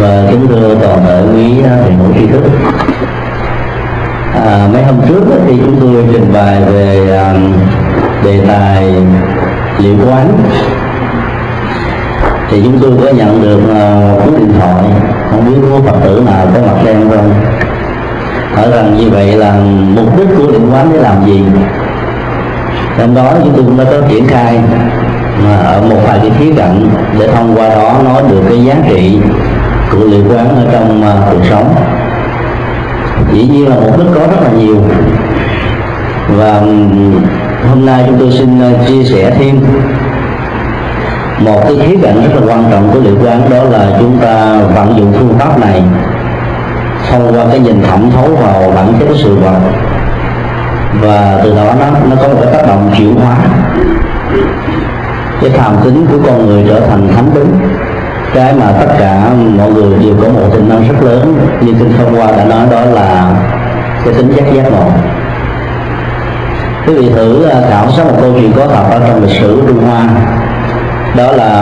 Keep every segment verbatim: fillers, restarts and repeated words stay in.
kính thưa toàn thể quý thầy hữu tri thức. À, mấy hôm trước thì chúng tôi trình bày về à, đề tài liệu quán, thì chúng tôi có nhận được một cú điện thoại, không biết có Phật tử nào có mặt đen không, hỏi rằng như vậy là mục đích của liệu quán để làm gì. Trong đó chúng tôi cũng đã có triển khai mà ở một vài cái khía cạnh để thông qua đó nói được cái giá trị của liệu quán ở trong uh, cuộc sống. Dĩ nhiên là mục đích có rất là nhiều, và hôm nay chúng tôi xin uh, chia sẻ thêm một cái khía cạnh rất là quan trọng của liệu quán, đó là chúng ta vận dụng phương pháp này thông qua cái nhìn thẩm thấu vào bản chất của sự vật, và từ đó nó nó có một cái tác động chuyển hóa cái tham tính của con người trở thành thánh tính, cái mà tất cả mọi người đều có một tiềm năng rất lớn, như kinh Pháp Hoa đã nói, đó là cái tính giác giác ngộ. Quý vị thử khảo sát một câu chuyện có thật ở trong lịch sử Trung Hoa, đó là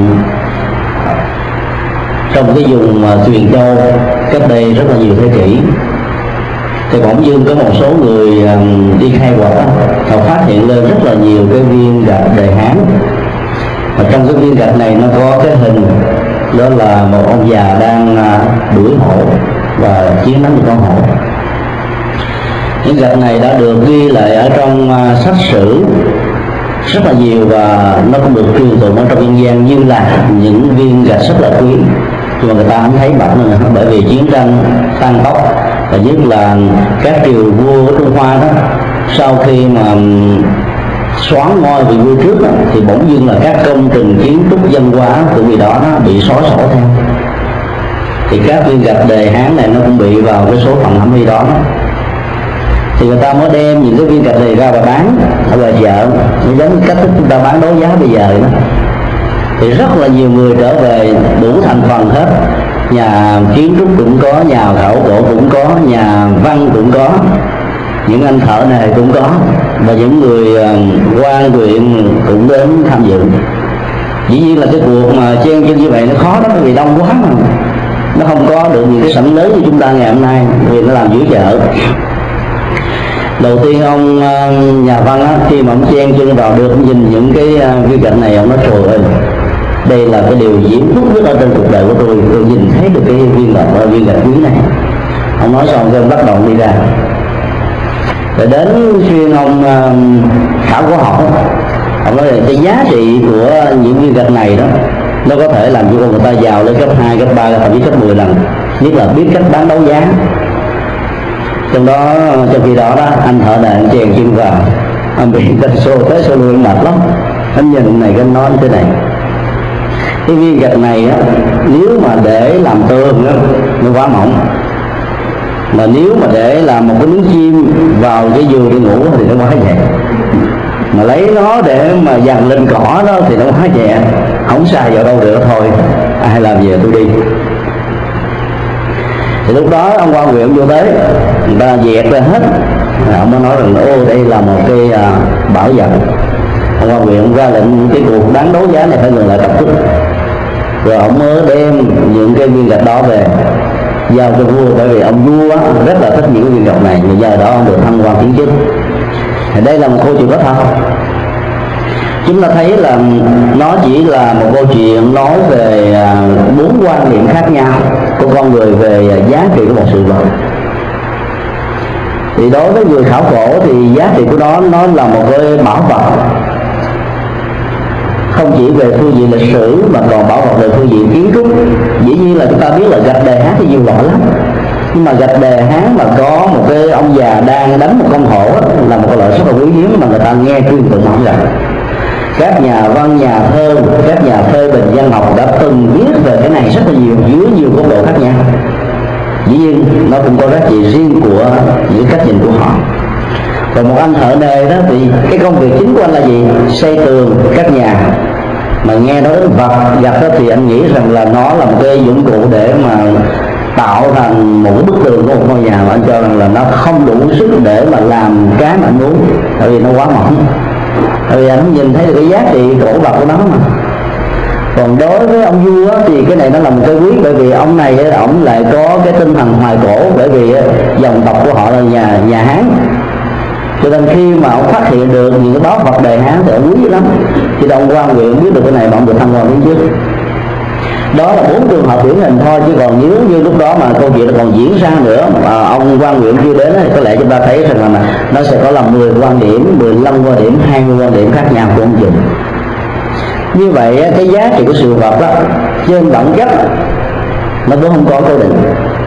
trong cái vùng Tuyền Châu cách đây rất là nhiều thế kỷ, thì bỗng dưng có một số người đi khai quật, họ phát hiện lên rất là nhiều cái viên gạch đề Hán, và trong cái viên gạch này nó có cái hình đó là một ông già đang đuổi hổ và chiến thắng một con hổ. Những gạch này đã được ghi lại ở trong sách sử rất là nhiều, và nó cũng được truyền tụng ở trong dân gian như là những viên gạch rất là quý, nhưng mà người ta không thấy mặt nữa, bởi vì chiến tranh tăng tốc, và nhất là các triều vua của Trung Hoa đó, sau khi mà soán ngôi vị vua trước đó, thì bỗng dưng là các công trình kiến trúc văn hóa của vị đó nó bị xóa sổ theo, thì các viên gạch đề Hán này nó cũng bị vào cái số phận hẩm vi đó. Thì người ta mới đem những cái viên gạch này ra và bán ở ngoài chợ, nó giống cách thức chúng ta bán đấu giá bây giờ đó. Thì rất là nhiều người trở về đủ thành phần hết, nhà kiến trúc cũng có, nhà khảo cổ cũng có, nhà văn cũng có, những anh thợ này cũng có, và những người quan huyện cũng đến tham dự. Dĩ nhiên là cái cuộc mà chen chân như vậy nó khó lắm, vì đông quá mà nó không có được những cái sảnh lớn như chúng ta ngày hôm nay, vì nó làm giữa chợ. Đầu tiên ông nhà văn á, khi mà ông chen chân vào được nhìn những cái viên gạch này, ông nói trời ơi, đây là cái điều diễm phúc nhất ở trên cuộc đời của tôi, tôi nhìn thấy được cái viên gạch viên gạch quý này. Ông nói xong rồi ông bắt đầu đi ra, rồi đến xuyên ông uh, khảo cổ học, ông nói là cái giá trị của những viên gạch này đó, nó có thể làm cho con người ta giàu lên gấp hai, gấp ba, thậm chí gấp mười lần, nhất là biết cách bán đấu giá. Trong đó, trong khi đó đó, anh thợ này anh chèn chân vào, anh bị cái xô tới xô lui mệt lắm, anh nhìn này cái nói thế này, cái viên gạch này á, nếu mà để làm tường á, nó quá mỏng, mà nếu mà để làm một cái miếng chim vào cái giường để ngủ thì nó quá nhẹ, mà lấy nó để mà dằn lên cỏ đó thì nó quá nhẹ, không xài vào đâu được, thôi ai làm gì tôi đi. Thì lúc đó ông quan huyện vô tới, người ta dẹt ra hết, ông mới nói rằng ô đây là một cái à, bảo vật. Ông quan huyện ra lệnh cái cuộc bán đấu giá này phải ngừng lại tập trung, rồi ông mới đem những cái viên gạch đó về giao cho vua, bởi vì ông vua rất là thích những cái viên gạch này, và giờ đó ông được thăng quan tiến chức. Thì đây là một câu chuyện có thật. Chúng ta thấy là nó chỉ là một câu chuyện nói về bốn quan niệm khác nhau của con người về giá trị của một sự vật. Thì đối với người khảo cổ thì giá trị của nó nó là một cái bảo vật, không chỉ về phương diện lịch sử mà còn bảo vật về phương diện kiến trúc. Dĩ nhiên là chúng ta biết là gạch đề Hán thì nhiều loại lắm, nhưng mà gạch đề Hán mà có một cái ông già đang đánh một con hổ là một cái loại rất là quý hiếm mà người ta nghe truyền tụng không rằng. Các nhà văn, nhà thơ, các nhà phê bình văn học đã từng viết về cái này rất là nhiều, dưới nhiều góc độ khác nhau. Dĩ nhiên nó cũng có giá trị riêng của những cách nhìn của họ. Còn một anh thợ nề đó thì cái công việc chính của anh là gì? Xây tường các nhà. Mà nghe nói đến vật gạch đó thì anh nghĩ rằng là nó là một cái dụng cụ để mà tạo thành một cái bức tường của một ngôi nhà, mà anh cho rằng là nó không đủ sức để mà làm cái mà anh muốn, tại vì nó quá mỏng. Tại vì anh không nhìn thấy được cái giá trị cổ vật của nó mà. Còn đối với ông vua á, thì cái này nó là một cái quý, bởi vì ông này á, ông lại có cái tinh thần hoài cổ, bởi vì á, dòng tộc của họ là nhà nhà Hán, cho nên khi mà ông phát hiện được những cái báu vật đời Hán thì ông quý dữ lắm. Thì ông quan huyện biết được cái này mà ông được thăng quan đến trước. Đó là bốn trường hợp điển hình thôi, chứ còn nếu như lúc đó mà câu chuyện nó còn diễn ra nữa mà ông quan huyện chưa đến thì có lẽ chúng ta thấy rằng là nó sẽ có là mười quan điểm, mười lăm quan điểm, hai mươi quan điểm khác nhau của ông Dùng. Như vậy cái giá trị của sự vật đó trên bản chất nó cũng không có cố định,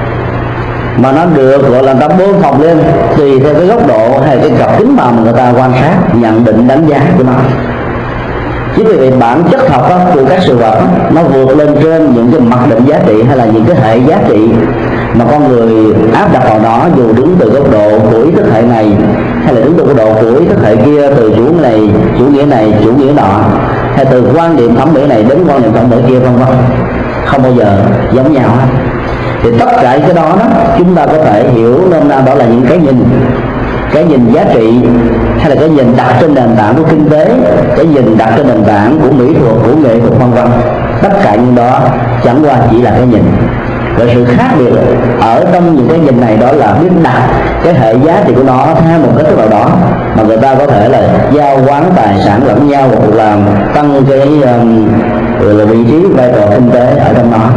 mà nó được gọi là ta bố phòng lên tùy theo cái góc độ hay cái cặp kính mà người ta quan sát, nhận định, đánh giá của nó. Chính vì vậy bản chất thật đó, của các sự vật đó, nó vượt lên trên những cái mặc định giá trị hay là những cái hệ giá trị mà con người áp đặt vào đó, dù đứng từ góc độ của ý thức hệ này hay là đứng từ góc độ của ý thức hệ kia, từ chủ nghĩa này, chủ nghĩa này, chủ nghĩa nọ, hay từ quan điểm thẩm mỹ này đến quan điểm thẩm mỹ kia, vân vân, không bao giờ giống nhau hết. Thì tất cả cái đó, đó chúng ta có thể hiểu nôm na đó là những cái nhìn, cái nhìn giá trị hay là cái nhìn đặt trên nền tảng của kinh tế, cái nhìn đặt trên nền tảng của mỹ thuật, của nghệ thuật, vân vân. Tất cả những đó chẳng qua chỉ là cái nhìn. Và sự khác biệt ở trong những cái nhìn này đó là biết đặt cái hệ giá trị của nó theo một cách nào đó mà người ta có thể là giao quán tài sản lẫn nhau, hoặc là tăng cái um, là vị trí vai trò kinh tế ở trong nó.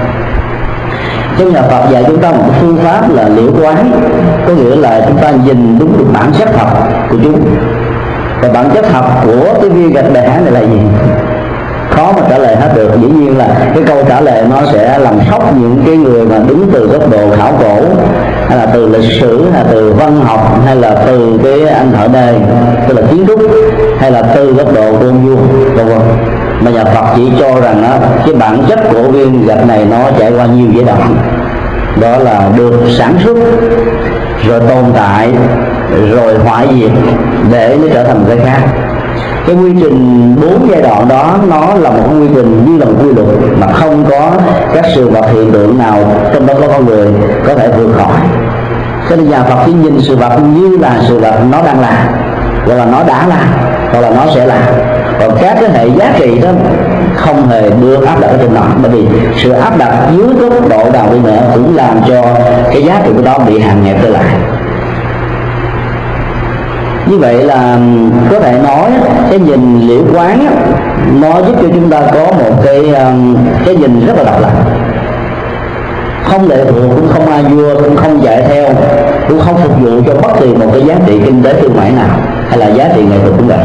Trong nhà Phật dạy chúng ta một phương pháp là liễu quán, có nghĩa là chúng ta nhìn đúng được bản chất thật của chúng. Và bản chất thật của cái viên gạch đề Hán này là gì? Khó mà trả lời hết được. Dĩ nhiên là cái câu trả lời nó sẽ làm sốc những cái người mà đứng từ góc độ khảo cổ, hay là từ lịch sử, hay là từ văn học, hay là từ cái anh thợ nề, tức là kiến trúc, hay là từ góc độ của ông vua, vân vân. Mà nhà Phật chỉ cho rằng đó, cái bản chất của viên gạch này nó trải qua nhiều giai đoạn, đó là được sản xuất rồi tồn tại rồi hoại diệt để nó trở thành một cái khác. Cái quy trình bốn giai đoạn đó nó là một quy trình như là một quy luật mà không có các sự vật hiện tượng nào trong đó có con người có thể vượt khỏi. Cho nên nhà Phật chỉ nhìn sự vật như là sự vật nó đang là, hoặc là nó đã là, hoặc là nó sẽ là. Còn các cái hệ giá trị đó không hề được áp đặt ở trên nó, bởi vì sự áp đặt dưới góc độ nào đi nữa cũng làm cho cái giá trị của nó bị hạn hẹp trở lại. Như vậy là có thể nói cái nhìn liễu quán nó giúp cho chúng ta có một cái cái nhìn rất là độc lập, không lệ thuộc, cũng không ai vua, cũng không dạy theo, cũng không phục vụ cho bất kỳ một cái giá trị kinh tế thương mại nào hay là giá trị nghệ thuật cũng vậy.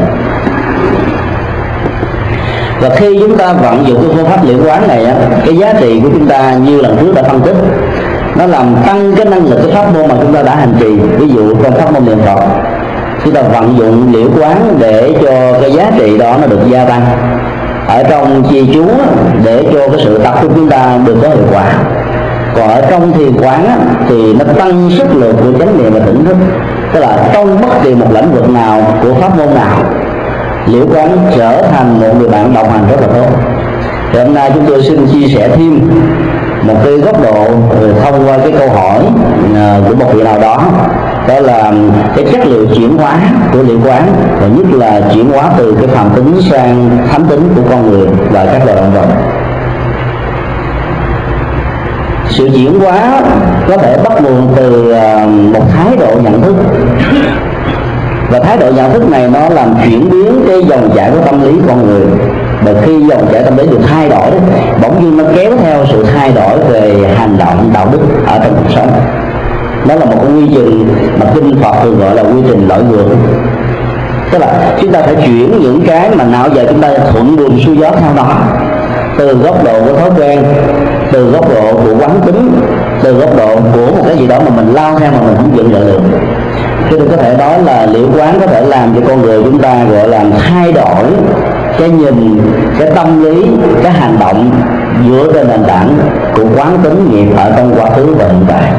Và khi chúng ta vận dụng cái phương pháp liễu quán này, cái giá trị của chúng ta như lần trước đã phân tích, nó làm tăng cái năng lực cái pháp môn mà chúng ta đã hành trì. Ví dụ trong pháp môn niệm Phật, chúng ta vận dụng liễu quán để cho cái giá trị đó nó được gia tăng. Ở trong trì chú để cho cái sự tập trung chúng ta được có hiệu quả. Còn ở trong thiền quán thì nó tăng sức lực của chánh niệm và tỉnh thức. Tức là trong bất kỳ một lĩnh vực nào của pháp môn nào, liễu quán trở thành một người bạn đồng hành rất là tốt. Thì hôm nay chúng tôi xin chia sẻ thêm một cái góc độ thông qua cái câu hỏi của một vị nào đó, đó là cái chất liệu chuyển hóa của liễu quán, và nhất là chuyển hóa từ cái phàm tính sang thánh tính của con người và các loài động vật. Sự chuyển hóa có thể bắt nguồn từ một thái độ nhận thức, và thái độ nhận thức này nó làm chuyển biến cái dòng chảy của tâm lý con người. Và khi dòng chảy tâm lý được thay đổi, bỗng nhiên nó kéo theo sự thay đổi về hành động, đạo đức ở trong cuộc sống. Đó là một cái quy trình mà kinh Phật thường gọi là quy trình lỗi ngược. Tức là chúng ta phải chuyển những cái mà não giờ chúng ta thuận buồm xuôi gió theo đó, từ góc độ của thói quen, từ góc độ của quán tính, từ góc độ của một cái gì đó mà mình lao theo mà mình không dựng lại được. Cho nên có thể nói là liễu quán có thể làm cho con người chúng ta gọi là thay đổi cái nhìn, cái tâm lý, cái hành động dựa trên nền tảng của quán tính nghiệp ở trong quá khứ và hiện tại.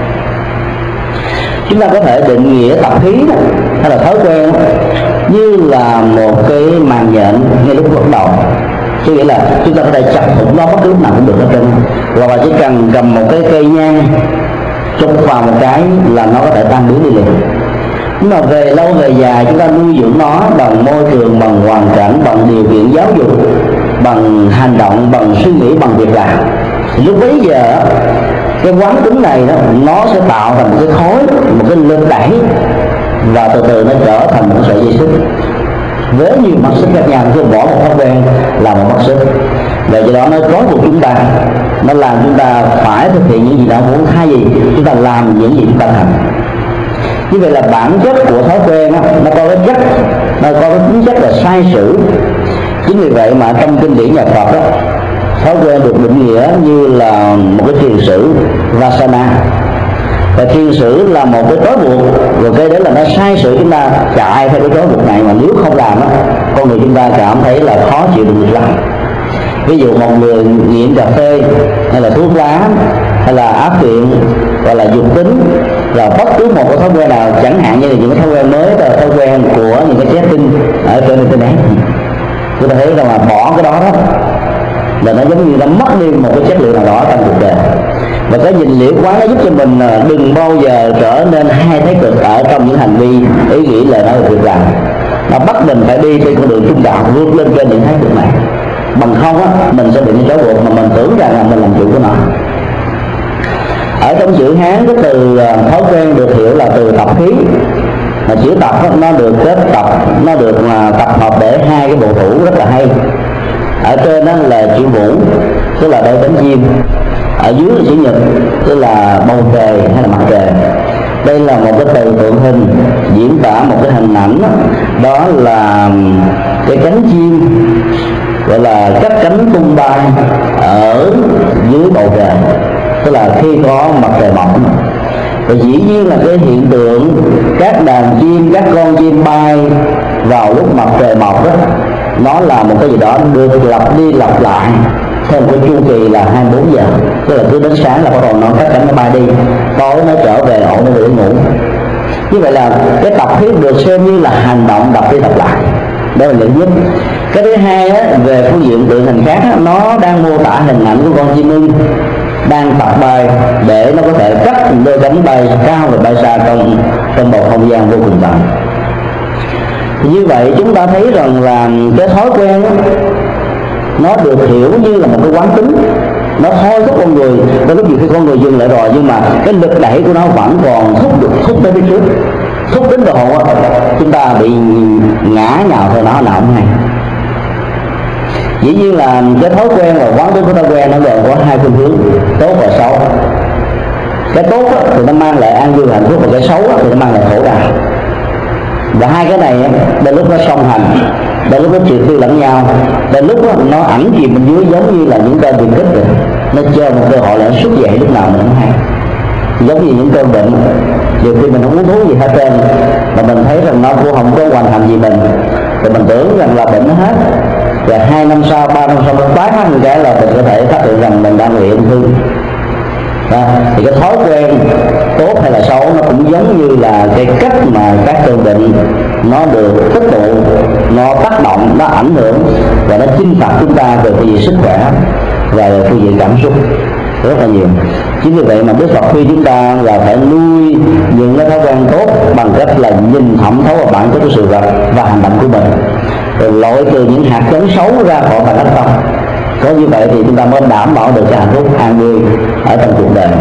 Chúng ta có thể định nghĩa tập khí hay là thói quen như là một cái màn nhện ngay lúc bắt đầu, có nghĩa là chúng ta có thể chặt thủng nó bất cứ lúc nào cũng được hết trơn, hoặc là chỉ cần cầm một cái cây nhang chụp vào một cái là nó có thể tan biến đi liền. Nhưng mà về lâu về dài chúng ta nuôi dưỡng nó bằng môi trường, bằng hoàn cảnh, bằng điều kiện giáo dục, bằng hành động, bằng suy nghĩ, bằng việc làm. Lúc bấy giờ cái quán tính này đó, nó sẽ tạo thành một cái khối, một cái lực đẩy, và từ từ nó trở thành một sợi dây xích với nhiều mắt xích khác nhau. Chứ bỏ một thói quen là một mắt xích, và do đó nó trói buộc chúng ta, nó làm chúng ta phải thực hiện những gì đó muốn, thay vì chúng ta làm những gì chúng ta thành. Như vậy là bản chất của thói quen đó, nó có cái chất, nó có cái tính chất là sai sử. Chính vì vậy mà trong kinh điển nhà Phật đó, thói quen được định nghĩa như là một cái thiền sử Vasana, và thiền sử là một cái trói buộc, rồi cái đấy là nó sai sử chúng ta chạy theo cái trói buộc này, mà nếu không làm đó, con người chúng ta cảm thấy là khó chịu được lắm. Ví dụ một người nghiện cà phê hay là thuốc lá hay là áp viện hoặc là dục tính, là bất cứ một cái thói quen nào, chẳng hạn như là những cái thói quen mới, là thói quen của những cái chatting ở trên internet, chúng ta thấy rằng là bỏ cái đó đó là nó giống như nó mất đi một cái chất liệu nào đó trong cuộc đời. Và cái nhìn liễu quán nó giúp cho mình đừng bao giờ trở nên hai thái cực ở trong những hành vi, ý nghĩ, lời nói và việc làm. Nó bắt mình phải đi trên con đường trung đạo, vượt lên trên những thái cực này. Bằng không á, mình sẽ bị những trói buộc mà mình tưởng rằng là mình làm chủ của nó. Ở trong chữ Hán, cái từ thói quen được hiểu là từ tập khí. Mà chữ tập đó, nó được kết tập, nó được tập hợp để hai cái bộ thủ rất là hay. Ở trên đó là chữ vũ, tức là đôi cánh chim. Ở dưới là chữ nhật, tức là bầu trời hay là mặt trời. Đây là một cái từ tượng hình diễn tả một cái hình ảnh đó, đó là cái cánh chim gọi là cắt cánh tung bay ở dưới bầu trời, tức là khi có mặt trời mọc. Và dĩ nhiên là cái hiện tượng các đàn chim, các con chim bay vào lúc mặt trời mọc đó, nó là một cái gì đó được lặp đi lặp lại theo một cái chu kỳ là hai mươi bốn giờ, tức là cứ đến sáng là bắt đầu nó cắt cánh nó bay đi, tối nó trở về ổ nó để ngủ. Như vậy là cái tập khí được xem như là hành động lặp đi lặp lại, đó là lợi nhất. Cái thứ hai á, về phương diện tượng hình khác á, nó đang mô tả hình ảnh của con chim ưng đang tập bay để nó có thể cắt đôi cánh bay cao và bay xa trong trong bầu không gian vô cùng rộng. Như vậy chúng ta thấy rằng là cái thói quen đó, nó được hiểu như là một cái quán tính, nó thôi thúc con người. Đôi lúc khi con người dừng lại rồi, nhưng mà cái lực đẩy của nó vẫn còn thúc được, thúc tới phía trước, thúc đến độ chúng ta bị ngã nhào theo nó nào không hay. Dĩ nhiên là cái thói quen và quán tính của thói quen nó đều có hai phương hướng, tốt và xấu. Cái tốt thì nó mang lại an vui hạnh phúc, và cái xấu thì nó mang lại khổ đau. Và hai cái này đến lúc nó song hành, đến lúc nó triệt tiêu lẫn nhau, đến lúc nó ẩn chìm bên dưới, giống như là những cơn biệt kích rồi, nó chờ một cơ hội để nó xuất dậy lúc nào mình không hay. Giống như những cơn bệnh, nhiều khi mình không uống thuốc gì hết trơn, mà mình thấy rằng nó cũng không có hoàn thành gì mình, rồi mình tưởng rằng là bệnh nó hết, và hai năm sau, ba năm sau nó tái phát một cái là mình có thể phát hiện rằng mình đang bị ung thư. À, thì cái thói quen tốt hay là xấu nó cũng giống như là cái cách mà các cơn bệnh nó được tích tụ, nó tác động, nó ảnh hưởng và nó chinh phạt chúng ta về phương diện sức khỏe và về phương diện cảm xúc rất là nhiều. Chính vì vậy mà Đức Phật khuyên chúng ta là phải nuôi những cái thói quen tốt bằng cách là nhìn thẩm thấu vào bản chất của sự vật và hành động của mình, rồi loại trừ những hạt giống xấu ra khỏi bản thân tâm. Có như vậy thì chúng ta mới đảm bảo được cái hạnh phúc an vui ở trong cuộc đời.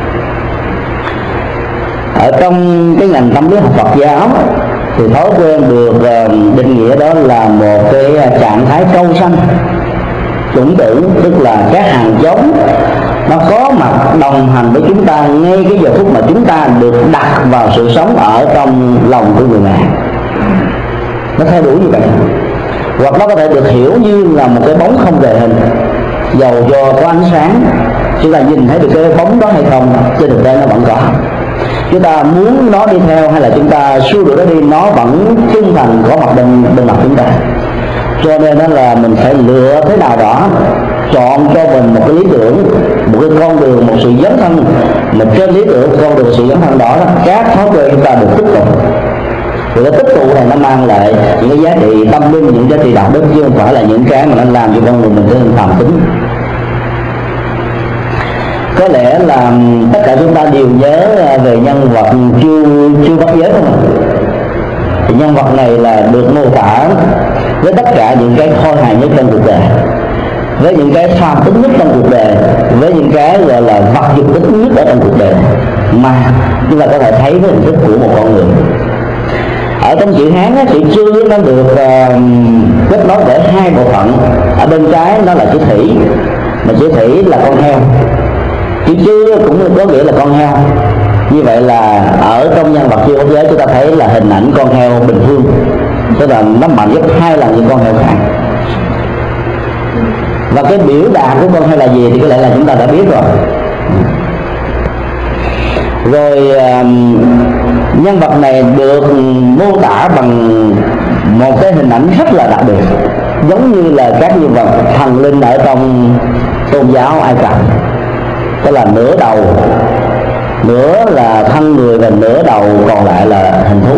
Ở trong cái ngành tâm lý học Phật giáo thì thói quen được định nghĩa đó là một cái trạng thái câu sanh chủng tử, tức là các hàng giống nó có mặt đồng hành với chúng ta ngay cái giờ phút mà chúng ta được đặt vào sự sống ở trong lòng của người mẹ. Nó thay đổi như vậy, hoặc nó có thể được hiểu như là một cái bóng không về hình, dầu do có ánh sáng chúng ta nhìn thấy được cái bóng đó hay không, trên thực tế nó vẫn có. Chúng ta muốn nó đi theo hay là chúng ta xua đuổi nó đi, nó vẫn chân thành có mặt bên bên mặt chúng ta. Cho nên đó là mình phải lựa thế nào đó, chọn cho mình một cái lý tưởng, một cái con đường, một sự dấn thân, một trên lý tưởng con đường sự dấn thân đó, đó các thói quen chúng ta được tích tụ. Thì cái tích tụ này nó mang lại những cái giá trị tâm linh, những giá trị đạo đức, chứ không phải là những cái mà nó làm cho con người mình trở nên phàm tính. Có lẽ là tất cả chúng ta đều nhớ về nhân vật chưa chưa bắt giới không ạ? Thì nhân vật này là được mô tả với tất cả những cái khôi hài nhất trong cuộc đời. với những cái tham tính nhất trong cuộc đời, với những cái gọi là vật dục tính nhất ở trong cuộc đời, mà chúng ta có thể thấy với hình thức của một con người. Ở trong chữ Hán, chữ chư nó được uh, kết nối bởi hai bộ phận. Ở bên trái nó là chữ thủy, mà chữ thủy là con heo. Chữ chư cũng có nghĩa là con heo. Như vậy là ở trong nhân vật chư Pháp giới chúng ta thấy là hình ảnh con heo bình thường, tức là nó mạnh gấp hai lần những con heo khác. Và cái biểu đạt của con heo là gì thì có lẽ là chúng ta đã biết rồi. Rồi uh, nhân vật này được mô tả bằng một cái hình ảnh rất là đặc biệt, giống như là các nhân vật thần linh ở trong tôn giáo Ai Cập, tức là nửa đầu, nửa là thân người và nửa đầu còn lại là hình thú.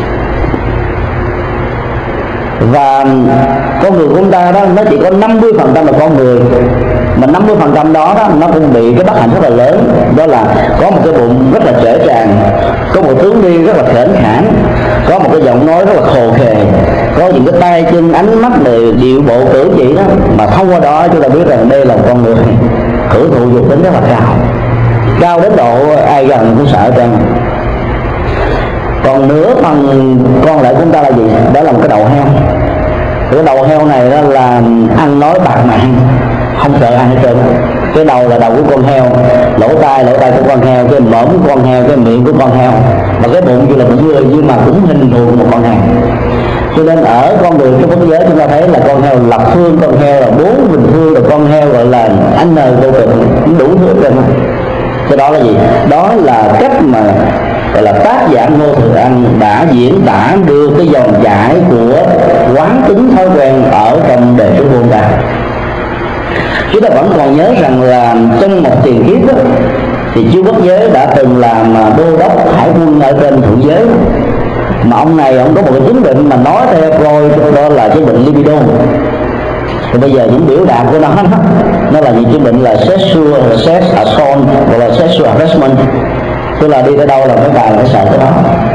Và con người của chúng ta đó nó chỉ có năm mươi phần trăm là con người, mà năm mươi phần trăm đó, đó nó cũng bị cái bất hạnh rất là lớn, đó là có một cái bụng rất là trễ tràn, có một tướng đi rất là khển khản, có một cái giọng nói rất là khồ khề, có những cái tay chân ánh mắt để điệu bộ cử chỉ đó, mà thông qua đó chúng ta biết rằng đây là một con người hưởng thụ dục tính rất là cao, cao đến độ ai gần cũng sợ rằng. Còn nửa phần con lại của chúng ta là gì? Đó là một cái đầu heo. Cái đầu heo này đó là ăn nói bạc mạng, không sợ ai hết trơn. Cái đầu là đầu của con heo, lỗ tai lỗ tai của con heo, cái mõm của con heo, cái miệng của con heo, và cái bụng như là một dưa, nhưng mà cũng hình thù một con heo. Cho nên ở con người trong quốc giới chúng ta thấy là con heo lập phương, con heo là bốn bình phương, là con heo gọi là anh vô cực, đủ thứ trên. Cái đó là gì? Đó là cách mà gọi là tác giả Ngô Thừa Ân đã diễn tả được cái dòng chảy của quán tính thói quen ở trong đời trước vô ta. Chúng ta vẫn còn nhớ rằng là trong một tiền kiếp đó, thì chư Quốc Giới đã từng làm đô đốc hải quân ở trên thượng giới, mà ông này ông có một cái chứng bệnh mà nói theo Freud đó là cái bệnh libido. Thì bây giờ những biểu đạt của nó nó là những chứng bệnh là sexual sex assault hoặc là sexual harassment, tức là đi tới đâu là mấy bà phải sợ cái đó.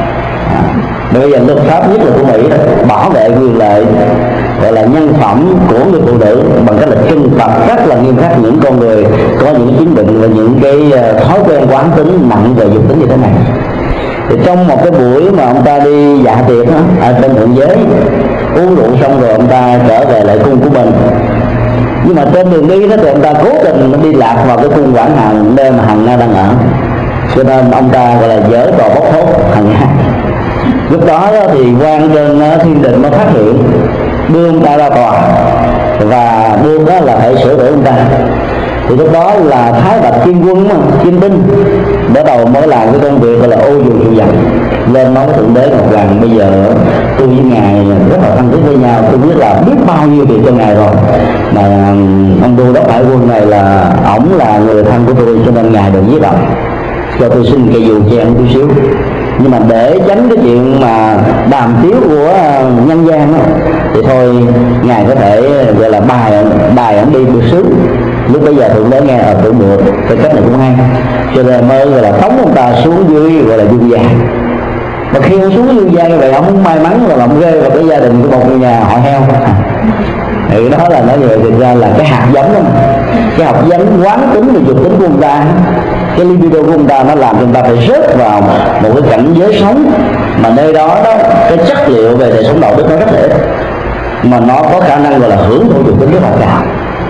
Bây giờ luật pháp nhất là của Mỹ đó, bảo vệ quyền lợi gọi là nhân phẩm của người phụ nữ bằng cách là trừng phạt rất là nghiêm khắc những con người có những chứng bệnh và những cái thói quen quán tính nặng về dục tính như thế này. Thì trong một cái buổi mà ông ta đi dạ tiệc đó, ở bên thượng giới, uống rượu xong rồi ông ta trở về lại cung của mình, nhưng mà trên đường đi đó thì ông ta cố tình đi lạc vào cái cung Quảng Hằng nơi mà Hằng Nga đang ở, cho nên ông ta gọi là dở trò bóc thốt Hằng Nga. Lúc đó, đó thì quan trên thiên đình mới phát hiện, đưa ông ta ra tòa và buộc đó là phải sửa đổi ông ta. Thì lúc đó là Thái Bạch Kim Quân, Kim Tinh bắt đầu mới làm cái công việc gọi là ô dù dụ dằn, lên nói với Thượng Đế Ngọc rằng bây giờ tôi với ngài rất là thân thiết với nhau, tôi biết là biết bao nhiêu việc cho ngài rồi, mà ông đô đốc hải quân này là ổng là người thân của tôi, cho nên ngài đừng giết ông, cho tôi xin cây dù che một chút xíu. Nhưng mà để tránh cái chuyện mà đàm tiếu của nhân gian đó, thì thôi ngài có thể gọi là bài bài ổng đi được sướng. Lúc bây giờ Thượng Đế nghe ở tưởng được cái cách này cũng hay, cho nên mới gọi là tống ông ta xuống dưới gọi là dương gia. Và khi ông xuống dương gia như vậy, ông may mắn là ông rơi vào cái gia đình của một nhà họ heo. Thì đó là nói về thực ra là cái hạt giống đó, cái hạt giống quán tính và dục tính của ông ta, cái libido của ông ta nó làm cho ông ta phải rớt vào một cái cảnh giới sống mà nơi đó đó cái chất liệu về đời sống đạo đức nó rất là ít, mà nó có khả năng gọi là hưởng thụ dục tính rất là cao.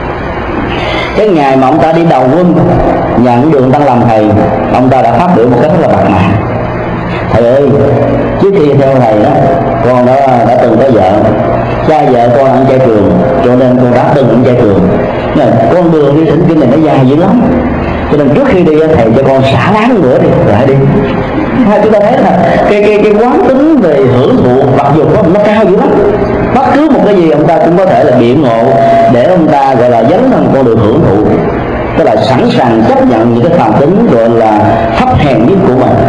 Cái ngày mà ông ta đi đầu quân nhận đường Tăng làm thầy, ông ta đã phát biểu một cách rất là bạc mạng: thầy ơi, trước khi theo thầy đó, con đã đã từng có vợ, cha vợ con ăn chay trường, cho nên con đã từng ăn chay trường. Nên con đường đi thỉnh kinh này nó dài dữ lắm, cho nên trước khi đi thầy cho con xả láng nữa đi rồi hãy đi. Hai chúng ta thấy là cái cái cái quán tính về hưởng thụ vật dục đó nó cao dữ lắm. Bất cứ một cái gì ông ta cũng có thể là biện ngộ để ông ta gọi là dấn thân con đường hưởng thụ, tức là sẵn sàng chấp nhận những cái phàm tính gọi là thấp hèn nhất của mình.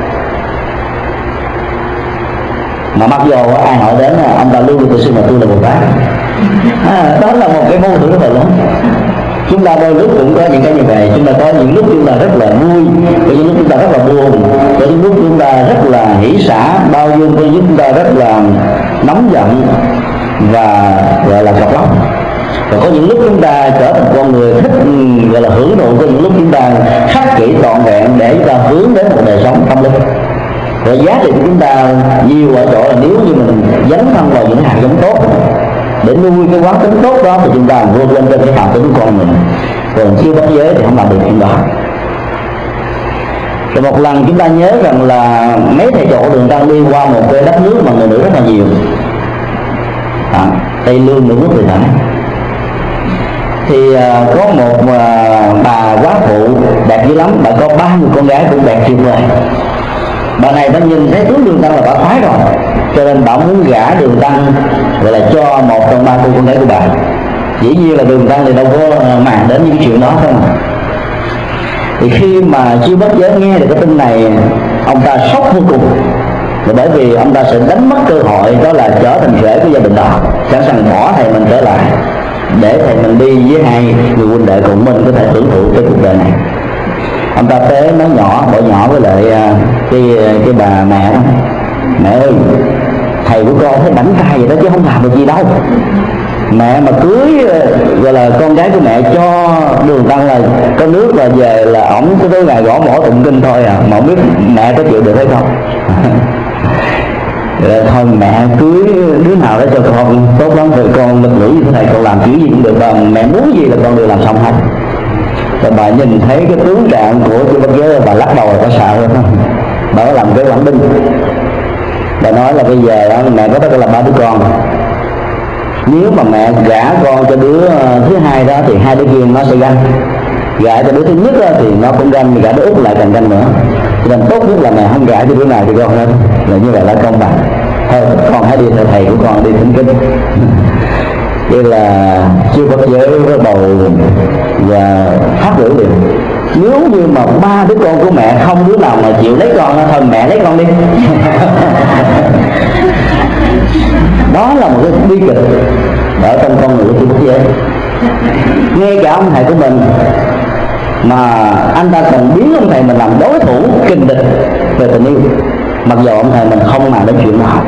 Mà mặc dù ai hỏi đến ông ta luôn luôn tự xưng mà tôi là Bồ Tát, à, đó là một cái mâu thuẫn rất là lớn. Chúng ta đôi lúc cũng có những cái như vậy, chúng ta có những lúc chúng ta rất là vui, có những lúc chúng ta rất là buồn, có những lúc chúng ta rất là hỷ xả, bao dung, có những lúc chúng ta rất là nóng giận và gọi là cọc lóc. Và có những lúc chúng ta trở thành con người thích gọi là hưởng thụ, có những lúc chúng ta khắc kỷ trọn vẹn để chúng ta hướng đến một đời sống tâm linh. Và giá trị của chúng ta nhiều ở chỗ là nếu như mình dấn thân vào những hạt giống tốt để nuôi cái quán tính tốt đó, thì chúng ta vượt lên trên cái phạm tính của con mình. Còn chưa bắt giới thì không làm được chuyện đó. Rồi một lần chúng ta nhớ rằng là mấy thầy trò Đường Tăng đi qua một cái đất nước mà người nữ rất là nhiều, à, Tây Lương nữa thì phải. Thì à, có một à, bà quá phụ đẹp dữ lắm, bà có ba người con gái cũng đẹp tuyệt vời. Bà này đã nhìn thấy tướng Đường Tăng là bà khoái rồi, cho nên bà muốn gả Đường Tăng gọi là cho một trong ba cô con gái của bà. Dĩ nhiên là Đường Tăng thì đâu có màng đến những cái chuyện đó không. Thì khi mà Chiêu Bất Giới nghe được cái tin này, ông ta sốc vô cùng, và bởi vì ông ta sẽ đánh mất cơ hội đó là trở thành rể của gia đình đó, sẵn sàng bỏ thầy mình trở lại để thầy mình đi với hai người huynh đệ cùng mình có thể hưởng thụ cái cuộc đời này. Ông ta tế nói nhỏ, bỏ nhỏ với lại cái cái bà mẹ đó: mẹ ơi, thầy của con thấy đánh tay vậy đó chứ không làm được gì đâu. Mẹ mà cưới gọi là con gái của mẹ cho Đường Tăng là có nước là về là ổng có tới ngày gõ mỏ tụng kinh thôi à, mà không biết mẹ có chịu được hay không. Rồi thôi mẹ cưới đứa nào đó cho con tốt lắm rồi, con lực lưỡi như thế này con làm chuyện gì cũng được, và mẹ muốn gì là con đều làm xong hết. Rồi bà nhìn thấy cái tướng trạng của Chiêu Bất Giới, bà lắc đầu là có sợ rồi không? Bà có làm cái quảng binh. Bà nói là bây giờ đó, mẹ có tất là ba đứa con, nếu mà mẹ gả con cho đứa thứ hai đó thì hai đứa kia nó sẽ ganh, gả cho đứa thứ nhất đó, thì nó cũng ganh, gả đứa út lại càng ganh nữa. Cho nên tốt nhất là mẹ không gả cho đứa nào thì con hết, là như vậy là công bằng. Thôi con hãy đi theo thầy của con đi thỉnh kinh. Đây là Chiêu Bất Giới với bầu và phát biểu liền: nếu như mà ba đứa con của mẹ không đứa nào mà chịu lấy con, thôi mẹ lấy con đi. Đó là một cái bi kịch ở trong con người của Chiêu Bất Giới. Ngay cả ông thầy của mình mà anh ta còn biến ông thầy mình làm đối thủ kình địch về tình yêu, mặc dù ông thầy mình không làm đến chuyện nào.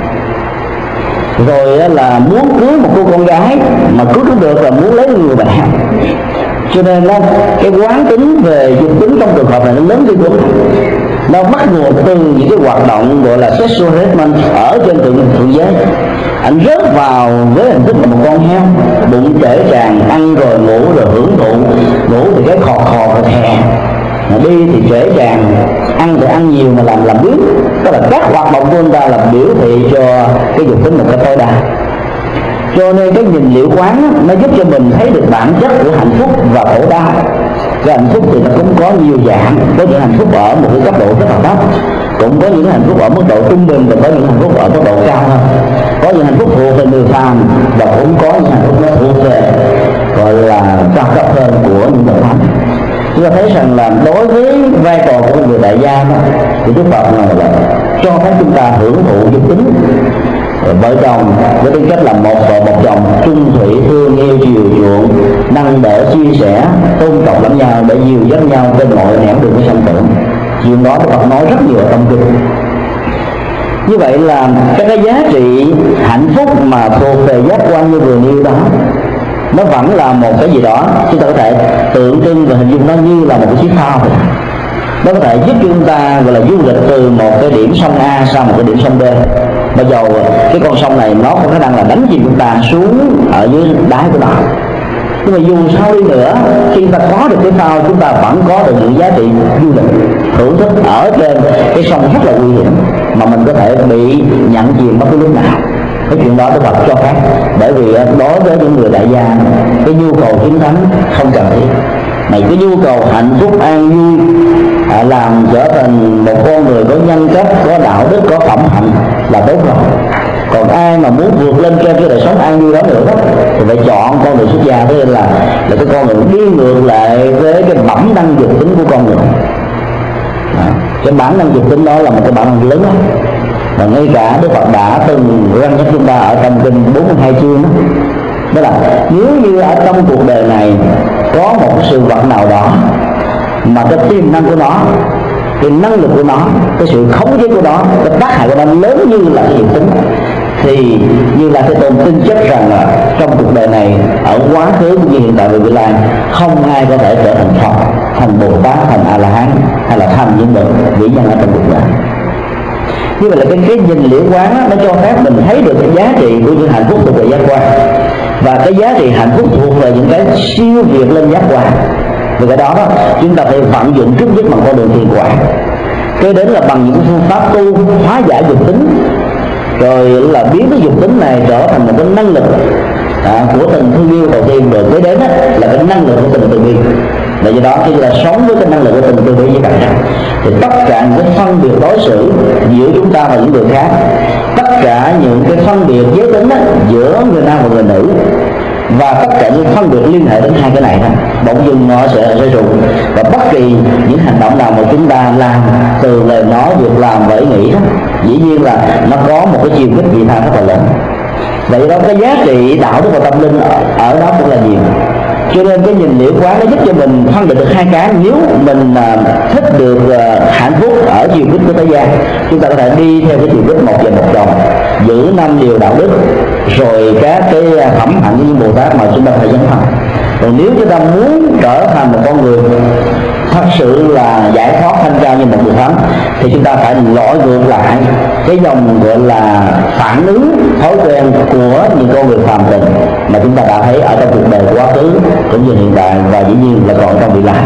Rồi là muốn cưới một cô con gái mà cưới cũng được là muốn lấy người mẹ. Cho nên đó, cái quán tính về dục tính trong trường hợp này nó lớn như vậy. Nó bắt nguồn từ những cái hoạt động gọi là sexual harassment ở trên thượng thượng giới. Anh rớt vào với hình thức là một con heo, bụng trễ tràn, ăn rồi ngủ rồi hưởng thụ, ngủ thì cái khò khò khò khè, đi thì trễ tràn, ăn thì ăn nhiều mà làm làm biếng. Tức là các hoạt động của anh ta là biểu thị cho cái dục tính một cách tối đa. Cho nên cái nhìn liệu quán nó giúp cho mình thấy được bản chất của hạnh phúc và khổ đau. Cái hạnh phúc thì nó cũng có nhiều dạng, có những hạnh phúc ở một cái cấp độ rất là thấp, cũng có những hạnh phúc ở mức độ trung bình, và có những hạnh phúc ở mức độ cao hơn. Có những hạnh phúc thuộc về người phàm, và cũng có những hạnh phúc nó thuộc về gọi là cao cấp hơn của những bậc thánh. Chúng ta thấy rằng là đối với vai trò của người đại gia đó, thì Đức Phật là cho phép chúng ta hưởng thụ dục tính vợ chồng với tính cách là một vợ một chồng, trung thủy, thương yêu, chiều chuộng, nâng đỡ, chia sẻ, tôn trọng lẫn nhau để dìu dắt nhau trên mọi nẻo đường của sanh tử. Chuyện đó Đức Phật nói rất nhiều ở trong kinh. Như vậy là các cái giá trị hạnh phúc mà thuộc về giác quan như vừa nêu đó, nó vẫn là một cái gì đó chúng ta có thể tượng trưng và hình dung nó như là một cái chiếc phao. Nó có thể giúp chúng ta gọi là du lịch từ một cái điểm sông A sang một cái điểm sông B. Bây giờ cái con sông này nó có khả năng là đánh chìm chúng ta xuống ở dưới đáy của nó. Nhưng mà dù sao đi nữa, khi chúng ta có được cái phao, chúng ta vẫn có được những giá trị du lịch thưởng thức ở trên cái sông rất là nguy hiểm, mà mình có thể bị nhận chìm bất cứ lúc nào. Cái chuyện đó Đức Phật cho phép, bởi vì đối với những người đại gia, cái nhu cầu chính thánh không cần thiết. Mà cái nhu cầu hạnh phúc an vui, à, làm trở thành một con người có nhân cách, có đạo đức, có phẩm hạnh là tốt rồi. Còn ai mà muốn vượt lên trên cái đời sống an vui đó nữa đó, thì phải chọn con đường xuất gia. Thế nên là là cái con người đi ngược lại với cái bẩm năng dục tính của con người. À, cái bản năng dục tính đó là một cái bản năng lớn đó. Và ngay cả Đức Phật đã từng răn nhắc chúng ta ở trong kinh bốn mươi hai chương đó, đó là nếu như ở trong cuộc đời này có một sự vật nào đó mà cái tiềm năng của nó, cái năng lực của nó, cái sự khống chế của nó, cái tác hại của nó lớn như là cái dục tính, thì Như Lai Thế Tôn tin chắc rằng là trong cuộc đời này, ở quá khứ cũng như hiện tại và vị lai, không ai có thể trở thành Phật, thành Bồ Tát, thành A La Hán hay là thành những bậc vĩ nhân ở trong cuộc đời. Như vậy là cái, cái nhìn liễu quán đó, nó cho phép mình thấy được cái giá trị của những hạnh phúc thuộc về giác quan, và cái giá trị hạnh phúc thuộc về những cái siêu việt lên giác quan. Vì cái đó, đó chúng ta phải vận dụng trước nhất bằng con đường thiền quán, kế đến là bằng những phương pháp tu hóa giải dục tính, rồi là biến cái dục tính này trở thành một cái năng lực à, của tình thương yêu đầu tiên, rồi kế đến đó, là cái năng lực của tình từ bi. Và do đó khi là sống với cái năng lực của tình từ bi với cảnh giác, thì tất cả những cái phân biệt đối xử giữa chúng ta và những người khác, tất cả những cái phân biệt giới tính đó, giữa người nam và người nữ, và tất cả những phân biệt liên hệ đến hai cái này đó, bỗng dưng nó sẽ rơi rụng. Và bất kỳ những hành động nào mà chúng ta làm, từ lời nói, việc làm và ý nghĩ đó, dĩ nhiên là nó có một cái chiều kích vị tha rất là lớn. Vậy đó cái giá trị đạo đức và tâm linh ở, ở đó cũng là nhiều. Cho nên cái nhìn liễu quán nó giúp cho mình phân định được hai cái. Nếu mình uh, thích được uh, hạnh phúc ở chiều kích của thế gian, chúng ta có thể đi theo cái chiều kích một và một đồng, giữ năm điều đạo đức, rồi các cái phẩm hạnh như Bồ Tát mà chúng ta phải dấn thân. Còn nếu chúng ta muốn trở thành một con người thật sự là giải thoát thanh cao như một người thánh, thì chúng ta phải lỗi ngược lại cái dòng gọi là phản ứng thói quen của những con người phàm tình mà chúng ta đã thấy ở trong cuộc đời quá khứ cũng như hiện tại, và dĩ nhiên là còn trong vị lai.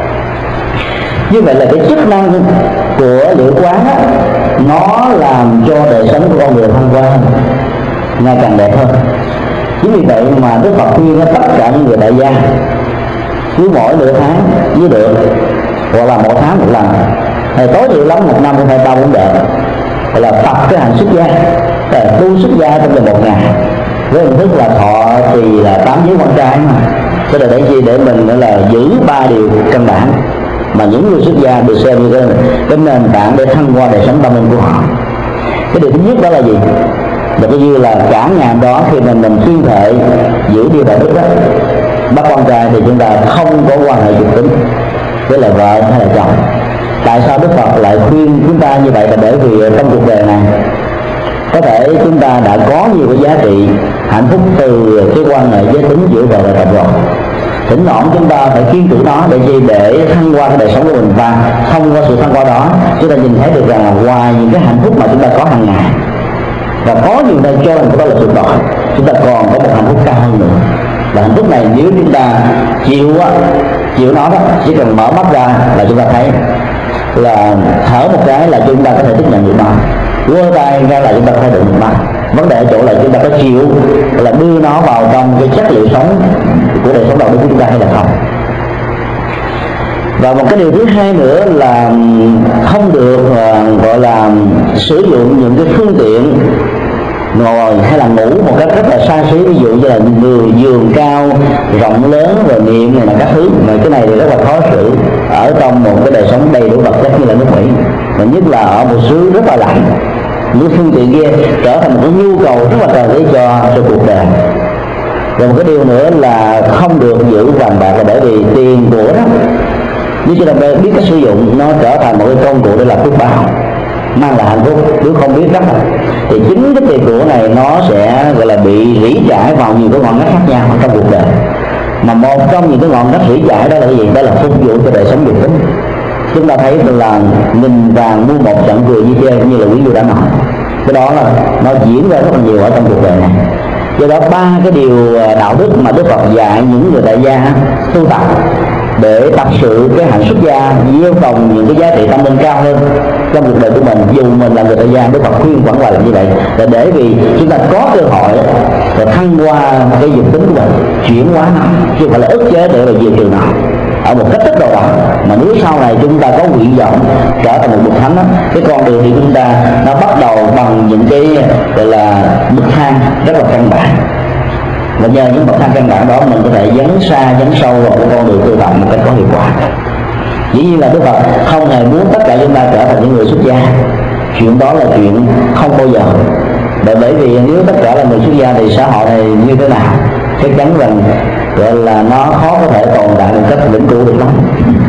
Như vậy là cái chức năng của liễu quán á, nó làm cho đời sống của con người thăng hoa ngày càng đẹp hơn. Chính vì vậy mà Đức Phật khuyên tất cả những người đại gia cứ mỗi nửa tháng với được, hoặc là một tháng một lần, hay tối thiểu lắm một năm cũng phải ba bốn đợt, gọi là tập cái hạnh xuất gia, tu xuất gia trong vòng một ngày, với hình thức là thọ thì là tám giới quan trai mà. Thế là để gì? Để mình gọi là giữ ba điều căn bản mà những người xuất gia được xem như cái, cái nền tảng để thăng hoa đời sống tâm linh của họ. Cái điều thứ nhất đó là gì? Và cái như là cả ngày đó khi mà mình tuyên thệ giữ điều đạo đức đó, bắt con trai thì chúng ta không có quan hệ dục tính với là vợ hay là chồng. Tại sao Đức Phật lại khuyên chúng ta như vậy? Là bởi vì trong cuộc đời này có thể chúng ta đã có nhiều cái giá trị hạnh phúc từ cái quan hệ giới tính giữa vợ và chồng rồi. Thỉnh thoảng chúng ta phải kiên trì nó để gì? Để thăng hoa cái đời sống của mình, và thông qua sự thăng hoa đó chúng ta nhìn thấy được rằng là ngoài những cái hạnh phúc mà chúng ta có hàng ngày, và có nhiều nơi cho rằng đó là tuyệt vời, chúng ta còn có một hạnh phúc cao hơn nữa. Và hạnh phúc này nếu chúng ta chịu á, chịu nó đó, chỉ cần mở mắt ra là chúng ta thấy là thở một cái là chúng ta có thể tiếp nhận được nó, quơ tay ra là chúng ta có thể được nó. Vấn đề ở chỗ là chúng ta có chịu là đưa nó vào trong cái chất liệu sống của đời sống đạo đức của chúng ta hay là không. Và một cái điều thứ hai nữa là không được uh, gọi là sử dụng những cái phương tiện ngồi hay là ngủ một cách rất là xa xỉ, ví dụ như là người giường cao rộng lớn rồi niệm này là các thứ, mà cái này thì rất là khó xử ở trong một cái đời sống đầy đủ vật chất như là nước Mỹ, và nhất là ở một xứ rất là lạnh. Những phương tiện kia trở thành một cái nhu cầu rất là cần thiết cho cho cuộc đời. Và một cái điều nữa là không được giữ vàng bạc, là bởi vì tiền của đó nếu chúng ta biết cách sử dụng nó trở thành một cái công cụ để làm phước báo, mang lại hạnh phúc. Nếu không biết cách thì chính cái tiền của này nó sẽ gọi là bị rỉ chải vào nhiều cái ngọn ngách khác nhau ở trong cuộc đời, mà một trong những cái ngọn ngách rỉ chải đó là cái gì? Đó là phục vụ cho đời sống dục tính. Chúng ta thấy là nghìn vàng mua một trận cười như chơi, như là quý vị đã nói, cái đó là nó diễn ra rất là nhiều ở trong cuộc đời này. Do đó ba cái điều đạo đức mà Đức Phật dạy những người tại gia tu tập để tập sự cái hạnh xuất gia, gieo trồng những cái giá trị tâm linh cao hơn trong cuộc đời của mình, dù mình là người tại gia, Đức Phật khuyên vẫn là như vậy, là để vì chúng ta có cơ hội để thăng hoa cái dục tính của mình, chuyển hóa nó, chứ không phải là ức chế để là diệt trừ nó ở một cách rất đồ đỏ. Mà nếu sau này chúng ta có nguyện vọng trở thành một bậc thánh đó, cái con đường thì chúng ta nó bắt đầu bằng những cái gọi là bậc thang rất là căn bản, và nhờ những bậc thang căn bản đó mình có thể dấn xa dấn sâu vào cái con đường tu tập một cách có hiệu quả. Dĩ nhiên là Đức Phật không hề muốn tất cả chúng ta trở thành những người xuất gia, chuyện đó là chuyện không bao giờ. Bởi vì nếu tất cả là người xuất gia thì xã hội này như thế nào, chắc chắn rằng gọi là nó khó có thể tồn tại một cách vĩnh cửu được lắm.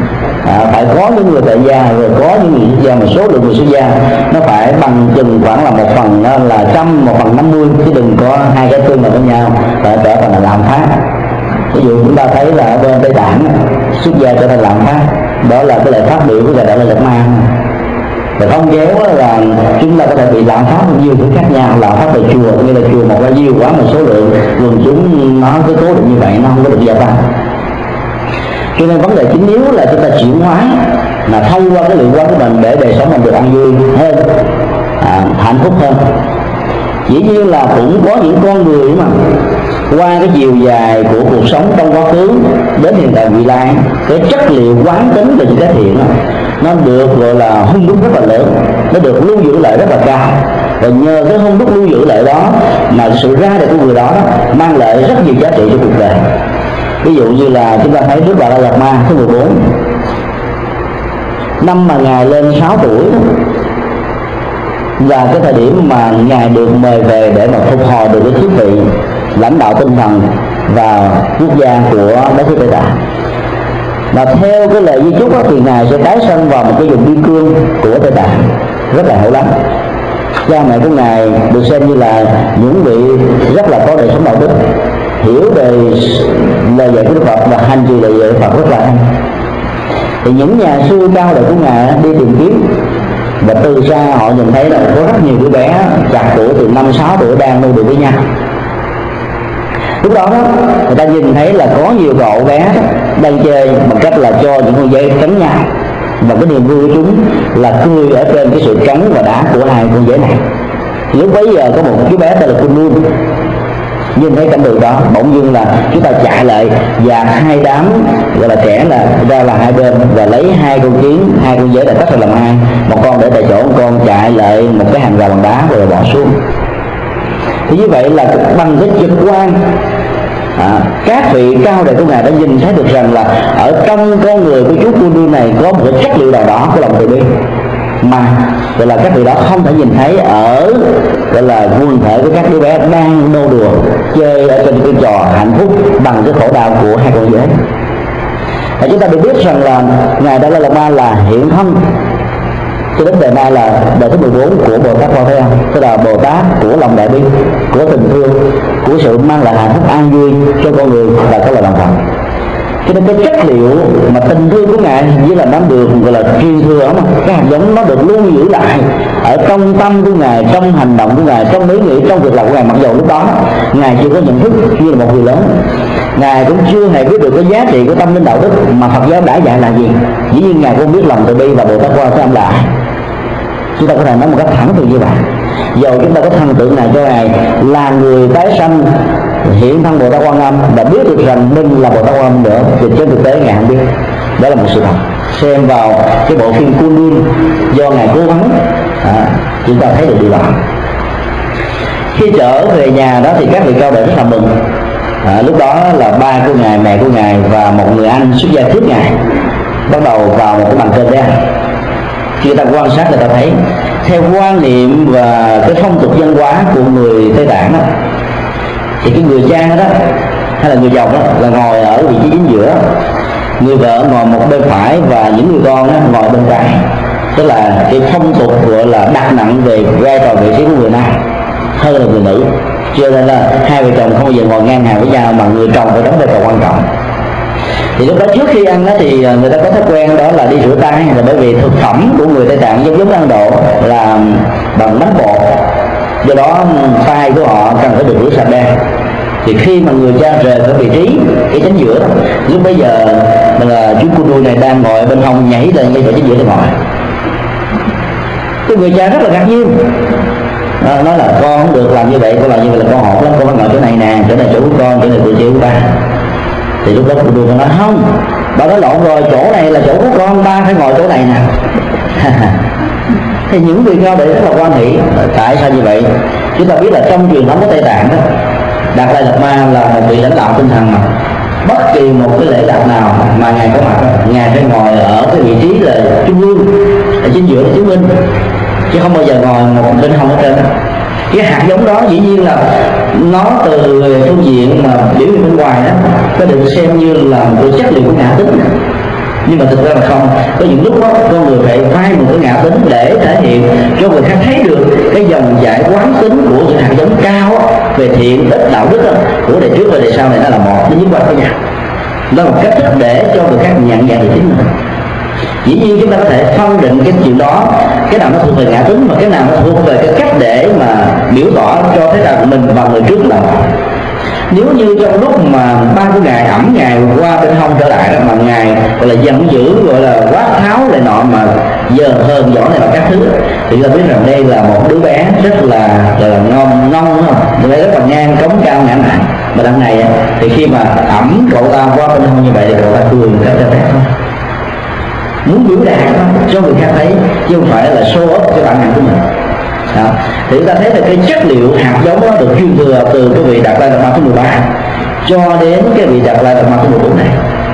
à, phải có những người tại gia rồi có những người xuất gia, mà số lượng người xuất gia nó phải bằng chừng khoảng là một phần là trăm, một phần năm mươi, chứ đừng có hai cái tương vào với nhau và trở thành là lạm phát. Ví dụ chúng ta thấy là ở bên Tây Tạng xuất gia trở thành lạm phát, đó là cái lời phát biểu của Ngài Dalai Lama. Và không kéo là chúng ta có thể bị lạm phát nhiều thứ khác nhau, lạm phát về chùa, như là chùa một là nhiều quá mà số lượng quần chúng nó cứ cố định như vậy, nó không có được gia tăng. Cho nên vấn đề chính yếu là chúng ta chuyển hóa, là thông qua cái luyện hóa của mình để đời sống mình được an vui hơn, à, hạnh phúc hơn. Dĩ nhiên là cũng có những con người mà qua cái chiều dài của cuộc sống trong quá khứ đến hiện tại vị lai, cái chất liệu quán tính về những cái thiện đó, nó được gọi là hung đúc rất là lớn, nó được lưu giữ lại rất là cao, và nhờ cái hung đúc lưu giữ lại đó mà sự ra đời của người đó, đó mang lại rất nhiều giá trị cho cuộc đời. Ví dụ như là chúng ta thấy Đức Bà La Lạt Ma thứ mười bốn, năm mà Ngài lên sáu tuổi đó, là cái thời điểm mà Ngài được mời về để mà phục hồi được cái chức vị lãnh đạo tinh thần và quốc gia của đất nước Tây Tạng. Và theo cái lời di chúc đó, thì Ngài sẽ tái sanh vào một cái vùng biên cương của Tây Tạng rất là hẻo lánh. Cha mẹ của Ngài được xem như là những vị rất là có đời sống đạo đức, hiểu về lời dạy của Đức Phật và hành trì lời dạy của Phật rất là hay. Thì những nhà sư cao đời của Ngài đi tìm kiếm, và từ xa họ nhìn thấy là có rất nhiều đứa bé chạc tuổi từ năm sáu tuổi đang nuôi được với nhau. Lúc đó, đó người ta nhìn thấy là có nhiều cậu bé đang chơi bằng cách là cho những con dế cắn nhau, và cái niềm vui của chúng là cười ở trên cái sự cắn và đá của hai con dế này. Thì lúc bấy giờ có một chú bé tên là Kunun nhìn thấy cảnh tượng đó, bỗng dưng là chúng ta chạy lại và hai đám gọi là trẻ là ra là hai bên, và lấy hai con kiến, hai con dế đã cắt ra làm hai, một con để tại chỗ, một con chạy lại một cái hàng rào bằng đá rồi bỏ xuống. Thì như vậy là bằng cái trực quan, à, các vị cao đệ của Ngài đã nhìn thấy được rằng là ở trong con người của chú Kundu này có một cái chất liệu nào đó của lòng từ bi, mà gọi là các vị đó không thể nhìn thấy ở gọi là quần thể của các đứa bé đang nô đùa chơi ở trên cái trò hạnh phúc bằng cái khổ đau của hai con dế. Và chúng ta được biết rằng là Ngài Dalai Lama là hiện thân cho đến đời nay là đời thứ mười bốn của Bồ Tát Quan Thế Âm, tức là Bồ Tát của lòng đại bi, của tình thương, của sự mang lại hạnh phúc an vui cho con người và các loài động vật. Cho nên cái chất liệu mà tình thương của Ngài như là nó được gọi là truyền thừa, mà cái hạt giống nó được lưu giữ lại ở trong tâm của Ngài, trong hành động của Ngài, trong ý nghĩ, trong việc làm của Ngài. Mặc dù lúc đó Ngài chưa có nhận thức như là một người lớn, Ngài cũng chưa hề biết được cái giá trị của tâm linh đạo đức mà Phật giáo đã dạy là gì. Dĩ nhiên Ngài cũng biết lòng từ bi và Bồ Tát Quan Thế Âm là ai. Chúng ta có thể nói một cách thẳng thừng như vậy. Dầu chúng ta có thần tượng này cho Ngài là người tái sanh hiện thân Bồ Tát Quan Âm và biết được rằng mình là Bồ Tát Quan Âm nữa, thì trên thực tế Ngài không biết. Đó là một sự thật. Xem vào cái bộ phim Kunun do Ngài cố gắng, à, chúng ta thấy được điều đó. Khi trở về nhà đó thì các vị cao đệ rất là mừng. À, lúc đó là ba của Ngài, mẹ của Ngài và một người anh xuất gia trước Ngài bắt đầu vào một cái bàn cơm để ăn. Khi người ta quan sát, người ta thấy theo quan niệm và cái phong tục văn hóa của người Tây Tạng đó, thì cái người cha đó hay là người chồng đó là ngồi ở vị trí chính giữa, người vợ ngồi một bên phải và những người con đó ngồi bên trái. Tức là cái phong tục gọi là đặt nặng về vai trò vị trí của người nam hơn là người nữ, cho nên là hai vợ chồng không bao giờ ngồi ngang hàng với nhau, mà người chồng phải đóng vai trò quan trọng. Thì lúc đó trước khi ăn đó thì người ta có thói quen đó là đi rửa tay, là bởi vì thực phẩm của người Tây Tạng giống giống Ấn Độ là bằng bánh bột, do đó tay của họ cần phải được rửa sạch đen. Thì khi mà người cha rời ở vị trí cái chính giữa đó, lúc bây giờ là chú Kundu này đang ngồi bên hông, nhảy lên ngay chỗ chính giữa để ngồi. Cái người cha rất là ngạc nhiên, à, nói là con không được làm như vậy, con làm như vậy là con hột lắm, con phải ngồi chỗ này nè, chỗ này chỗ của con, chỗ này của chị của ba. Thì lúc đó Kundu con nói không, bà nói lộn rồi, chỗ này là chỗ của con, ba phải ngồi chỗ này nè. Thì những vị cao đệ rất là quan hỷ. Tại sao như vậy? Chúng ta biết là trong truyền thống của Tây Tạng đó, Đạt Lai Lạt Ma là một vị lãnh đạo tinh thần, mà bất kỳ một cái lễ đạt nào mà Ngài có mặt, Ngài phải ngồi ở cái vị trí là trung ương, ở chính giữa để chứng minh, chứ không bao giờ ngồi một bên hông ở trên. Cái hạt giống đó dĩ nhiên là nó từ phương diện mà biểu hiện bên ngoài đó, có được xem như là một chất liệu của ngã tính, Nhưng mà thực ra là không, có những lúc đó con người phải vay một cái ngã tính để thể hiện cho người khác thấy được cái dòng chảy quán tính của những hạt giống cao về thiện ích đạo đức của đời trước và đời sau này nó là một, nó dính quanh với nhau. Đó là một cách thức để cho người khác nhận dạng được chính mình. Dĩ nhiên chúng ta có thể phân định cái chuyện đó, cái nào nó thuộc về ngã tính mà cái nào nó thuộc về cái cách để mà biểu tỏ cho thấy rằng mình và người trước là một. Nếu như trong lúc mà ba cái ngày ẩm ngày qua bên hông trở lại đó, mà ngày gọi là giận dữ, gọi là quát tháo lại nọ, mà giờ hơn võ này và các thứ, thì ta biết rằng đây là một đứa bé rất là gọi là ngon ngon đúng không? Đứa bé rất là ngang, cống cao ngã nặng. Mà đằng này thì khi mà ẩm cậu ta qua bên hông như vậy thì cậu ta cười một cách ra rét thôi, muốn biểu đạt cho người khác thấy chứ không phải là show off cái bản năng của mình. Đó. Thì chúng ta thấy là cái chất liệu hạt giống đó được truyền thừa từ cái vị Đạt Lai Lạt Ma thứ mười ba cho đến cái vị Đạt Lai Lạt Ma thứ mười bốn này.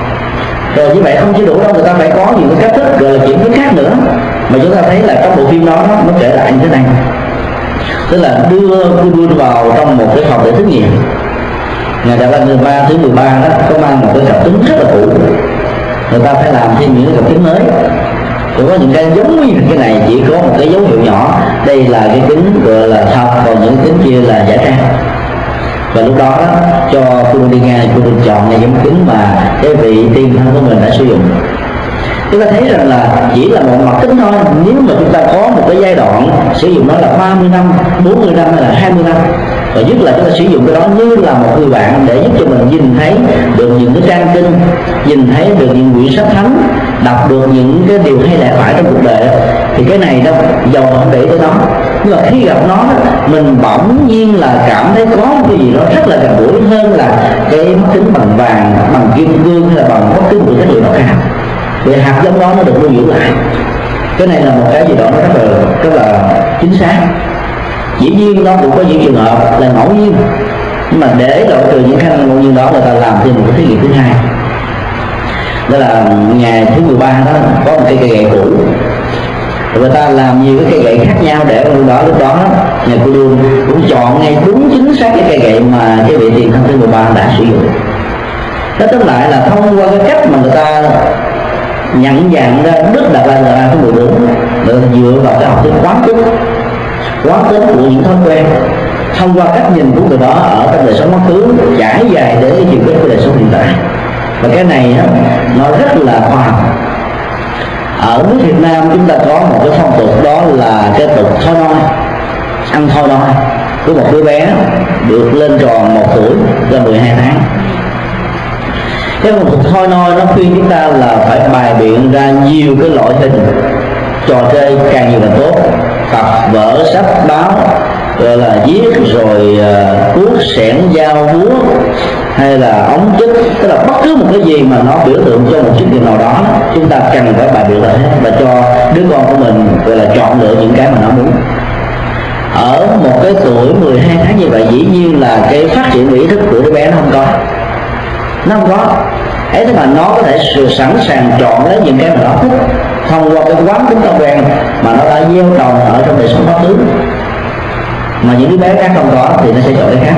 Rồi như vậy không chỉ đủ đâu, người ta phải có những cái cách thức gọi là chuyển biến khác nữa. Mà chúng ta thấy là trong bộ phim đó nó kể lại như thế này, tức là đưa đưa vào trong một cái phòng để thí nghiệm. Ngài Đạt Lai Lạt Ma thứ mười ba đó có mang một cái cặp kính rất là cũ, người ta phải làm thêm những cái cặp kính mới. Rồi có những cái giống như cái này chỉ có một cái dấu hiệu nhỏ, đây là cái kính gọi là thật, còn những kính kia là giả trang. Và lúc đó, đó cho Phương đi Nga Phương đi chọn những kính mà cái vị tiên thân của mình đã sử dụng. Chúng ta thấy rằng là chỉ là một mặt kính thôi. Nếu mà chúng ta có một cái giai đoạn sử dụng nó là ba mươi năm, bốn mươi năm hay là hai mươi năm, và nhất là chúng ta sử dụng cái đó như là một người bạn để giúp cho mình nhìn thấy được những cái trang kinh, nhìn thấy được những quyển sách thánh, đọc được những cái điều hay lẽ phải trong cuộc đời đó, thì cái này đâu dầu không để tới nó, nhưng mà khi gặp nó mình bỗng nhiên là cảm thấy có một cái gì đó rất là gần gũi hơn là cái mắt kính bằng vàng, bằng kim cương hay là bằng mắt kính của chất liệu nó cao. Vì hạt giống đó nó được lưu giữ lại. Cái này là một cái gì đó nó rất là rất là chính xác. Dĩ nhiên nó cũng có những trường hợp là ngẫu nhiên, nhưng mà để loại trừ những khả năng ngẫu nhiên đó, người ta làm thêm một cái thí nghiệm thứ hai. Đó là ngày thứ mười ba đó có một cây cây gậy cũ, người ta làm nhiều cái cây gậy khác nhau để lúc đó lúc đó nhà cô đương cũng chọn ngay đúng chính xác cái cây gậy mà cái vị tiền thân thứ mười ba đã sử dụng. Đó tóm lại là thông qua cái cách mà người ta nhận dạng ra Đức Đạt Lai Lạt Ma thứ mười bốn, để dựa vào cái học thuyết quán tính, quán tính của những thói quen, thông qua cách nhìn của người đó ở trong đời sống quá khứ trải dài đến cái chiều kết của đời sống hiện tại. Và cái này á, nó rất là khoa học. Ở nước Việt Nam chúng ta có một cái phong tục, đó là cái tục thôi nôi, ăn thôi nôi của một đứa bé được lên tròn một tuổi là mười hai tháng. Cái phong tục thôi nôi nó khuyên chúng ta là phải bày biện ra nhiều cái loại hình trò chơi càng nhiều càng tốt, tập vở sách báo, gọi là viết rồi uh, cuốc xẻng dao búa hay là ống chích, tức là bất cứ một cái gì mà nó biểu tượng cho một chức nghiệp nào đó, chúng ta cần phải bài biện lại hết và cho đứa con của mình gọi là chọn lựa những cái mà nó muốn. Ở một cái tuổi mười hai tháng như vậy, dĩ nhiên là cái phát triển ý thức của đứa bé nó không có, nó không có ấy, thế mà nó có thể sẵn sàng chọn lấy những cái mà nó thích thông qua cái quán tính thói quen mà nó đã gieo trồng ở trong đời sống quá khứ, mà những đứa bé khác không có thì nó sẽ chọn cái khác.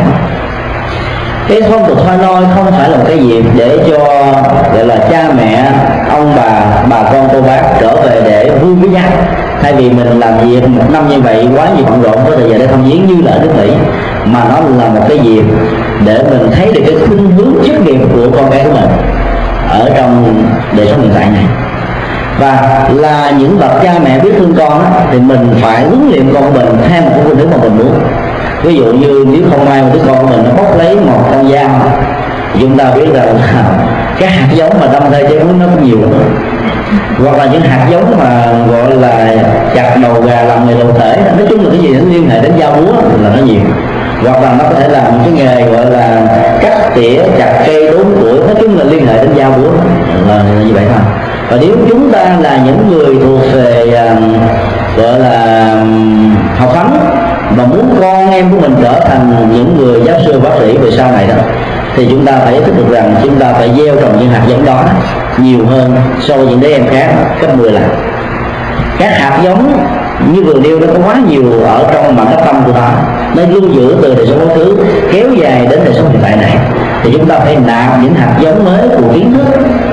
Cái phong tục thôi nôi không phải là một cái dịp để cho gọi là cha mẹ, ông bà, bà con cô bác trở về để vui với nhau, thay vì mình làm việc một năm như vậy quá nhiều bận rộn có thời giờ để thăm viếng như là ở nước Mỹ, mà nó là một cái dịp để mình thấy được cái khuynh hướng chức nghiệp của con cái của mình ở trong đời sống hiện tại này. Và là những bậc cha mẹ biết thương con á, thì mình phải huấn luyện con mình theo một cái phương hướng mà mình muốn. Ví dụ như nếu không may một đứa con của mình nó bóc lấy một con dao, chúng ta biết rằng là cái hạt giống mà đâm ra trái bún nó cũng nhiều lắm. Hoặc là những hạt giống mà gọi là chặt đầu gà làm nghề đầu thể, nói chung là cái gì nó liên hệ đến dao búa là nó nhiều. Hoặc là nó có thể làm cái nghề gọi là cắt tỉa chặt cây đốn củi, nói chung là liên hệ đến dao búa là, là như vậy thôi. Và nếu chúng ta là những người thuộc về uh, gọi là um, học thánh và muốn con em của mình trở thành những người giáo sư bác sĩ về sau này đó, thì chúng ta phải ý thức được rằng chúng ta phải gieo trồng những hạt giống đó nhiều hơn so với những đứa em khác gấp mười lần. Các hạt giống như vừa nêu nó có quá nhiều ở trong bản cách tâm của nó, nó lưu giữ từ đời sống quá khứ kéo dài đến đời sống hiện tại này, thì chúng ta phải nạp những hạt giống mới của kiến thức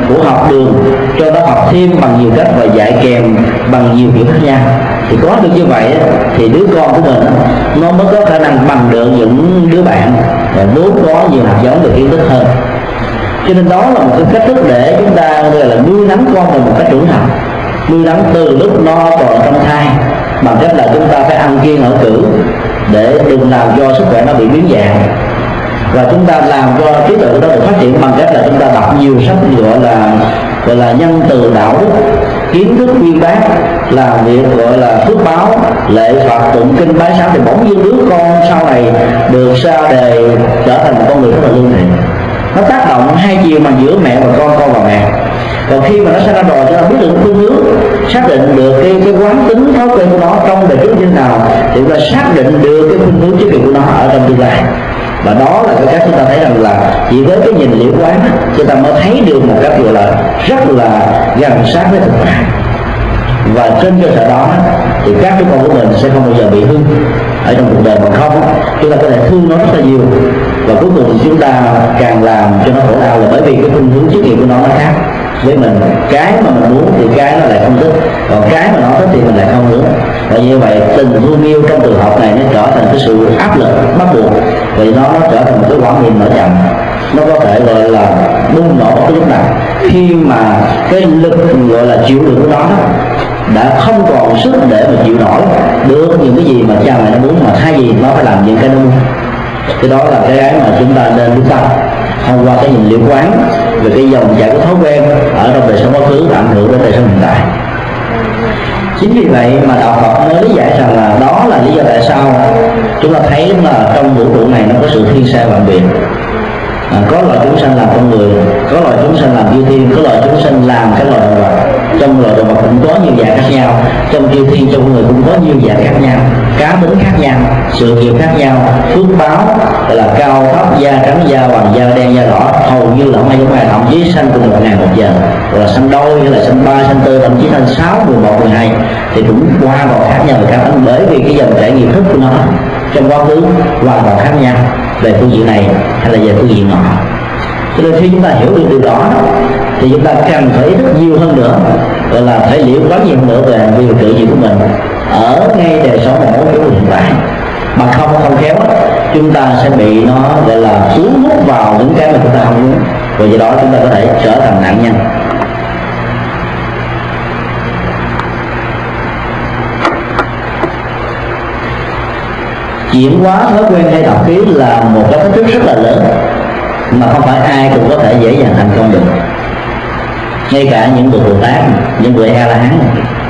của học đường cho nó học thêm bằng nhiều cách và dạy kèm bằng nhiều kiểu khác nhau. Thì có được như vậy thì đứa con của mình nó mới có khả năng bằng được những đứa bạn và vốn có nhiều hạt giống về kiến thức hơn. Cho nên đó là một cái cách thức để chúng ta gọi là nuôi nấng con mình một cách trưởng thành, nuôi nấng từ lúc nó còn trong thai, bằng cách là chúng ta phải ăn kiêng ở cử để đừng làm cho sức khỏe nó bị biến dạng, và chúng ta làm cho trí tuệ của nó được phát triển bằng cách là chúng ta đọc nhiều sách gọi là gọi là nhân từ đạo đức, kiến thức uyên bác, làm việc gọi là phước báo, lệ Phật, tụng kinh bái sám, thì bỗng nhiên đứa con sau này được ra đề trở thành một con người rất là lương thiện. Nó tác động hai chiều mà giữa mẹ và con, con và mẹ. Còn khi mà nó sinh ra rồi cho nó biết được phương hướng, xác định được cái cái quán tính thói quen của nó trong đời trước như thế nào, thì chúng ta xác định được cái phương hướng chức nghiệp của nó ở trong tương lai. Và đó là cái cách chúng ta thấy rằng là chỉ với cái nhìn liễu quán chúng ta mới thấy được một cách gọi là rất là gần sát với thực tại. Và trên cơ sở đó thì các đứa con của mình sẽ không bao giờ bị hư ở trong cuộc đời, mà không chúng ta có thể thương nó rất là nhiều, và cuối cùng chúng ta càng làm cho nó khổ đau là bởi vì cái phương hướng chức nghiệp của nó nó khác với mình. Cái mà mình muốn thì cái nó lại không thích, còn cái mà nó thích thì mình lại không muốn. Và như vậy tình thương yêu trong trường hợp này nó trở thành cái sự áp lực bắt buộc, vì nó nó trở thành một cái quả mìn nở chậm, nó có thể gọi là bung nổ bất cứ lúc nào khi mà cái lực gọi là chịu đựng của nó đã không còn sức để mà chịu nổi được những cái gì mà cha mẹ nó muốn, mà thay vì nó phải làm những cái đúng. Cái đó là cái mà chúng ta nên biết tâm thông qua cái nhìn liễu quán về cái dòng chảy của thói quen ở trong đời sống quá khứ ảnh hưởng đến đời sống hiện tại. Chính vì vậy mà đạo Phật mới lý giải rằng là đó là lý do tại sao chúng ta thấy là trong vũ trụ này nó có sự thiên sai vạn biệt. À, có loài chúng sanh làm con người, có loài chúng sanh làm chư thiên, có loài chúng sanh làm cái loài động vật. Trong loài động vật cũng có nhiều dạng khác nhau, trong chư thiên, trong con người cũng có nhiều dạng khác nhau, cá tính khác nhau, sự nghiệp khác nhau, phước báo là cao thấp, da trắng, da vàng, da đen, da đỏ hầu như là không ai giống ai, thậm chí sanh cùng một ngày một giờ, hoặc là sanh đôi, hay là sanh ba, sanh tư, thậm chí sanh sáu, mười một, mười hai, thì cũng qua vào khác nhau về cá tính, bởi vì cái dòng trải nghiệm thức của nó trong quá khứ hoàn toàn khác nhau về phương diện này hay là về phương diện nọ. Cho nên khi chúng ta hiểu được điều đó thì chúng ta cần phải ý thức nhiều hơn nữa, gọi là phải liễu quá nhiều nữa về hành vi và cử chỉ của mình ở ngay đời sống và mối của hiện tại. Mà không không khéo chúng ta sẽ bị nó gọi là cuốn hút vào những cái mà chúng ta không muốn, và do đó chúng ta có thể trở thành nạn nhân. Chuyển hóa thói quen hay tập khí là một cái thách thức rất là lớn mà không phải ai cũng có thể dễ dàng thành công được, ngay cả những bậc Bồ Tát, những người A La Hán.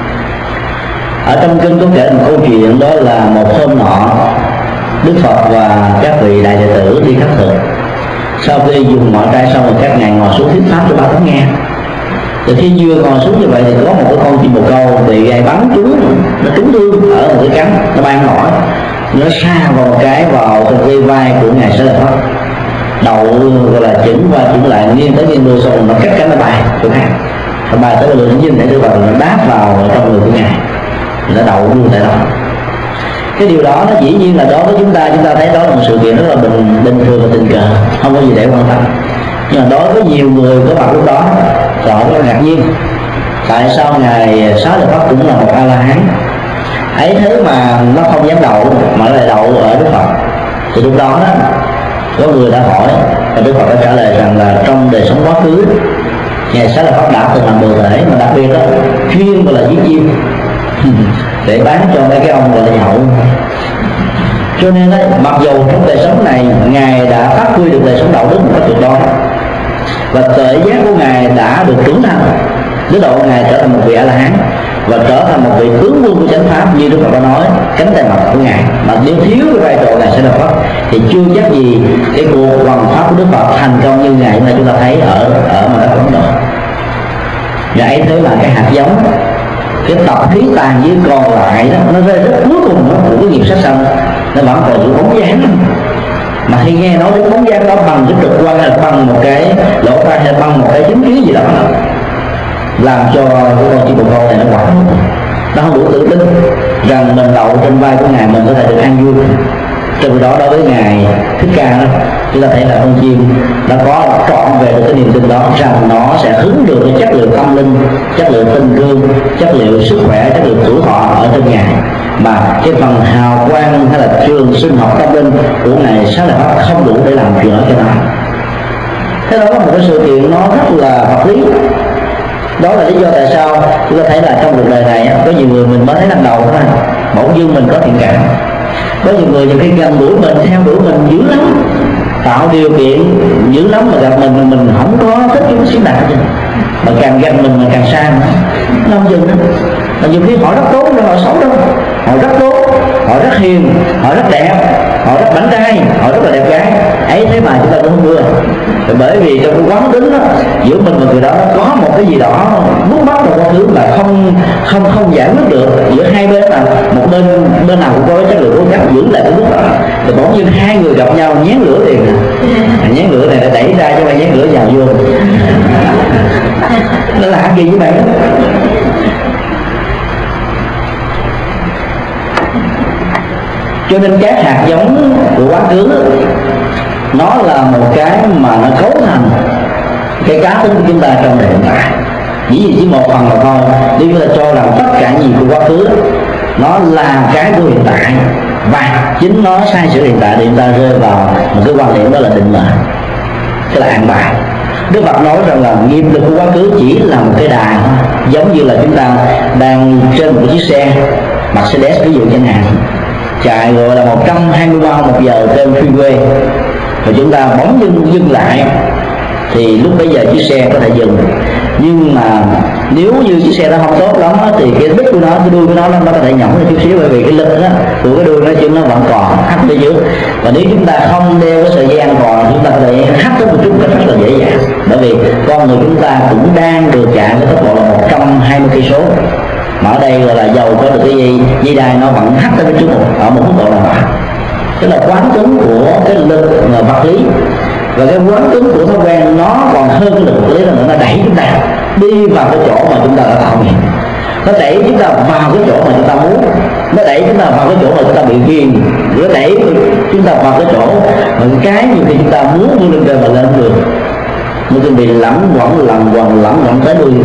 Ở trong kinh có kể một câu chuyện, đó là một hôm nọ Đức Phật và các vị đại đệ tử đi khất thực. Sau khi dùng mọi trai xong rồi các ngài ngồi xuống thuyết pháp cho ba tấn nghe. Thì khi vừa ngồi xuống như vậy thì có một cái con chim bồ câu bị gai bắn trúng, nó trúng thương ở một cái cánh, nó bay nổi, nó sa vào một cái vào trong cái vai của ngài Sở Lợi Pháp, đầu gọi là chững qua chững lại, nghiêng tới nghiêng lui, xong nó cắt cánh nó bay chỗ khác, nó bay tới lưng nó nhìn để đưa vào, nó đáp vào trong người của ngài, nó đậu luôn tại đó. Cái điều đó nó dĩ nhiên là đối với chúng ta chúng ta thấy đó là một sự kiện rất là bình bình thường và tình cờ, không có gì để quan tâm. Nhưng mà đối với nhiều người có mặt lúc đó họ rất là ngạc nhiên, tại sao ngài Xá Lợi Pháp cũng là một A La Hán ấy thế mà nó không dám đậu mà lại đậu ở Đức Phật. Thì lúc đó, đó có người đã hỏi và Đức Phật đã trả lời rằng là trong đời sống quá khứ ngài Xá Lợi Pháp đã từng làm bồ thể, mà đặc biệt đó chuyên gọi là giết chim để bán cho mấy cái ông gọi là nhậu. Cho nên đấy, mặc dù trong đời sống này ngài đã phát huy được đời sống đạo đức một cách tuyệt đối, và tuệ giác của ngài đã được trưởng thành đến độ ngài trở thành một vị A La Hán và trở thành một vị tướng quân của chánh pháp như Đức Phật đã nói cánh tay mặt của ngài. Mà nếu thiếu cái vai trò ngài sẽ được Phật thì chưa chắc gì cái cuộc hoằng pháp của Đức Phật thành công như ngày hôm nay chúng ta thấy ở ở mà đất Ấn Độ. Và ấy thế là cái hạt giống, cái tập khí tàn dư còn lại đó, nó rơi rất cuối cùng đó, của cái nghiệp sát sanh nó vẫn còn giữ bóng dáng. Mà khi nghe nói đến bóng dáng đó bằng cái trực quan hay bằng một cái lỗ tai hay bằng một cái chứng kiến gì đó, làm cho cái con chim bồ câu này nó quẳng, nó không đủ tự tin rằng mình đậu trên vai của ngài mình có thể được an vui. Trong đó đối với ngài Thích Ca đó, chúng ta thấy là con chim đã có trọn về được cái niềm tin đó rằng nó sẽ hứng được cái chất liệu tâm linh, chất liệu tình thương, chất liệu sức khỏe, chất liệu tuổi thọ ở trên ngài, mà cái phần hào quang hay là trường sinh học tâm linh của ngài Xá Lợi Pháp không đủ để làm chuyện đó cho nó. Thế đó là một cái sự kiện nó rất là hợp lý. Đó là lý do tại sao chúng ta thấy là trong cuộc đời này có nhiều người mình mới thấy lần đầu thôi, bỗng dưng mình có thiện cảm. Có nhiều người nhiều khi gần đuổi mình, theo đuổi mình dữ lắm, tạo điều kiện dữ lắm, mà gặp mình mình không có thích cái xíu nào chứ, mà càng gần mình mà càng xa nữa, nó không dừng nữa. Mà nhiều khi họ rất tốt nhưng họ xấu đâu, họ rất tốt, họ rất hiền, họ rất đẹp, họ rất bảnh trai, họ rất là đẹp gái, ấy thế mà chúng ta cũng không đưa. Bởi vì trong cái quán tính đó, giữa mình và người đó nó có một cái gì đó vướng mắc vào quá khứ mà không không không giải quyết được giữa hai bên, là một bên bên nào cũng có cái chất lượng cố gắng giữ lại cái bước đó, thì bỗng nhiên hai người gặp nhau nhén lửa liền, nhén lửa này đã đẩy ra cho bạn nhén lửa vào vô. Nó là gì với bạn đó? Cho nên các hạt giống của quá khứ nó là một cái mà nó cấu thành cái cá tính của chúng ta trong hiện tại. Chỉ vì chỉ một phần mà thôi, nếu chúng ta cho rằng tất cả gì của quá khứ nó là cái của hiện tại và chính nó sai sửa hiện tại, thì chúng ta rơi vào một cái quan điểm đó là định mệnh, cái là an bài. Đức Phật nói rằng là nghiệp lực của quá khứ chỉ là một cái đài, giống như là chúng ta đang trên một chiếc xe Mercedes ví dụ chẳng hạn, chạy gọi là một trăm hai mươi mile một giờ trên freeway, và chúng ta bỗng dưng dừng lại, thì lúc bấy giờ chiếc xe có thể dừng. Nhưng mà nếu như chiếc xe đó không tốt lắm thì cái đít của nó, cái đuôi của nó nó có thể nhỏng lên chút xíu, bởi vì cái lực đó của cái đuôi nó chứ nó vẫn còn hắt phía dưới. Và nếu chúng ta không đeo cái sợi dây an toàn, chúng ta có thể hắt tới một chút cách rất là dễ dàng, bởi vì con người chúng ta cũng đang được chạy với tốc độ là một trăm hai mươi cây số. Mà ở đây gọi là dầu có được cái dây dây đai nó vẫn hắt tới trước một ở một mức độ nào đó. Tức là quán tính của cái lực vật lý, và cái quán tính của thói quen nó còn hơn cái lực vật lý, là nó đẩy chúng ta đi vào cái chỗ mà chúng ta đã tạo nghiệp. Nó đẩy chúng ta vào cái chỗ mà chúng ta muốn, nó đẩy chúng ta vào cái chỗ mà chúng ta bị ghiền, nó đẩy chúng ta vào cái chỗ mà cái nhiều khi chúng ta muốn vươn lên trời mà lên được, nhưng chúng bị lẳng quẩn lẳng quẩn lẳng quẩn tới đuôi.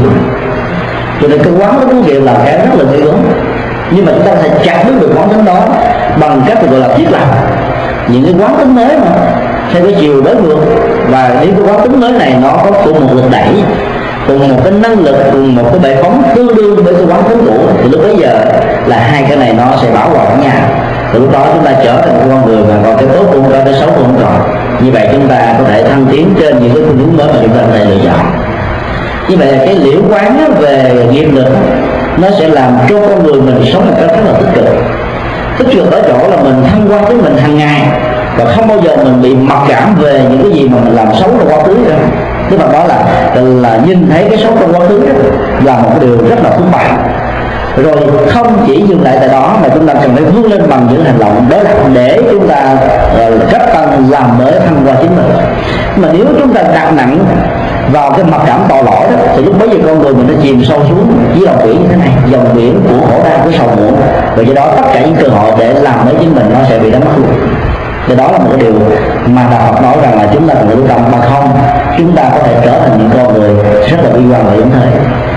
Cho nên cái quán tính của nghiệp là cái rất là nguy hiểm, nhưng mà chúng ta có thể chặt đứt được quán tính đó bằng cách gọi là thiết lập những cái quán tính mới mà theo cái chiều đối ngược. Và nếu cái quán tính mới này nó có cùng một lực đẩy, cùng một cái năng lực, cùng một cái bệ phóng tương đương với cái quán tính cũ, thì lúc bấy giờ là hai cái này nó sẽ bảo hòa với nhau. Từ lúc đó chúng ta trở thành một con người mà còn cái tốt cũng còn, cái xấu cũng còn. Như vậy chúng ta có thể thăng tiến trên những cái phương hướng mới mà chúng ta có thể lựa chọn. Như vậy là cái liễu quán về nghiệp lực nó sẽ làm cho con người mình sống một cách rất là tích cực. Tích cực ở chỗ là mình thăng quan với mình hàng ngày, và không bao giờ mình bị mặc cảm về những cái gì mà mình làm xấu trong quá khứ nữa. Tức là đó là là nhìn thấy cái xấu trong quá khứ đó là một điều rất là phức tạp. Rồi không chỉ dừng lại tại đó mà chúng ta cần phải vươn lên bằng những hành động đó để chúng ta cách tăng làm mới thăng qua chính mình. Mà nếu chúng ta đặt nặng vào cái mặc cảm tội lỗi đó, thì lúc bấy giờ con người mình nó chìm sâu xuống dưới lòng biển như thế này, dòng biển của khổ đau, của sầu muộn, và do đó tất cả những cơ hội để làm mới chính mình nó sẽ bị đánh mất luôn. Thì đó là một cái điều mà Đạo Phật nói rằng là chúng ta cần phải lưu tâm, mà không chúng ta có thể trở thành những con người rất là bi quan và giống thời.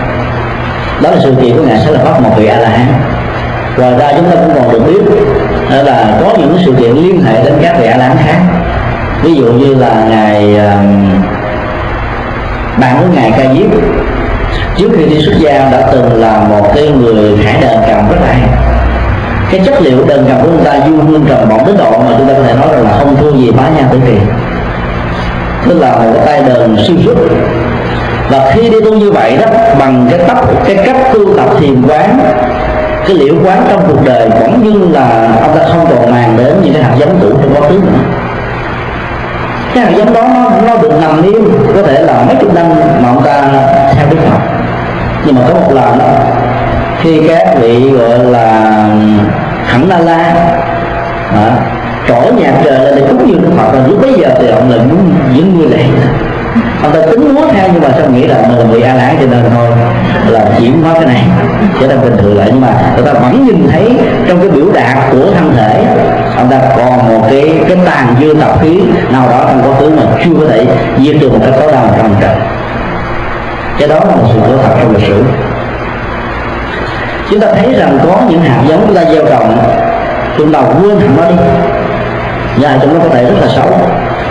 Đó là sự kiện của ngài Xá Lợi Pháp, một vị A La Hán. Ngoài ra chúng ta cũng còn được biết là có những sự kiện liên hệ đến các vị A La Hán khác. Ví dụ như là ngài bạn của ngài Ca Diếp, trước khi đi xuất gia đã từng là một cái người thải đờn cầm rất là hay. Cái chất liệu đờn cầm của người ta du hương trầm bổng đến độ mà chúng ta có thể nói rằng là không thua gì Bá Nha Tử Kỳ, tức là một cái tay đờn siêu xuất. Và khi đi tu như vậy đó, bằng cái tóc cái cách tu tập thiền quán, cái liễu quán trong cuộc đời, bỗng dưng là ông ta không còn màng đến những cái hạt giống cũ trong quá khứ nữa. Cái hạt giống đó nó, nó được nằm im có thể là mấy chục năm mà ông ta theo Đức Phật. Nhưng mà có một lần đó, khi các vị gọi là Hẳn Na La à, trổ nhạc trời lên để cúng dường Đức Phật, lúc bấy giờ thì ông là những những người lệ, ông ta tính múa theo, nhưng mà sao nghĩ là mình là vị A La Hán cho nên thôi là chuyển hóa cái này trở thành bình thường lại. Nhưng mà người ta vẫn nhìn thấy trong cái biểu đạt của thân thể ông ta còn một cái cái tàn dư tập khí nào đó trong quá khứ mà chưa có thể diệt được một cách tối đa một trăm phần trăm. Cái đó là một sự có thật trong lịch sử. Chúng ta thấy rằng có những hạt giống chúng ta gieo trồng, chúng ta quên hẳn nó đi, và chúng nó có thể rất là xấu,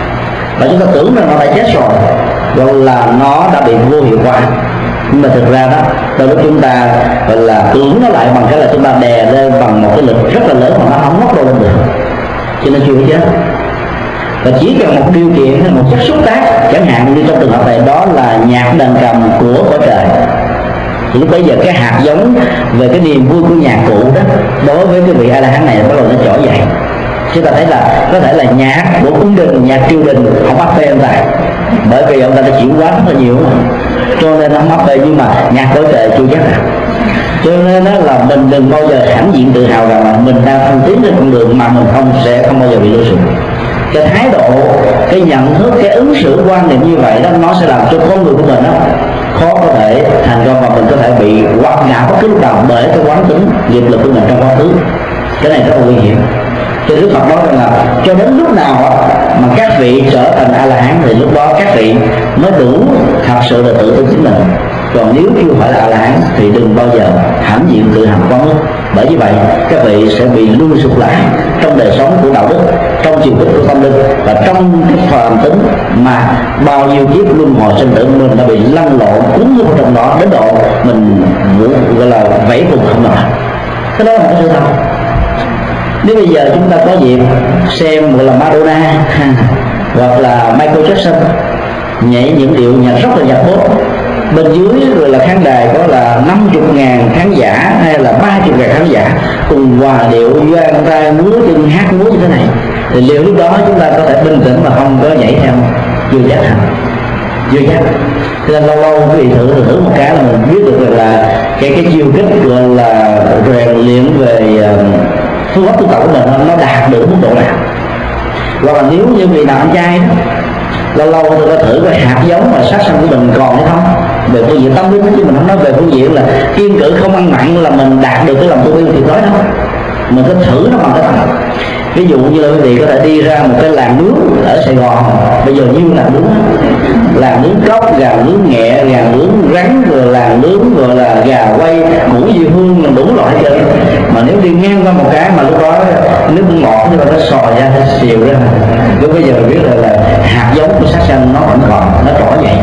và chúng ta tưởng rằng nó đã chết rồi, rồi là nó đã bị vô hiệu quả. Nhưng mà thực ra đó, đôi lúc chúng ta gọi là tưởng nó lại bằng cái là chúng ta đè lên bằng một cái lực rất là lớn mà nó không ngóc đâu lên được, cho nên chưa chết. Và chỉ cần một điều kiện hay một chất xúc tác, chẳng hạn như trong trường hợp này đó là nhạc đàn cầm của cõi trời, thì lúc bây giờ cái hạt giống về cái niềm vui của nhạc cụ đó đối với cái vị A La Hán này bắt đầu nó trỗi dậy. Chúng ta thấy là có thể là nhạc của cung đình, nhạc triều đình không bắt bê ông ta, bởi vì ông ta đã chịu quá rất là nhiều mà, cho nên nó mắc bê. Nhưng mà nhạc cõi trời chưa chắc à. Cho nên đó là mình đừng bao giờ hãnh diện tự hào rằng là mình đang thông tiến trên con đường mà mình không sẽ không bao giờ bị lừa sụp. Cái thái độ, cái nhận thức, cái ứng xử quan niệm như vậy đó, nó sẽ làm cho con người của mình đó khó có thể thành công, và mình có thể bị quật ngã bất cứ lúc nào bởi cái quán tính nghiệp lực của mình trong quá khứ. Cái này rất là nguy hiểm. Cho Đức Phật nói rằng là cho đến lúc nào mà các vị trở thành A La Hán thì lúc đó các vị mới đủ thật sự là tự tin chính mình. Còn nếu chưa phải là A La Hán thì đừng bao giờ hãnh diện tự hào quá mức. Bởi như vậy các vị sẽ bị lui sụp lại trong đời sống của đạo đức, trong chiều kích của tâm linh, và trong cái phàm tính mà bao nhiêu kiếp luân hồi sinh tử mình đã bị lăn lộn cuốn vào trong đó đến độ mình gọi là vẫy vùng không nổi. Cái đó là cái sự thật. Nếu bây giờ chúng ta có dịp xem gọi là Madonna hoặc là Michael Jackson nhảy những điệu nhạc rất là nhạc pop, bên dưới rồi là khán đài có là năm mươi ngàn khán giả hay là ba mươi ngàn khán giả cùng hòa điệu doan ra múa chân hát múa như thế này, thì liệu lúc đó chúng ta có thể bình tĩnh mà không có nhảy theo? Chưa chắc hả? Chưa chắc. Cho nên lâu lâu quý vị thử thử một cái là mình biết được rằng là cái cái chiêu kích gọi là rèn luyện về phương pháp tu tập của mình nó đạt được mức độ nào. Hoặc là nếu như vì nào ăn chay, lâu lâu tôi có thử cái hạt giống mà sát sanh của mình còn hay không, về phương diện tâm linh, chứ mình không nói về phương diện là kiêng cữ không ăn mặn là mình đạt được cái lòng tu tiên tuyệt đối đâu. Mình có thử nó bằng cái tâm. Ví dụ như là quý vị có thể đi ra một cái làng nướng ở Sài Gòn, bây giờ như làng nướng, làng nướng cóc, gà nướng nghẹ, gà nướng rắn, rồi làng nướng gọi là gà quay, củ dưa hương, là đủ loại chơi. Mà nếu đi ngang qua một cái mà lúc đó nước ngọt nhưng mà nó sòi ra, nó xìu ra, lúc bây giờ biết là, là hạt giống của sát sanh nó vẫn còn, nó trỗi dậy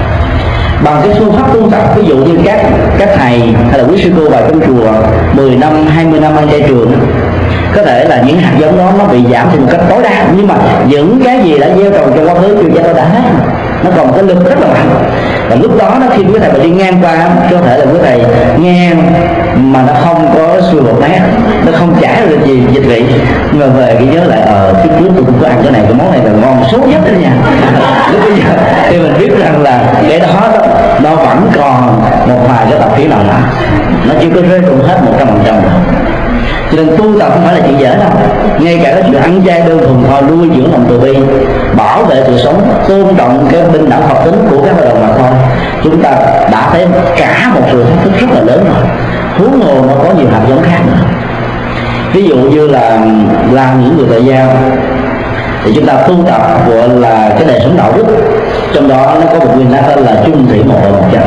bằng cái phương pháp tu tập. Ví dụ như các các thầy hay là quý sư cô vào trong chùa mười năm, hai mươi năm ăn chay trường, có thể là những hạt giống đó nó bị giảm thì một cách tối đa, nhưng mà những cái gì đã gieo trồng trong quá khứ chưa chắc nó đã hết, nó còn một cái lực rất là mạnh. Và lúc đó nó khi quý thầy mà đi ngang qua, có thể là quý thầy nghe mà nó không có xui bột nát, nó không chảy được gì dịch vị, nhưng mà về cái nhớ lại ở trước trước tôi cũng có ăn cái này, cái món này là ngon sốt nhất đó nha. Lúc bây giờ thì mình biết rằng là cái đó, đó nó vẫn còn một vài cái tập khí nào đó, nó chưa có rơi rụng hết một trăm phần trăm đâu. Cho nên tu tập không phải là chuyện dễ đâu. Ngay cả cái chuyện ăn chay đơn thuần thôi, nuôi dưỡng lòng từ bi, bảo vệ sự sống, tôn trọng cái bình đẳng hợp tính của các hoạt động mà thôi, chúng ta đã thấy cả một sự thách thức rất là lớn rồi. Huống hồ nó có nhiều hạt giống khác nữa. Ví dụ như là làm những người tại gia thì chúng ta tu tập gọi là cái đời sống đạo đức, trong đó nó có một nguyên tắc là chung thủy một đời một chân.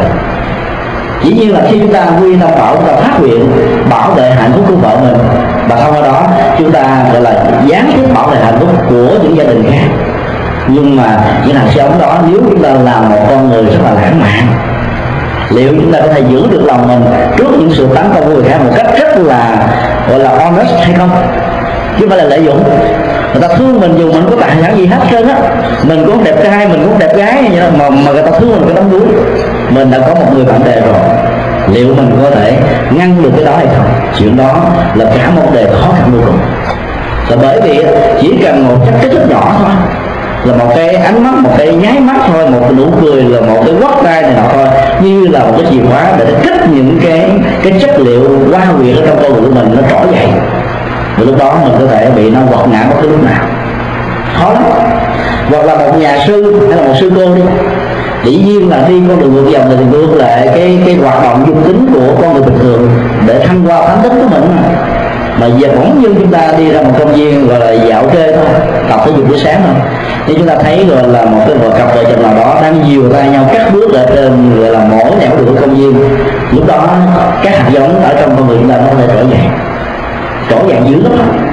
Dĩ nhiên là khi chúng ta quy tâm bảo, chúng ta phát nguyện bảo vệ hạnh phúc của vợ mình, và thông qua đó chúng ta gọi là gián tiếp bảo vệ hạnh phúc của những gia đình khác. Nhưng mà những hạt giống đó nếu chúng ta làm một con người rất là lãng mạn, liệu chúng ta có thể giữ được lòng mình trước những sự tấn công của người khác một cách rất là gọi là honest hay không? Chứ không phải là lợi dụng. Người ta thương mình dù mình có tài sản gì hết trơn á, mình cũng đẹp trai, mình cũng đẹp gái vậy đó, mà mà người ta thương mình cái tấm đuối, mình đã có một người bạn đời rồi, liệu mình có thể ngăn được cái đó hay không? Chuyện đó là cả một đề khó khăn vô cùng. Là bởi vì chỉ cần một chất kích thích nhỏ thôi, là một cái ánh mắt, một cái nháy mắt thôi, một cái nụ cười, là một cái quát tay này nọ thôi, như là một cái chìa khóa để kích những cái cái chất liệu qua quyện ở trong con người của mình nó trỗi dậy. Và lúc đó mình có thể bị nó quật ngã bất cứ lúc nào, khó lắm. Hoặc là một nhà sư hay là một sư cô đi, dĩ nhiên là đi con đường ngược dòng thì ngược lại cái cái hoạt động dung tính của con người bình thường để thăng qua thánh tính của mình. mà giờ bỗng nhiên chúng ta đi ra một công viên gọi là dạo chơi thôi, tập thể dục buổi sáng thôi, nhưng chúng ta thấy gọi là một cái vợ cặp vợ chồng nào đó đang dìu tay nhau cắt bước ở trên gọi là mổ nẻo đường công viên, lúc đó các hạt giống ở trong con người chúng ta nó có thể trỗi dậy, trỗi dậy dữ lắm.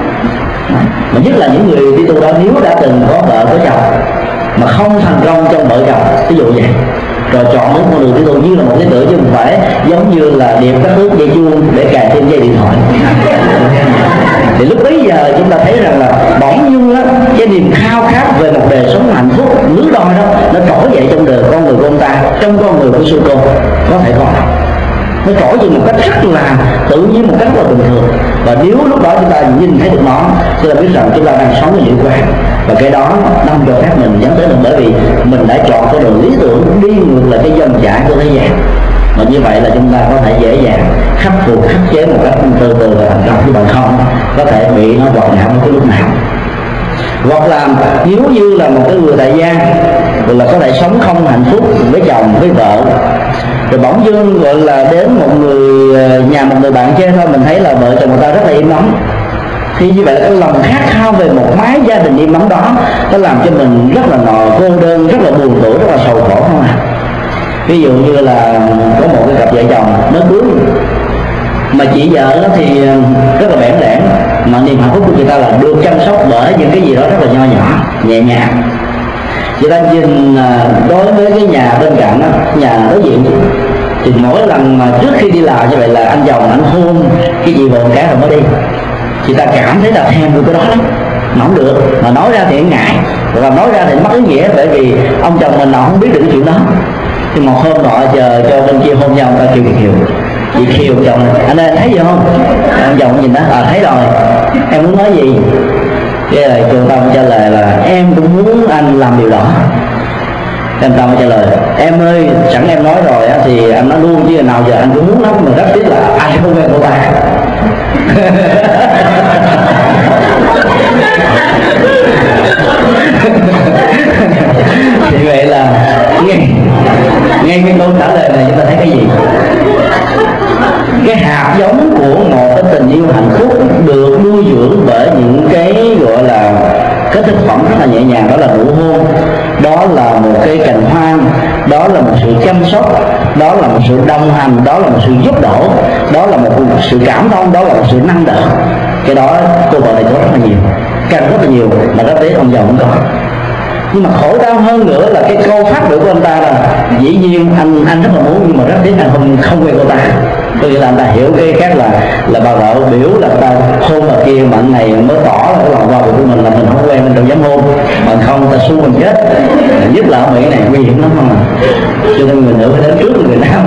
Mà nhất là những người đi tu đó nếu đã từng có vợ có chồng mà không thành công trong vợ chồng, ví dụ vậy, rồi chọn đến con đường đi tu như là một cái tựa chứ không phải giống như là điệp các bước dây chuông để cài trên dây điện thoại. Thì lúc bấy giờ chúng ta thấy rằng là bỗng nhiên đó, cái niềm khao khát về một đời sống hạnh phúc nước đôi đó nó trỗi dậy trong đời con người của ông ta, trong con người của sư cô có thể có, nó trỗi dậy một cách rất là tự nhiên, một cách rất là bình thường. Và nếu lúc đó chúng ta nhìn thấy được nó, chúng ta biết rằng chúng ta đang sống với liên quan, và cái đó nó không cho phép mình dám tới được, bởi vì mình đã chọn cái đường lý tưởng đi ngược lại cái dòng chảy của thế gian. Mà như vậy là chúng ta có thể dễ dàng khắc phục, khắc chế một cách từ từ và thành công, chứ bằng không có thể bị nó vọt não cái lúc nào. Hoặc là nếu như là một cái người tại gia rồi là có thể sống không hạnh phúc với chồng với vợ, rồi bỗng dưng gọi là đến một người nhà một người bạn chơi thôi, mình thấy là vợ chồng người ta rất là im ắng, thì như vậy là cái lòng khát khao về một mái gia đình im ắng đó nó làm cho mình rất là nọ cô đơn, rất là buồn tủi, rất là sầu khổ, không à. Ví dụ như là có một cái cặp vợ chồng mới cưới mà chị vợ đó thì rất là bẽn lẽn, mà niềm hạnh phúc của người ta là được chăm sóc bởi những cái gì đó rất là nho nhỏ nhẹ nhàng. Người ta nhìn đối với cái nhà bên cạnh đó, nhà đối diện, thì mỗi lần mà trước khi đi làm như vậy là anh chồng anh hôn cái gì vào một cái rồi mới đi, chị ta cảm thấy là thèm được cái đó lắm, mà không được, mà nói ra thì ngại, và nói ra thì mất ý nghĩa, bởi vì ông chồng mình nào không biết được cái chuyện đó. Thì một hôm nọ chờ cho bên kia hôn nhau, người ta kêu Kiều Kiều, chị Kiều chồng này, anh ơi thấy gì không? Ông chồng nhìn đó, à thấy rồi, em muốn nói gì? Cái là cô ta trả lời là em cũng muốn anh làm điều đó. Em ta trả lời em ơi, sẵn em nói rồi á, thì anh nói luôn chứ nào giờ anh cũng muốn lắm, mà rất tiếc là ai không quen cô ta. Thì vậy là nghe nghe cái câu trả lời này chúng ta thấy cái gì? Cái hạt giống của một cái tình yêu hạnh phúc được nuôi dưỡng bởi những cái gọi là cái thực phẩm rất là nhẹ nhàng, đó là nụ hôn, đó là một cái cành hoa, đó là một sự chăm sóc, đó là một sự đồng hành, đó là một sự giúp đỡ, đó là một sự cảm thông, đó là một sự nâng đỡ. Cái đó cô vợ này có rất là nhiều, cần rất là nhiều, mà rất tiếc ông giàu không có. Nhưng mà khổ đau hơn nữa là cái câu phát biểu của anh ta là dĩ nhiên anh anh rất là muốn, nhưng mà rất tiếc anh không không quen cô ta. Có nghĩa là anh ta hiểu cái khác là là bà vợ biểu là ta hôn bà kia, mà anh này mới tỏ là cái lòng qua của mình là mình không quen, mình đâu dám hôn, mà không ta xu mình chết. Nhất là ở Mỹ này nguy hiểm lắm, không à. Cho nên người nữ phải đến trước người nam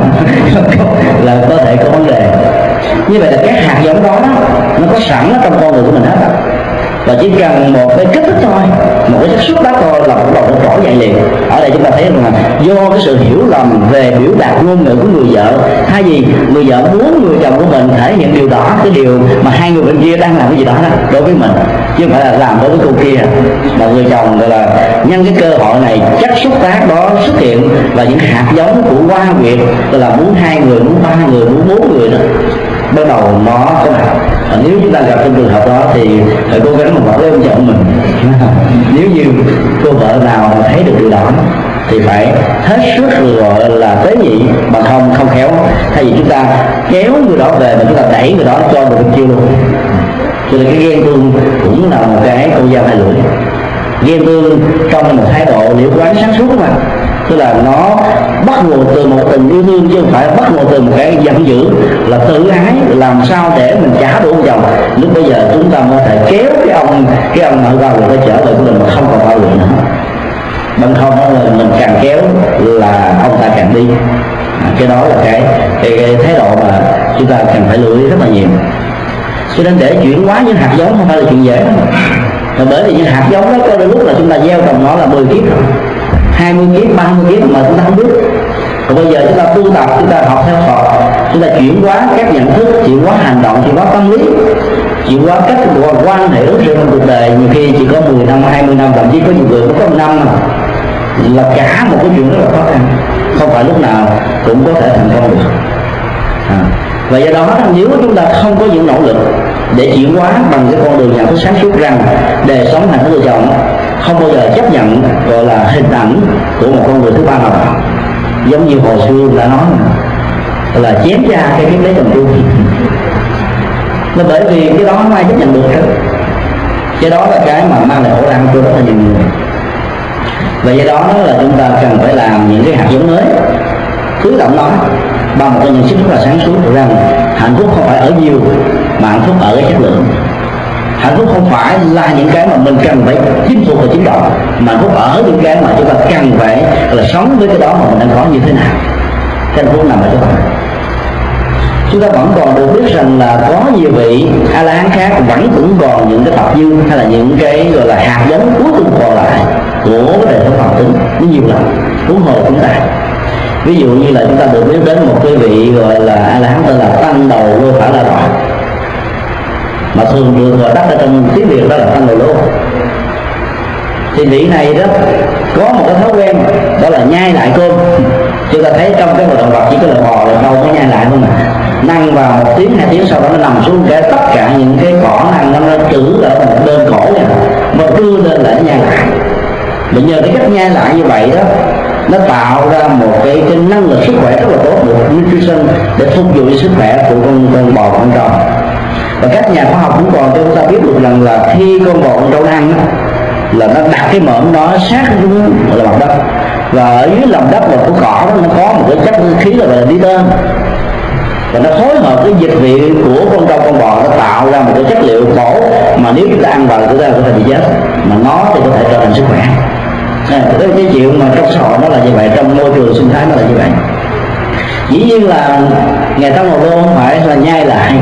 là có thể có vấn đề. Như vậy là cái hạt giống đó nó có sẵn ở trong con người của mình hết á, và chỉ cần một cái kích thích thôi, một cái xác suất đó thôi là bắt đầu nó trỗi dậy liền. Ở đây chúng ta thấy rằng là do cái sự hiểu lầm về biểu đạt ngôn ngữ của người vợ, thay vì người vợ muốn người chồng của mình thể hiện điều đó, cái điều mà hai người bên kia đang làm cái gì đó, đó đối với mình, chứ không phải là làm đối với cô kia. Mà người chồng gọi là nhân cái cơ hội này, chất xúc tác đó xuất hiện, và những hạt giống của hoa việt gọi là muốn hai người, muốn ba người, muốn bốn người đó bắt đầu nó có mặt. Và nếu chúng ta gặp trong trường hợp đó thì phải cố gắng mà bảo với ông chồng mình. Nếu như cô vợ nào thấy được điều đó thì phải hết sức gọi là tế nhị, mà không không khéo, thay vì chúng ta kéo người đó về mà chúng ta đẩy người đó cho được bên kia luôn. Cho nên cái ghen tương cũng là một cái câu dao hai lưỡi. Ghen tương trong một thái độ liễu quán sáng suốt mà, tức là nó bắt nguồn từ một tình yêu thương, chứ không phải bắt nguồn từ một cái giận dữ là tự ái, làm sao để mình trả đủ ông chồng. Lúc bây giờ chúng ta có thể kéo cái ông cái ông nội vào người ta trở về của mình mà không còn bao luyện nữa. Bằng không là mình càng kéo là ông ta càng đi. À, cái đó là cái, cái, cái thái độ mà chúng ta cần phải lưu ý rất là nhiều. Cho nên để chuyển hóa những hạt giống không phải là chuyện dễ đâu. Và bởi vì những hạt giống đó có đôi lúc là chúng ta gieo trồng nó là mười kiếp rồi, hai mươi kiếp, ba mươi kiếp mà chúng ta không biết. Còn bây giờ chúng ta tu tập, chúng ta học theo Phật, chúng ta chuyển hóa các nhận thức, chuyển hóa hành động, chuyển hóa tâm lý, chuyển hóa cách quan hệ ứng xử trong cuộc đời. Nhiều khi chỉ có mười năm, hai mươi năm, thậm chí có nhiều người cũng có một năm là cả một cái chuyện rất là khó khăn, không phải lúc nào cũng có thể thành công được. À, và do đó nếu chúng ta không có những nỗ lực để chuyển hóa bằng cái con đường nhận thức sáng suốt rằng đời sống hạnh phúc vợ chồng không bao giờ chấp nhận gọi là hình ảnh của một con người thứ ba nào đó. Giống như hồi xưa đã nói là chém ra cái kiếp lấy chồng chung, là bởi vì cái đó không ai chấp nhận được hết. Cái đó là cái mà mang lại khổ đau cho rất là nhiều người. Và do đó là chúng ta cần phải làm những cái hạt giống mới, cứ động nó bằng một cái nhận thức rất là sáng suốt rằng hạnh phúc không phải ở nhiều mà hạnh phúc ở cái chất lượng. Hạnh phúc không phải là những cái mà mình cần phải chinh phục và chiếm đoạt, mà hạnh phúc ở những cái mà chúng ta cần phải là sống với cái đó mà mình đang có như thế nào. Cái hạnh phúc nằm ở chỗ đó. Chúng ta vẫn còn được biết rằng là có nhiều vị A La Hán khác vẫn cũng còn những cái tập dư hay là những cái gọi là hạt giống cuối cùng còn lại của cái đời sống phàm tính nó nhiều lắm, huống hồ chúng ta. Ví dụ như là chúng ta được biết đến một cái vị gọi là A La Hán tên là Tăng Đầu Lô Phả La Đọa, mà thường được gọi tắt ở trong tiếng Việt đó là Tăng Đầu Lô. Thì vị này đó có một cái thói quen đó là nhai lại cơm. Chúng ta thấy trong cái động vật chỉ có là bò là đâu có nhai lại không mà nằm vào một tiếng hai tiếng sau đó nó nằm xuống cái tất cả những cái cỏ nằm nó, nó trữ ở một bên cổ này mà đưa lên lại nhai lại. Và nhờ cái cách nhai lại như vậy đó nó tạo ra một cái, cái năng lực sức khỏe rất là tốt, một nutrition để phục vụ cho sức khỏe của con con bò con trâu. Và các nhà khoa học cũng còn cho chúng ta biết được rằng là khi con bò con trâu ăn đó, là nó đặt cái mõm nó sát xuống là mặt đất, và ở dưới lòng đất và của cỏ đó, nó có một cái chất khí là gọi là nitơ, và nó phối hợp với dịch vị của con trâu con bò, nó tạo ra một cái chất liệu bổ mà nếu chúng ta ăn vào chúng ta có thể bị chết, mà nó thì có thể trở thành sức khỏe. À, cái, cái chuyện mà trong xã hội nó là như vậy, trong môi trường sinh thái nó là như vậy. Dĩ nhiên là ngày Tăng Đầu Lô không phải là nhai lại,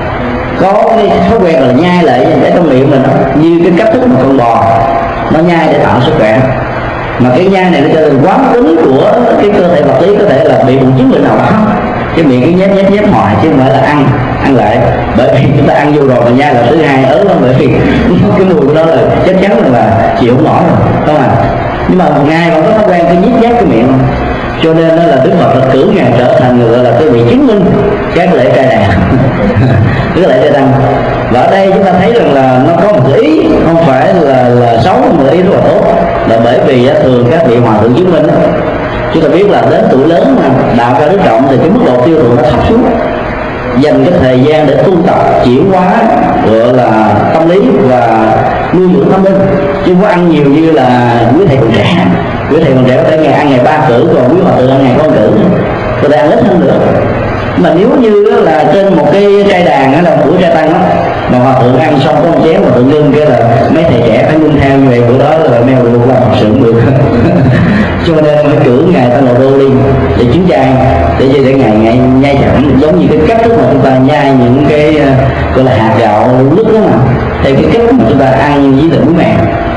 có cái thói quen là nhai lại để trong miệng mình như cái cách thức mà con bò nó nhai để tạo sức khỏe. Mà cái nhai này nó cho nên quán tính của cái cơ thể vật lý có thể là bị một chứng bệnh nào đó, cái miệng cái nhép nhép nhép hoài chứ không phải là ăn ăn lại, bởi vì chúng ta ăn vô rồi mà nhai là thứ hai ớn lắm, bởi vì cái mùi của nó là chắc chắn là chịu không nổi rồi, không à. Nhưng mà một ngày vẫn có thói quen cái nhít nhát cái miệng, cho nên nó là Đức Phật là cử ngài trở thành gọi là cái vị chứng minh các lễ trai đàn cái lễ trai đàn. Và ở đây chúng ta thấy rằng là nó có một cái ý không phải là là xấu, mà ý rất là tốt, là bởi vì thường các vị hòa thượng chứng minh đó, chúng ta biết là đến tuổi lớn mà đạo cao đức trọng thì cái mức độ tiêu thụ nó thấp xuống, dành cái thời gian để tu tập chuyển hóa gọi là tâm lý và nuôi dưỡng tâm linh, chứ không có ăn nhiều như là quý thầy còn trẻ. Quý thầy còn trẻ có thể ngày ăn ngày ba cử, còn quý hòa thượng ăn ngày con cử, có thể ăn ít hơn nữa. Mà nếu như là trên một cái trai đàn hay là một buổi trai tăng đó, mà hòa thượng ăn xong có một chén mà tự ngưng cái là mấy thầy trẻ phải ngưng theo như vậy, bữa đó là mèo được là thật sự được cho nên phải cử ngài Tăng Đầu Lô liên để chứng chay, để để ngài ngài nhai chậm, giống như cái cách thức mà chúng ta nhai những cái gọi là hạt gạo lúc đó mà theo cái cách mà chúng ta ăn với lại muối mè,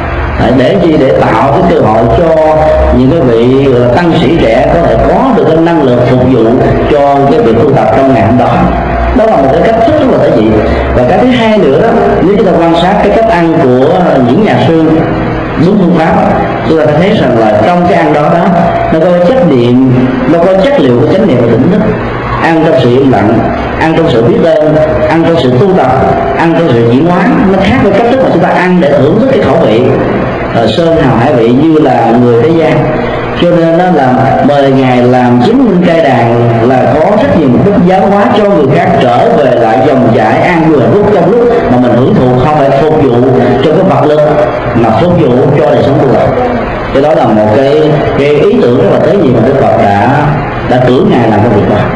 để chi để tạo cái cơ hội cho những cái vị tăng sĩ trẻ có thể có được cái năng lực phục vụ cho cái việc tu tập trong ngày hôm đó. Đó là một cái cách thức rất là tế nhị. Và cái thứ hai nữa đó, nếu chúng ta quan sát cái cách ăn của những nhà sư đúng phương pháp, chúng ta thấy rằng là trong cái ăn đó đó nó có chất niệm, nó có chất liệu của chánh niệm và tỉnh thức. Ăn trong sự im lặng, ăn trong sự biết ơn, ăn trong sự tu tập, ăn trong sự chuyển hóa, nó khác với cách thức mà chúng ta ăn để thưởng thức cái khẩu vị uh, sơn hào hải vị như là người thế gian. Cho nên nó là mời ngài làm chứng minh trai đàn là có rất nhiều mục đích giáo hóa cho người khác trở về lại dòng chảy an vui hạnh phúc trong lúc mà mình hưởng thụ, không phải phục vụ cho cái vật lực mà phục vụ cho đời sống tu tập. Cái đó là một cái cái ý tưởng rất là tế nhị mà Đức Phật đã đã cử ngài làm cái việc đó.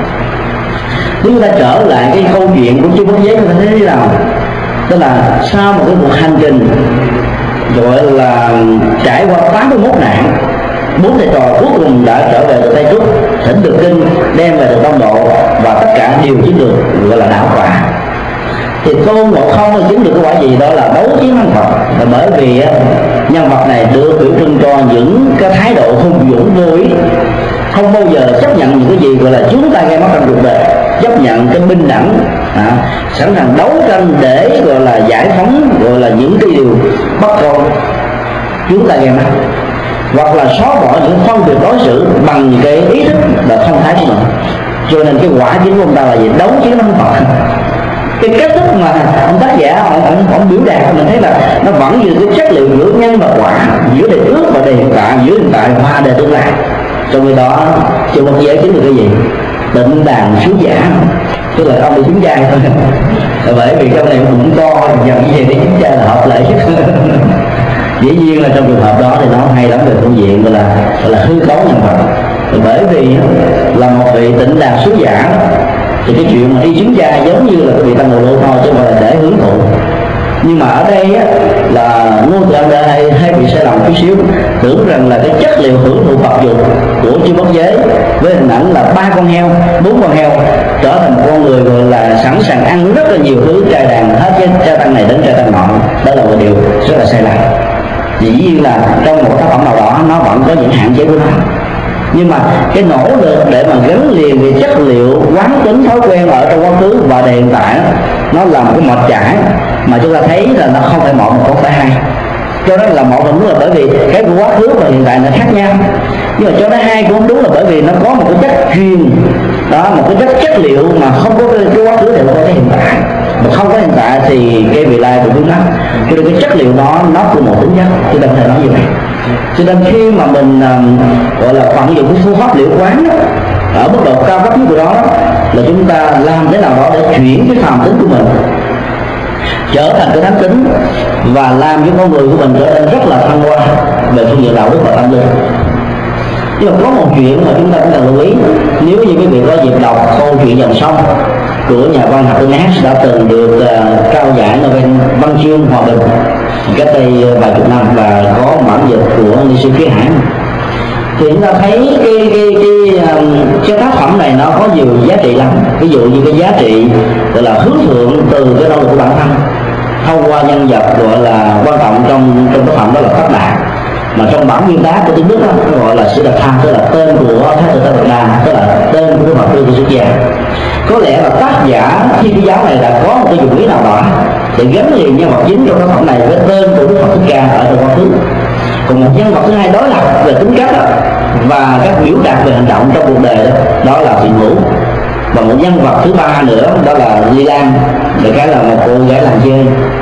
Nếu chúng ta trở lại cái câu chuyện của chư Bát Giới, chúng ta thấy thế nào? Tức là sau một cái cuộc hành trình gọi là trải qua tám mươi mốt nạn, bốn thầy trò cuối cùng đã trở về từ Tây Trúc, thỉnh được kinh, đem về được Đông Độ, và tất cả đều chứng được gọi là đạo quả. Thì Tôn Ngộ Không chứng được cái quả gì? Đó là đấu chiến nhân vật. Là bởi vì nhân vật này được biểu trưng cho những cái thái độ hùng dũng vô ý, không bao giờ chấp nhận những cái gì gọi là chúng ta gây mất trong cuộc đời, chấp nhận cái bình đẳng, à, sẵn sàng đấu tranh để gọi là giải phóng gọi là những cái điều bất công chúng ta gây mất, hoặc là xóa bỏ những phân biệt đối xử bằng cái ý thức là thông thái của mình. Cho nên cái quả chính của ông ta là gì? Đấu chiến thắng Phật. cái cách thức mà ông tác giả ông, ông, ông biểu đạt mình thấy là nó vẫn như cái chất liệu giữa nhân và quả, giữa đề ước và đề hiện tại, giữa hiện tại và đề tương lai. Trong khi đó chưa một giới chính là cái gì? Tịnh đàn sứ giả, tức là ông đi chứng trai thôi. Bởi vì trong này cũng co dần như vậy để chứng trai là hợp lệ nhất. Dĩ nhiên là trong trường hợp đó thì nó hay lắm về phương diện gọi là gọi là hư cấu nhân vật. Bởi vì là một vị tịnh đàn sứ giả thì cái chuyện mà đi chứng trai giống như là cái vị tăng đồ đô thôi, chứ không phải là để hưởng thụ. Nhưng mà ở đây á, là ngô tự anh hay, hay bị sai lầm chút xíu, tưởng rằng là cái chất liệu hưởng thụ vật dục của chư bất giới với hình ảnh là ba con heo, bốn con heo trở thành một con người gọi là sẵn sàng ăn rất là nhiều thứ trai đàn, hết cái trai tăng này đến trai tăng nọ. Đó là một điều rất là sai lầm. Dĩ nhiên là trong một tác phẩm nào đó nó vẫn có những hạn chế của nó, nhưng mà cái nỗ lực để mà gắn liền về chất liệu quán tính thói quen ở trong quá khứ và hiện tại đó, nó là một cái mệt trải mà chúng ta thấy là nó không phải một mà không phải hai. Cho đó là một là đúng là bởi vì cái của quá khứ và hiện tại nó khác nhau, nhưng mà cho nó hai cũng đúng là bởi vì nó có một cái chất truyền đó, một cái chất chất liệu mà không có cái, cái quá khứ thì không có cái hiện tại, mà không có hiện tại thì cái vị lai của chúng nó, cho nên cái chất liệu đó nó của một tính chất, chúng ta có thể nói như vậy. Cho nên khi mà mình um, gọi là vận dụng cái phương pháp liệu quán đó, ở mức độ cao cấp nhất của đó là chúng ta làm thế nào đó để chuyển cái phàm tính của mình trở thành cái thánh tính và làm cho con người của mình trở nên rất là thăng hoa về phương diện đạo đức và tâm linh. Nhưng mà có một chuyện mà chúng ta cũng cần lưu ý, nếu như quý vị có dịp đọc câu chuyện dòng sông của nhà văn Hạt Nát đã từng được uh, trao giải Nobel văn chương hòa bình cách đây vài chục năm và có bản dịch của ni sư Phía Hải, thì chúng ta thấy cái cái cái um, cái tác phẩm này nó có nhiều giá trị lắm. Ví dụ như cái giá trị gọi là hướng thượng từ cái nỗ lực của bản thân thông qua nhân vật gọi là quan trọng trong trong tác phẩm, đó là Pháp Đạt, mà trong bản nguyên tác của tiếng Đức đó, nó gọi là Sĩ Đạt Tham, tức là tên của Thái tử Tăng Đạt Đa, tức là tên của Phật Tư xuất gia. Có lẽ là tác giả Thiên Chúa giáo này đã có một cái dụng ý nào đó để gắn liền nhân vật chính trong tác phẩm này với tên của Đức Phật Thích Ca ở trong quá khứ. Còn một nhân vật thứ hai đối lập về tính cách đó, và các biểu đạt về hành động trong cuộc đời đó, đó là Thiện Hữu. Và một nhân vật thứ ba nữa đó là Ly Lan, để cái là một cô gái làng chơi.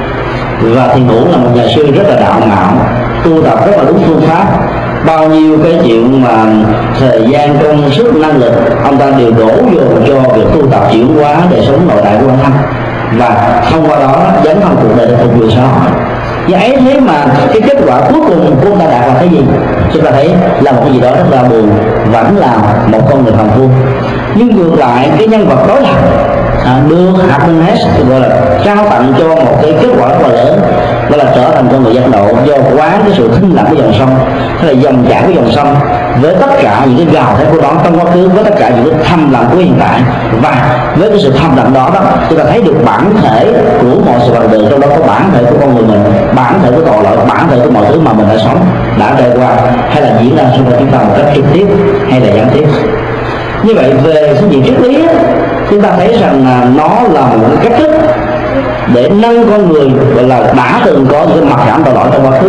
Và Thiện Hữu là một nhà sư rất là đạo mạo, tu tập rất là đúng phương pháp. Bao nhiêu cái chuyện mà thời gian, công sức, năng lực ông ta đều đổ vô cho việc tu tập chuyển hóa đời sống nội tại của bản thân, và thông qua đó dấn thân cuộc đời để phục vụ xã hội. Và ấy thế mà cái kết quả cuối cùng của ông ta đạt là cái gì? Chúng ta thấy là một cái gì đó rất là buồn, vẫn là một con người phàm phu. Nhưng ngược lại cái nhân vật đối lập à, được Happiness gọi là trao tặng cho một cái kết quả rất là lớn, đó là trở thành con người giác ngộ do quán cái sự thinh lặng của dòng sông, hay là dòng chảy của dòng sông với tất cả những cái gào thét của nó trong quá khứ, với tất cả những cái thầm lặng của hiện tại, và với cái sự thầm lặng đó đó chúng ta thấy được bản thể của mọi sự vật được, trong đó có bản thể của con người mình, bản thể của tội lỗi, bản thể của mọi thứ mà mình đã sống, đã trải qua hay là diễn ra xung quanh chúng ta một cách trực tiếp hay là gián tiếp. Như vậy về phương diện triết lý chúng ta thấy rằng là nó là một cái cách thức để nâng con người gọi là đã từng có những mặc cảm tội lỗi trong quá khứ,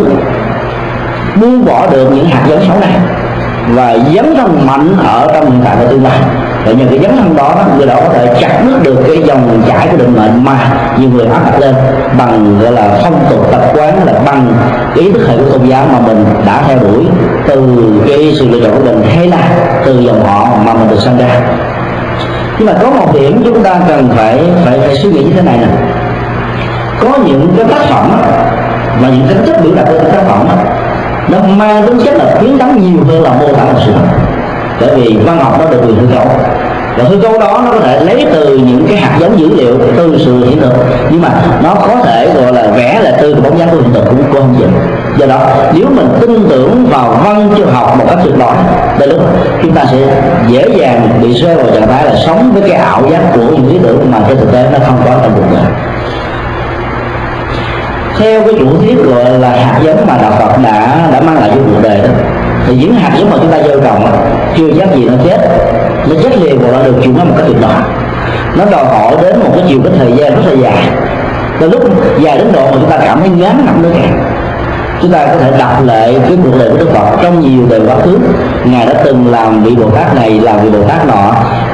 buông bỏ được những hạt giống xấu này và dấn thân mạnh ở trong hiện tại và tương lai. Và nhờ cái dấn thân đó, người đó có thể chặt đứt được cái dòng chảy của định mệnh mà nhiều người áp đặt lên bằng gọi là phong tục tập quán, là bằng cái ý thức hệ của tôn giáo mà mình đã theo đuổi từ cái sự lựa chọn của mình, hay là từ dòng họ mà mình được sinh ra. Nhưng mà có một điểm chúng ta cần phải phải phải suy nghĩ như thế này nè, có những cái tác phẩm và những tính chất biểu đạt của tác phẩm nó mang tính chất là khuyến tấn nhiều hơn là mô tả một sự thật. Bởi vì văn học nó được quyền hư cấu, và hư cấu đó nó có thể lấy từ những cái hạt giống dữ liệu từ sự hiện thực, nhưng mà nó có thể gọi là vẽ lại từ bóng dáng của hiện thực cũng có không chịu. Do đó nếu mình tin tưởng vào văn chương học một cách tuyệt đối, đến lúc chúng ta sẽ dễ dàng bị rơi vào trạng thái là sống với cái ảo giác của những ý tưởng mà trên thực tế nó không có trong cuộc đời. Theo cái chủ thuyết gọi là hạt giống mà đạo Phật đã đã mang lại cho cuộc đời đó, thì những hạt giống mà chúng ta gieo trồng chưa chắc gì nó chết, nó chết liền và nó được chuyển hóa một cách tuyệt đối. Nó đòi hỏi đến một cái chiều cái thời gian rất là dài, từ lúc dài đến độ mà chúng ta cảm thấy ngán ngẩm nữa kìa. Chúng ta có thể đọc lại cái cuộc đời của Đức Phật trong nhiều đời quá khứ, ngài đã từng làm vị Bồ Tát này, làm vị Bồ Tát nọ,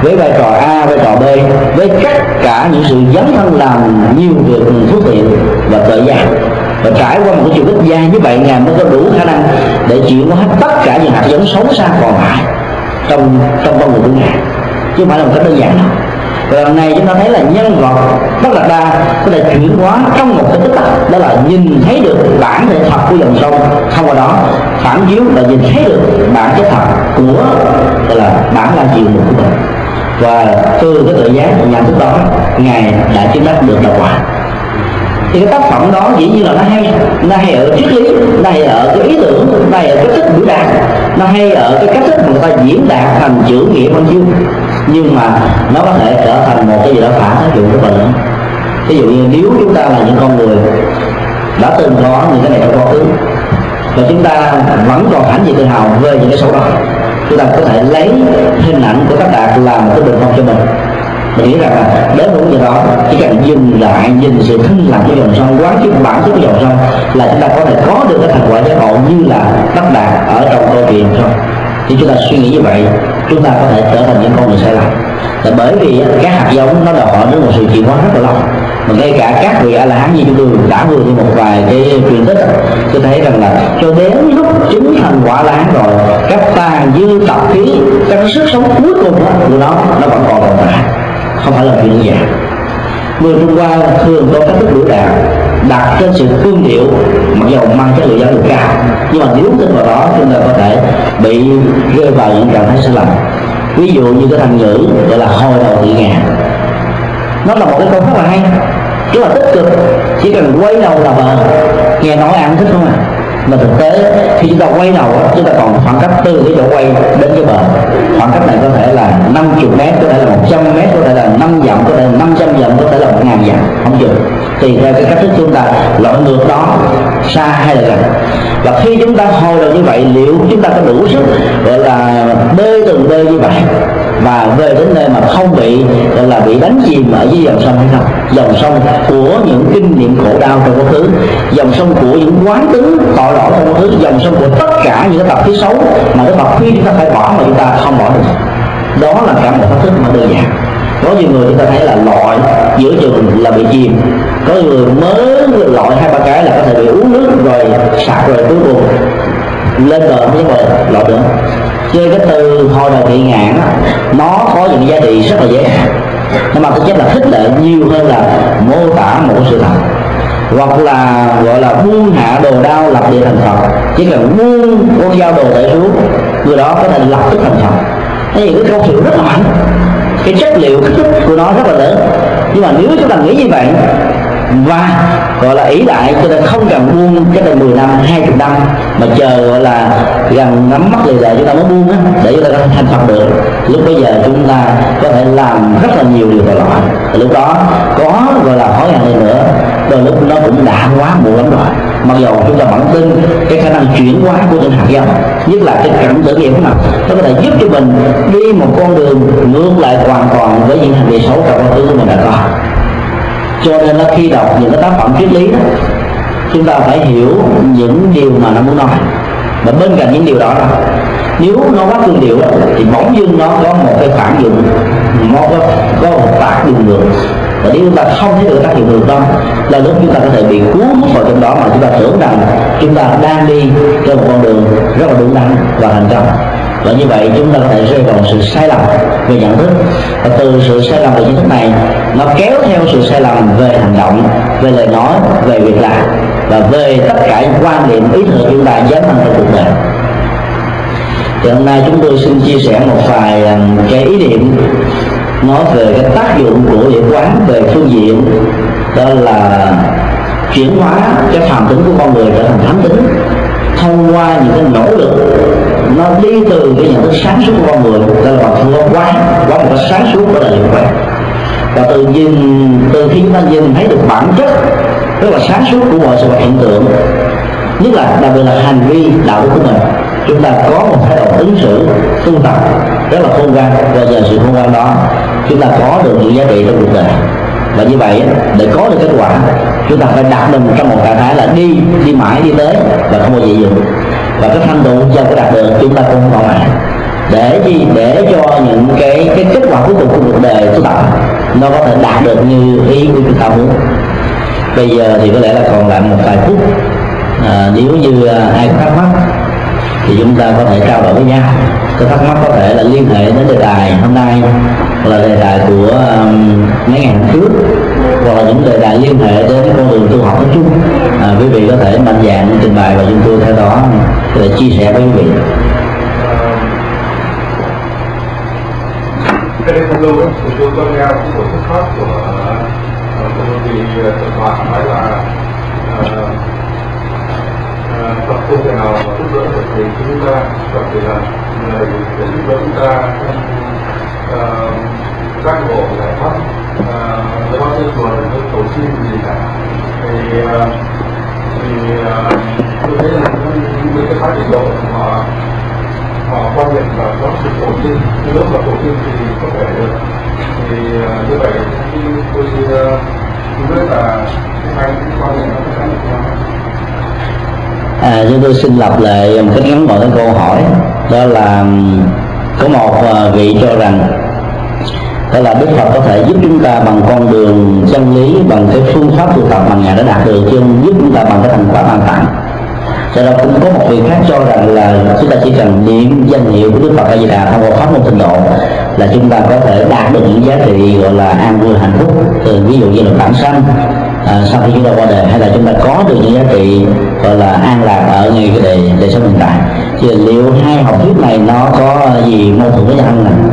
với vai trò A, vai trò B, với tất cả những sự dấn thân làm nhiều việc phước thiện và tự giác, và trải qua một cái chiều kích dài như vậy, Ngài mới có đủ khả năng để chuyển hóa hết tất cả những hạt giống xấu xa còn lại trong trong con người của Ngài, chứ không phải là một cách đơn giản đâu. Và lần này chúng ta thấy là nhân vật Tất Đạt Đa có thể chuyển hóa trong một cái tích tắc, đó là nhìn thấy được bản thể thật của dòng sông, thông qua đó phản chiếu là nhìn thấy được bản chất thật của gọi là bản la chiều của mình, và từ cái tự giác nhận thức đó Ngài đã chứng đắc được đạo quả. Thì cái tác phẩm đó dĩ nhiên là nó hay, nó hay ở triết lý, nó hay ở cái ý tưởng, nó hay ở cách thức biểu đạt, nó hay ở cái cách thức mà người ta diễn đạt thành chữ nghĩa văn chương, nhưng mà nó có thể trở thành một cái gì đó phản tác dụng rất là lớn. Ví dụ như nếu chúng ta là những con người đã từng có những cái này trong quá khứ và chúng ta vẫn còn hãnh diện tự hào về những cái số đó, chúng ta có thể lấy hình ảnh của Tất Đạt làm một cái bình phong cho mình. Mình nghĩ rằng là đến lúc như đó chỉ cần dừng lại, nhìn sự thinh lặng của dòng sông, quán chiếu bản chất của dòng sông là chúng ta có thể có được cái thành quả giác ngộ như là Tất Đạt ở trong câu chuyện thôi. Thì chúng ta suy nghĩ như vậy, chúng ta có thể trở thành những con người sai lầm. Là bởi vì các hạt giống nó đòi hỏi đến một sự chuyển hóa rất là lâu. Mà ngay cả các vị A La Hán như chúng tôi đã vừa đi một vài cái truyền tích, tôi thấy rằng là cho đến lúc chứng thành quả La Hán rồi, các tàn dư tập khí, các sức sống cuối cùng của nó nó vẫn còn tồn tại, không phải là chuyện đơn giản. Người Trung Hoa thường có cách thức biểu đạt đặt trên sự cương điệu, mặc dù mang chất liệu giáo dục cao, nhưng mà nếu tin vào đó chúng ta có thể bị rơi vào những trạng thái sai lầm. Ví dụ như cái thành ngữ gọi là hồi đầu thị ngạn, nó là một cái câu rất là hay, rất là tích cực, chỉ cần quay đầu là bờ. Nghe nói ăn thích không à, mà thực tế khi chúng ta quay đầu chúng ta còn khoảng cách từ cái chỗ quay đến cái bờ. Khoảng cách này có thể là năm mươi mét, có thể là một trăm mét, có thể là năm dặm, có thể là năm trăm dặm, có thể là một ngàn dặm, không chừng tùy theo cái cách thức chúng ta lội ngược đó xa hay là gần. Và khi chúng ta hồi đầu như vậy, liệu chúng ta có đủ sức gọi là bơi từng bơi như vậy và về đến nơi mà không bị gọi là bị đánh chìm ở dưới dòng sông hay không? Dòng sông của những kinh nghiệm khổ đau trong quá khứ, dòng sông của những quán tính tội lỗi trong quá khứ, dòng sông của tất cả những cái tập khí xấu mà cái tập khí chúng ta phải bỏ mà chúng ta không bỏ được. Đó là cả một thách thức mà đơn giản. Có nhiều người chúng ta thấy là lội giữa chừng là bị chìm, có người mới lội hai ba cái là có thể bị uống nước rồi sạc rồi cuối cùng lên bờ không dám rồi lội nữa. Chơi cái từ hồi đầu thị ngạn nó có những giá trị rất là dễ hạn, nó mang tính chất là khích lệ nhiều hơn là mô tả một sự thật, hoặc là gọi là buông hạ đồ đao lập địa thành Phật. Chỉ cần buông con dao đồ để xuống, người đó có thể lập tức thành Phật. Thế thì cái câu chuyện rất là mạnh, cái chất liệu kích thích của nó rất là lớn. Nhưng mà nếu chúng ta nghĩ như vậy và gọi là ý lại, cho nên không cần buông cái đây mười năm, hai mươi năm mà chờ gọi là gần ngắm mắt lì lệ chúng ta mới buông á, để chúng ta có thể thành Phật được. Lúc bây giờ chúng ta có thể làm rất là nhiều điều tội lỗi, lúc đó có gọi là hối hận hơn nữa, đôi lúc nó cũng đã quá muộn lắm rồi. Mặc dù chúng ta vẫn tin cái khả năng chuyển hóa của những hạt giống, nhất là cái cảm tử nghiệm mà nó có thể giúp cho mình đi một con đường ngược lại hoàn toàn với những hành vi xấu trong quá khứ của mình đã có. Cho nên là khi đọc những cái tác phẩm triết lý đó, chúng ta phải hiểu những điều mà nó muốn nói. Và bên cạnh những điều đó, đó nếu nó quá cương điệu thì bỗng dưng nó có một cái phản dụng, nó có, có một tác dụng ngược. Và nếu chúng ta không thấy được tác dụng ngược đó, là lúc chúng ta có thể bị cuốn hút vào trong đó mà chúng ta tưởng rằng chúng ta đang đi trên một con đường rất là đúng đắn và thành công. Và như vậy chúng ta có thể rơi vào sự sai lầm về nhận thức, và từ sự sai lầm về nhận thức này nó kéo theo sự sai lầm về hành động, về lời nói, về việc làm và về tất cả những quan niệm ý tưởng chúng ta dấn thân trong cuộc đời. Thì hôm nay chúng tôi xin chia sẻ một vài cái ý niệm nói về cái tác dụng của điển quán về phương diện đó là chuyển hóa cái phàm tính của con người trở thành thánh tính thông qua những cái nỗ lực nó đi từ cái nhận thức sáng suốt của con người, đó là bằng phương quán, có một cái sáng suốt đó là điển quán. Và từ nhìn từ khi chúng ta nhìn thấy được bản chất rất là sáng suốt của mọi sự vật hiện tượng, nhất là đặc biệt là hành vi đạo đức của mình, chúng ta có một thái độ ứng xử tu tập rất là khôn ngoan, và nhờ sự khôn ngoan đó chúng ta có được những giá trị trong cuộc đời. Và như vậy để có được kết quả, chúng ta phải đặt mình trong một trạng thái là đi đi mãi đi tới và không bao giờ dừng. Và cái thanh tựu do cái đạt được chúng ta cũng không bỏ mạng. để gì để cho những cái cái kết quả cuối cùng của cuộc đời tu tập nó có thể đạt được như ý của chúng ta muốn. Bây giờ thì có lẽ là còn lại một vài phút, à, nếu như ai có thắc mắc thì chúng ta có thể trao đổi với nhau. Có thắc mắc có thể là liên hệ đến đề tài hôm nay, hoặc là đề tài của um, mấy ngày trước, hoặc là những đề tài liên hệ đến con đường tu học nói chung. À, quý vị có thể mạnh dạn trình bày và chúng tôi theo đó để chia sẻ với quý vị. Cái đây không lâu ấy, thì tôi có nghe một buổi thuyết pháp của một vị Phật Hòa nói là Phật không thể nào mà giúp đỡ được thì chúng ta Phật thì là người để giúp đỡ chúng ta giác ngộ giải thoát, nếu bao nhiêu chùa thì cầu xin gì cả. Thì thì tôi thấy là những cái phát triển độ họ họ quan niệm là có sự tổ tiên, nếu mà tổ tiên thì có thể được. Thì như vậy khi tôi không biết là hai cái quan niệm nó sẽ là sao? À, chúng tôi xin lặp lại một cách ngắn gọn cái câu hỏi, đó là có một vị cho rằng đó là Đức Phật có thể giúp chúng ta bằng con đường chân lý, bằng cái phương pháp tu tập mà Ngài đã đạt được, chứ không giúp chúng ta bằng cái thành quả ban tặng. Cho nên cũng có một vị khác cho rằng là chúng ta chỉ cần niệm danh hiệu của Đức Phật A Di Đà thông qua pháp môn tịnh độ là chúng ta có thể đạt được những giá trị gọi là an vui hạnh phúc, từ ví dụ như là bản sanh à, sau khi chúng ta qua đời, hay là chúng ta có được những giá trị gọi là an lạc ở ngay cái đời đời sống hiện tại. Thì liệu hai học thuyết này nó có gì mâu thuẫn với nhau không nào?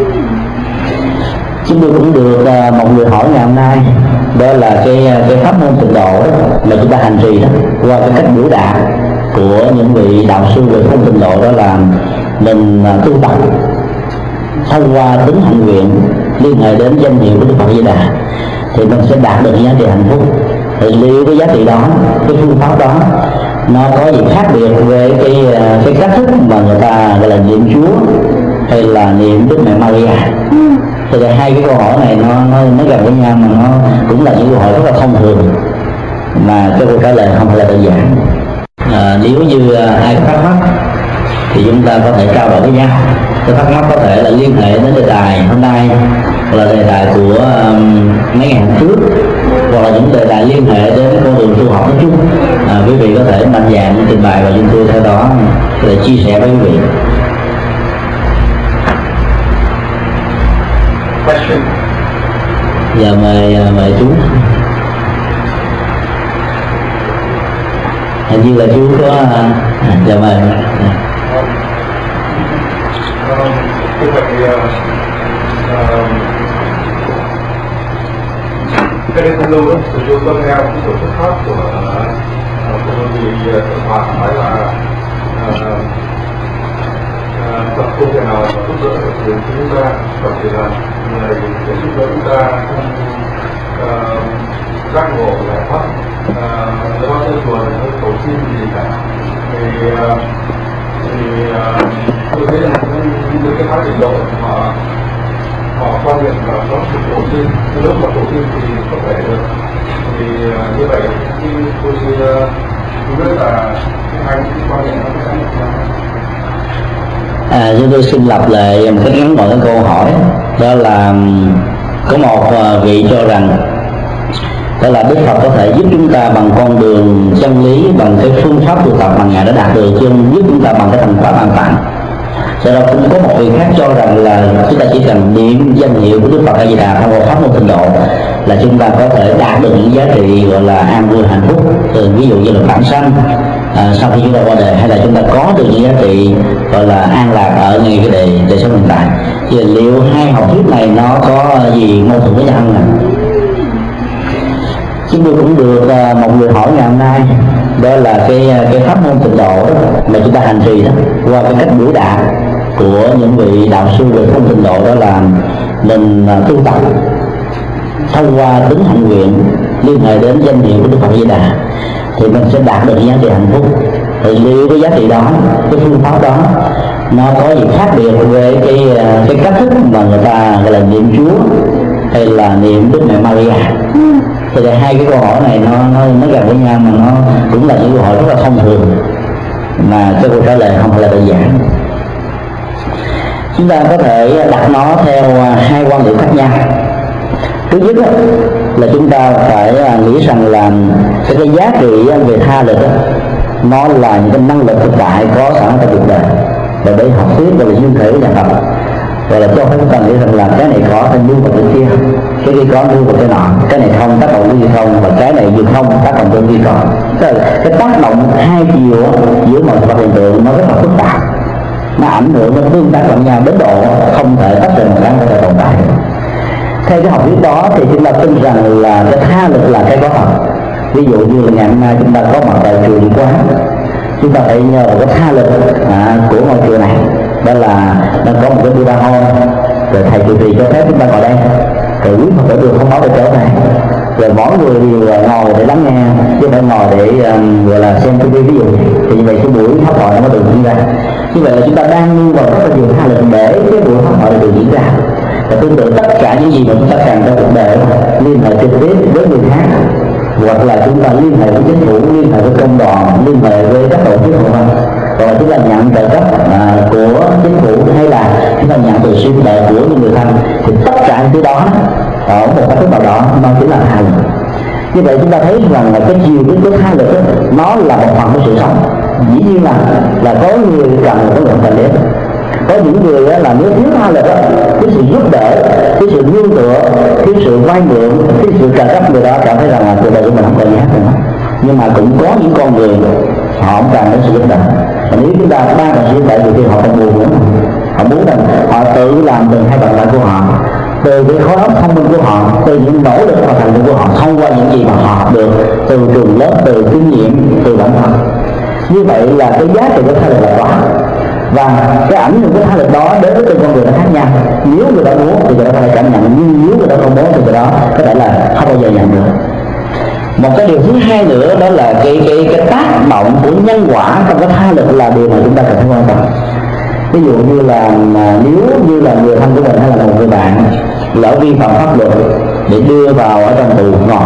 Chúng tôi cũng được uh, một người hỏi ngày hôm nay, đó là cái cái pháp môn tịnh độ đó, mà chúng ta hành trì đó qua cái cách biểu đạt của những vị đạo sư về pháp môn tịnh độ, đó là mình uh, tu tập thông qua tính hạnh nguyện liên hệ đến danh hiệu của Đức Phật A Di Đà thì mình sẽ đạt được giá trị hạnh phúc. Thì liệu cái giá trị đó, cái phương pháp đó nó có gì khác biệt với cái cái cách thức mà người ta gọi là niệm Chúa hay là niệm Đức Mẹ Maria? Thì là hai cái câu hỏi này nó nó nó gần với nhau, mà nó cũng là những câu hỏi rất là thông thường mà cái câu trả lời không phải là đơn giản. À, nếu như ai có thắc mắc thì chúng ta có thể trao đổi với nhau. Cái thắc mắc có thể là liên hệ đến đề tài hôm nay, hoặc là đề tài của um, mấy ngày trước, hoặc là những đề tài liên hệ đến con đường tu học nói chung. À, quý vị có thể mạnh dạn trình bày và chúng tôi theo đó để chia sẻ với quý vị. Giờ mời mời chú. Hình như là chú có à, giờ mời. Như vậy cái đây không lâu ấy, thì tôi có nghe một buổi thuyết pháp của một vị Phật Hòa nói là Phật không thể nào mà giúp đỡ được thì chúng ta Phật thì là người để giúp đỡ chúng ta giác ngộ giải thoát, nếu bao nhiêu chùa thì cầu xin gì cả. Thì thì tôi thấy là những cái phát triển độ họ họ quan niệm là có sự tổ tiên, nếu mà tổ tiên thì có thể được. Thì như vậy khi tôi tôi biết là hai cái quan niệm nó sẽ là sao? À, chúng tôi xin lặp lại một cách ngắn gọn cái câu hỏi, đó là có một vị cho rằng đó là Đức Phật có thể giúp chúng ta bằng con đường chân lý, bằng cái phương pháp tu tập mà Ngài đã đạt được, chứ không giúp chúng ta bằng cái thành quả ban tặng. Cho nên cũng có một vị khác cho rằng là chúng ta chỉ cần niệm danh hiệu của Đức Phật A Di Đà thông qua pháp môn tịnh độ là chúng ta có thể đạt được những giá trị gọi là an vui hạnh phúc, từ ví dụ như là bản sanh à, sau khi chúng ta qua đời, hay là chúng ta có được những giá trị gọi là an lạc ở ngay cái đời đời sống hiện tại. Thì liệu hai học thuyết này nó có gì mâu thuẫn với nhau không nào? Chúng tôi cũng được uh, một người hỏi ngày hôm nay, đó là cái cái pháp môn tịnh độ đó, mà chúng ta hành trì đó qua cái cách biểu đạt của những vị đạo sư về pháp môn tịnh độ, đó là mình uh, tu tập thông qua tính hạnh nguyện liên hệ đến danh hiệu của Đức Phật A Di Đà thì mình sẽ đạt được giá trị hạnh phúc. Thì liệu cái giá trị đó, cái phương pháp đó nó có gì khác biệt với cái cái cách thức mà người ta gọi là niệm Chúa hay là niệm Đức Mẹ Maria? Thì là hai cái câu hỏi này nó nó nó gần với nhau, mà nó cũng là những câu hỏi rất là thông thường mà cái câu trả lời không phải là đơn giản. chúng ta có thể đặt nó theo hai quan điểm khác nhau. Thứ nhất là chúng ta phải nghĩ rằng là cái, cái giá trị về tha lực nó là những cái năng lực thực tại có sẵn trong cuộc đời, và để học thuyết và là duyên thể của nhà Phật, rồi là cho phép chúng ta nghĩ rằng là cái này có thì nương vào cái kia, cái kia có nương vào cái nọ, cái này không tác động với gì không, và cái này vừa không tác động với gì không. Tức là cái tác động hai chiều giữa mọi vật hiện tượng nó rất là phức tạp, nó ảnh hưởng, nó tương tác lẫn nhau đến độ không thể tách rời một cái có thể tồn tại. Theo cái học thuyết đó thì chúng ta tin rằng là cái tha lực là cái có thật. Ví dụ như là ngày hôm nay chúng ta có mặt tại chùa Địa Quán, chúng ta phải nhờ cái tha lực à, của ngôi chùa này, đó là nó có một cái Buddha hôn, rồi thầy trụ trì cho phép chúng ta ngồi đây, rồi quý Phật tử được không báo về chỗ này, rồi mỗi người đều ngồi để lắng nghe chứ không phải ngồi để um, gọi là xem ti vi. Ví dụ thì như vậy cái buổi pháp hội nó mới được diễn ra. Như vậy là chúng ta đang nương vào rất là nhiều tha lực để cái buổi pháp hội được diễn ra. Và tương tự tất cả những gì mà chúng ta cần trong cuộc đời liên hệ trực tiếp với người khác, hoặc là chúng ta liên hệ với chính phủ, liên hệ với công đoàn, liên hệ với các tổ chức vân vân, rồi chúng ta nhận trợ cấp à, của chính phủ, hay là chúng ta nhận từ siêu trợ của những người thân, thì tất cả những thứ đó ở một cách thức nào đó nó chỉ là tha lực. Như vậy chúng ta thấy rằng là cái chiều cái của tha lực đó, nó là một phần của sự sống. Dĩ nhiên là là có người cần, có người cần đến. Có những người là nếu thiếu tha lực, cái sự giúp đỡ, cái sự nương tựa, cái sự vay mượn, cái sự trợ cấp, người đó cảm thấy rằng là cuộc đời của mình không còn giá nữa. Nhưng mà cũng có những con người họ không cần đến sự giúp đỡ, và nếu chúng ta ban cần sự giúp đỡ thì họ không buồn nữa, họ muốn rằng họ tự làm từng hai bàn tay của họ, từ cái khối óc thông minh của họ, từ những nỗ lực và thành tựu của họ, thông qua những gì mà họ học được từ trường lớp, từ kinh nghiệm, từ bản thân. Như vậy là cái giá trị của tha lực là quá, và cái ảnh hưởng của tha lực đó đến với từng con người nó khác nhau. Nếu người ta muốn thì người ta có thể cảm nhận, nhưng nếu người ta không muốn thì người đó có thể là không bao giờ nhận được. Một cái điều thứ hai nữa đó là cái cái cái tác động của nhân quả trong cái tha lực là điều mà chúng ta cần phải quan tâm. Ví dụ như là nếu như là người thân của mình hay là một người bạn lỡ vi phạm pháp luật để đưa vào ở trong tù ngồi,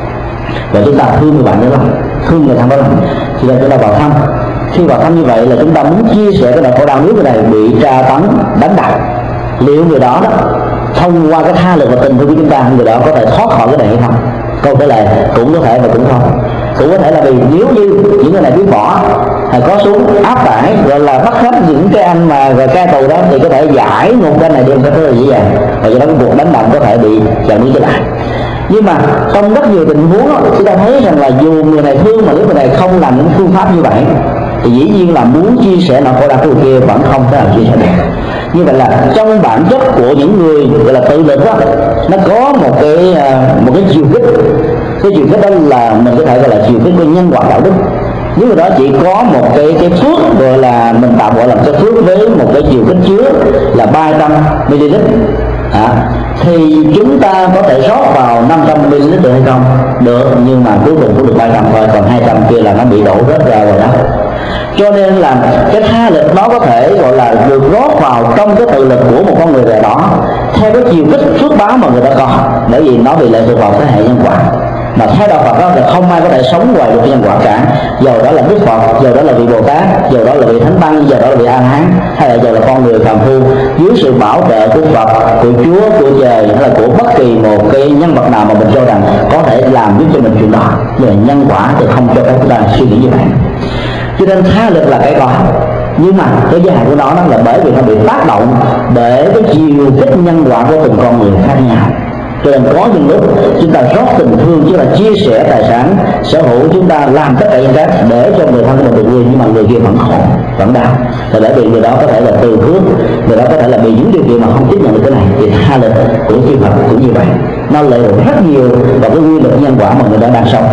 và chúng ta thương người bạn đó lắm, thương người thân đó lắm, thì là chúng ta vào thăm. Khi vào thăm như vậy là chúng ta muốn chia sẻ cái nỗi khổ đau nếu người này bị tra tấn, đánh đập, liệu người đó đó thông qua cái tha lực và tình thương của chúng ta, người đó có thể thoát khỏi cái này hay không? Câu trả lời cũng có thể và cũng không. Cũng có thể là vì nếu như những người này biết bỏ, hay có súng áp tải, gọi là bắt hết những cái anh mà rồi cai tù đó, thì có thể giải một cái này đem cái thứ dễ dàng, và do đó cái cuộc đánh đập có thể bị chặn đi trở lại. Nhưng mà trong rất nhiều tình huống đó, chúng ta thấy rằng là dù người này thương mà nếu người này không làm những phương pháp như vậy, thì dĩ nhiên là muốn chia sẻ nỗi khổ đau của người kia vẫn không thể làm chia sẻ được. Như vậy là trong bản chất của những người gọi là tự lực đó, nó có một cái một cái chiều kích. Cái chiều kích đó là mình có thể gọi là chiều kích của nhân quả đạo đức. Nếu người đó chỉ có một cái cái phước, gọi là mình tạm gọi là cái phước với một cái chiều kích chứa là ba trăm mi li lít, à, thì chúng ta có thể rót vào năm trăm mi li lít được hay không? Được, nhưng mà cuối cùng cũng được ba trăm thôi, còn hai trăm kia là nó bị đổ rớt ra rồi đó. Cho nên là cái tha lực nó có thể gọi là được rót vào trong cái tự lực của một con người nào đó theo cái chiều kích phước báo mà người ta có, bởi vì nó bị lệ thuộc vào cái hệ nhân quả. Mà theo đạo Phật đó thì không ai có thể sống ngoài được nhân quả cả, dầu đó là Đức Phật, dầu đó là vị Bồ Tát, dầu đó là vị Thánh Tăng, dầu đó là vị A Hán, hay là dầu là con người phàm phu, dưới sự bảo trợ của Phật, của Chúa, của trời, hay là của bất kỳ một cái nhân vật nào mà mình cho rằng có thể làm giúp cho mình chuyện đó, nhưng mà nhân quả thì không cho phép chúng ta suy nghĩ như vậy. Cho nên tha lực là cái có, nhưng mà cái giới hạn của nó, nó là bởi vì nó bị tác động bởi cái chiều kích nhân quả của từng con người khác nhau. Cho nên có những lúc chúng ta rót tình thương, chứ là chia sẻ tài sản sở hữu, chúng ta làm tất cả những cái để cho người thân của mình được vui, nhưng mà người kia vẫn khổ, vẫn đau. Thì bởi vì người đó có thể là từ phước, người đó có thể là bị những điều kiện mà không tiếp nhận được cái này, thì tha lực của chư Phật cũng như vậy, nó lệ thuộc rất nhiều vào cái quy luật nhân quả mà người đó đang sống.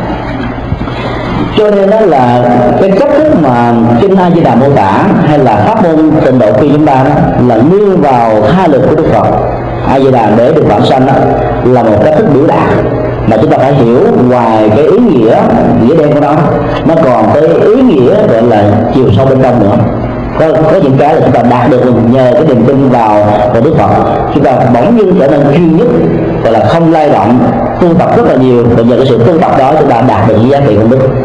Cho nên đó là cái cách thức mà Kinh A Di Đà mô tả hay là pháp môn Tịnh Độ khi chúng ta đó, là nương vào tha lực của Đức Phật A Di Đà để được vãng sanh, đó là một cách thức biểu đạt mà chúng ta phải hiểu. Ngoài cái ý nghĩa nghĩa đen của nó, nó còn cái ý nghĩa gọi là chiều sâu bên trong nữa. Có, có những cái là chúng ta đạt được nhờ cái niềm tin vào vào Đức Phật, chúng ta bỗng nhiên trở nên duy nhất, gọi là không lay động, tu tập rất là nhiều, và nhờ cái sự tu tập đó chúng ta đạt được những giá trị công đức.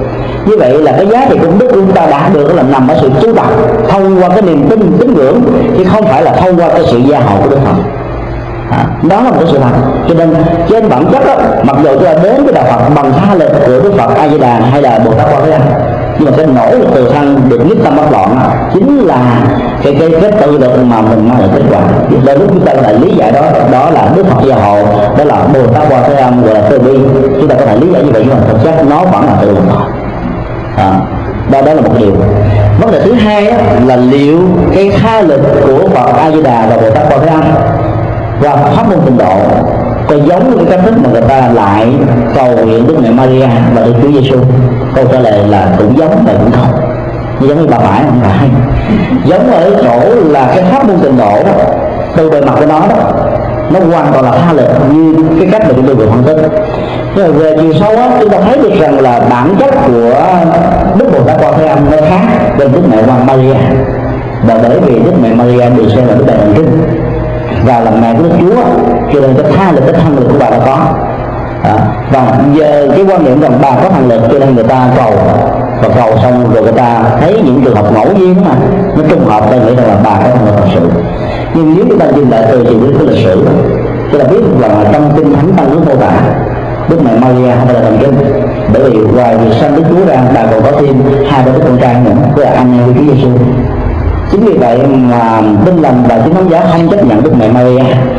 Như vậy là cái giá trị công đức của chúng ta đạt được là nằm ở sự tu tập thông qua cái niềm tin tín ngưỡng, chứ không phải là thông qua cái sự gia hộ của Đức Phật. À, đó là một cái sự thật. Cho nên trên bản chất đó, mặc dù chúng ta đến với đạo Phật bằng tha lực của Đức Phật A Di Đà hay là Bồ Tát Quan Thế Âm, nhưng mà cái nỗ lực từ thân được nhất tâm bất loạn chính là cái cái cái tự lực mà mình mang lại kết quả. Đôi lúc chúng ta có thể lý giải đó đó là Đức Phật gia hộ, đó là Bồ Tát Quan Thế Âm, gọi là từ bi. Chúng ta có thể lý giải như vậy, nhưng mà thực chất nó vẫn là tự lực thôi. À, đó đó là một điều. Vấn đề thứ hai đó, là liệu cái tha lực của Phật A Di Đà và Bồ Tát Quan Thế Âm và pháp môn tịnh độ có giống với cái cách thức mà người ta lại cầu nguyện Đức Mẹ Maria và Đức Chúa Giêsu? Câu trả lời là cũng giống mà cũng không. Nhưng giống như bà phải không phải. Giống ở chỗ là cái pháp môn tịnh độ từ bề mặt của nó đó, nó hoàn toàn là tha lực như cái cách mà chúng tôi vừa phân tích. Nhưng mà về chiều sâu á, chúng ta thấy được rằng là bản chất của Đức Bồ Tát Quan Thế Âm nó khác với Đức Mẹ Hoàng Maria, và bởi vì Đức Mẹ Maria được xem là Đức Đại Thần Kinh và là mẹ của Đức Chúa, cho nên cái tha lực, cái thân lực của bà đã có. À, và giờ cái quan niệm rằng bà có thần lực cho nên người ta cầu, và cầu xong rồi người ta thấy những trường hợp ngẫu nhiên mà nó trùng hợp, ta nghĩ rằng là bà có thần lực thật sự. Nhưng nếu chúng ta nhìn lại từ chuyện cái lịch sử, chúng ta biết là trong kinh Thánh Tăng Ước mô tả Đức Mẹ Maria không phải là thần kinh, bởi vì ngoài việc sanh Đức Chúa ra, bà còn có thêm hai đứa con trai nữa, tức là anh em của Chúa Giêsu. Chính vì vậy mà Tin Lành và Chính Thống Giáo không chấp nhận Đức Mẹ Maria,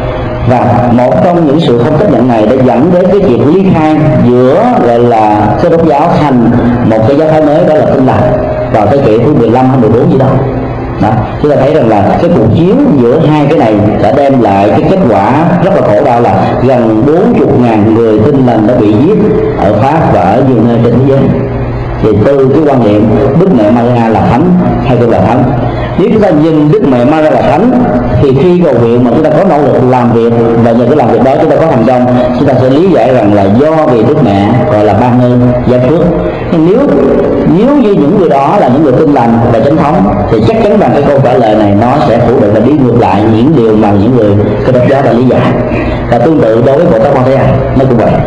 và một trong những sự không chấp nhận này đã dẫn đến cái việc ly khai giữa gọi là Cơ Đốc giáo thành một cái giáo phái mới, đó là Tin Lành, vào thế kỷ thứ mười lăm hay mười bốn gì đó. Đó, chúng ta thấy rằng là cái cuộc chiến giữa hai cái này đã đem lại cái kết quả rất là khổ đau, là gần bốn mươi ngàn người Tin Lành đã bị giết ở Pháp và ở nhiều nơi trên thế giới. Thì từ cái quan niệm Đức Mẹ Maria là thánh hay không là thánh, nếu chúng ta nhìn Đức Mẹ Maria là thánh thì khi cầu nguyện mà chúng ta có nỗ lực làm việc và nhờ cái làm việc đó chúng ta có thành công, chúng ta sẽ lý giải rằng là do vì Đức Mẹ gọi là ban ơn gia phước. Nhưng nếu nếu như những người đó là những người tin lành và chánh thống thì chắc chắn rằng cái câu trả lời này nó sẽ phủ định và đi ngược lại những điều mà những người Cơ Đốc giáo đã lý giải. Và tương tự đối với Bồ Tát Quan Thế Âm nó cũng vậy.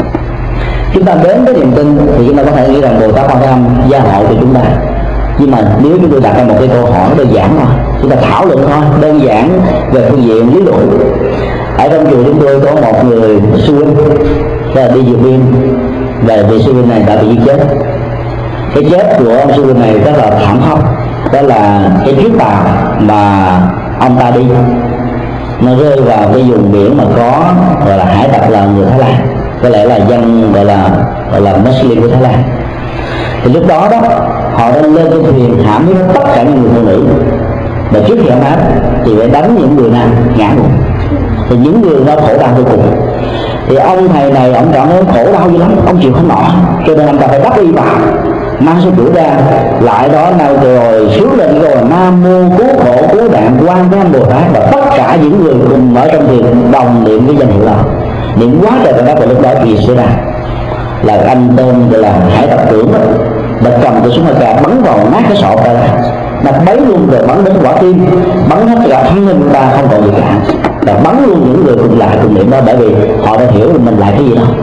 Chúng ta đến với niềm tin thì chúng ta có thể nghĩ rằng Bồ Tát Quan Thế Âm gia hộ cho chúng ta. Nhưng mà nếu chúng tôi đặt ra một cái câu hỏi đơn giản thôi, chúng ta thảo luận thôi, đơn giản về phương diện lý luận. Ở trong chùa chúng tôi có một người sư huynh, đó là đi dược viên, và vị sư huynh này đã bị giết chết. Cái chết của ông sư huynh này rất là thảm khốc, đó là cái chuyến tàu mà ông ta đi nó rơi vào cái vùng biển mà có gọi là hải tặc là người Thái Lan, có lẽ là dân gọi là gọi là Muslim của Thái Lan. Thì lúc đó đó họ đã lên trên thuyền hãm với tất cả những người phụ nữ, và trước khi ấm áp thì phải đánh những người nam ngã gục. Thì những người đó khổ đau vô cùng. Thì ông thầy này ông cảm thấy khổ đau dữ lắm, ông chịu không nổi, cho nên ông ta phải đắp y vào, mang số chủ ra lại đó nào rồi sướng lên cái câu là Nam Mô Cứu Khổ Cứu Nạn Quan Thế Âm Bồ Tát, và tất cả những người cùng ở trong thuyền đồng niệm cái danh hiệu đó, niệm quá trời. Và lúc đó gì xảy ra là anh tên gọi là Hải Tặc Trưởng đã cầm cái súng a ca bắn vào nát cái sọ ta ra, đặt bấy luôn, rồi bắn đến quả tim, bắn hết cả thân hình ta không còn gì cả, và bắn luôn những người cùng lại cùng niệm đó, bởi vì họ đã hiểu mình lại cái gì đâu,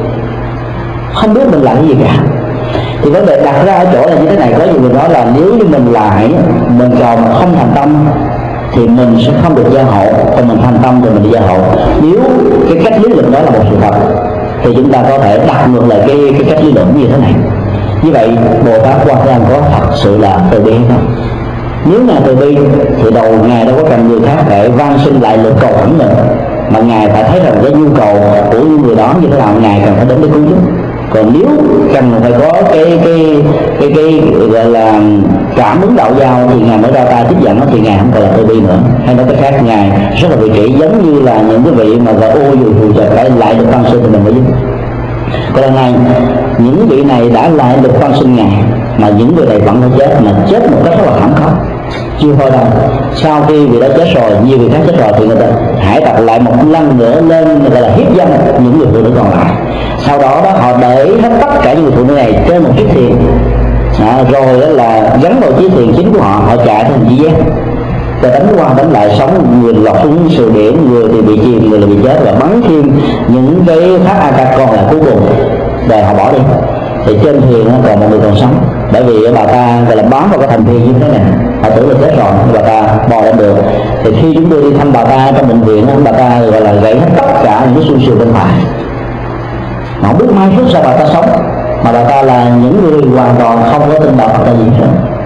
không biết mình làm cái gì cả. Thì vấn đề đặt ra ở chỗ là như thế này, có nhiều người nói là nếu như mình lại mình cầu mà không thành tâm thì mình sẽ không được gia hộ, còn mình thành tâm thì mình được gia hộ. Nếu cái cách lý luận đó là một sự thật thì chúng ta có thể đặt ngược lại cái, cái cách lý luận như thế này. Như vậy Bồ Tát Quan Thế Âm có thật sự là từ bi hay không? Nếu ngài từ bi thì đầu ngài đâu có cần người khác để van xin lại lực cầu khẩn mình, mà ngài phải thấy rằng cái nhu cầu của những người đó như thế nào ngài cần phải đến để cứu giúp. Còn nếu cần phải có cái cái cái cái gọi là cảm ứng đạo giao thì ngài mới ra tay tiếp dẫn, thì ngài không còn là từ bi nữa. Hay nói cách khác, ngài rất là vị kỷ, giống như là những cái vị mà gọi ô dù phù trợ phải lại được văn sinh thì mình mới giúp. Còn lần này những vị này đã lại được văn sinh ngài, mà những người này vẫn phải chết, mà chết một cách rất là thảm khốc. Chưa thôi đâu, sau khi vị đó chết rồi, nhiều vị khác chết rồi, thì người ta hải tặc lại một lần nữa lên gọi là hiếp dâm những người phụ nữ còn lại. Sau đó đó họ để hết tất cả những người phụ nữ này trên một chiếc thuyền, à, rồi đó là gắn vào chiếc thuyền chính của họ, họ chạy thành chi giác, rồi đánh qua đánh lại, sống người lọt xuống sườn biển, người thì bị chìm, người là bị chết, và bắn thêm những cái phát a ca còn lại cuối cùng, rồi họ bỏ đi. Thì trên thuyền còn một người còn sống, bởi vì bà ta gọi là bám vào cái thành viên như thế này, họ tưởng là chết rồi, bà ta bò lên được. Thì khi chúng tôi đi thăm bà ta trong bệnh viện, bà ta gọi là gãy hết tất cả những cái xương sườn bên phải, mà không biết mai phút sao bà ta sống, mà bà ta là những người hoàn toàn không có tin đạo Phật là gì hết.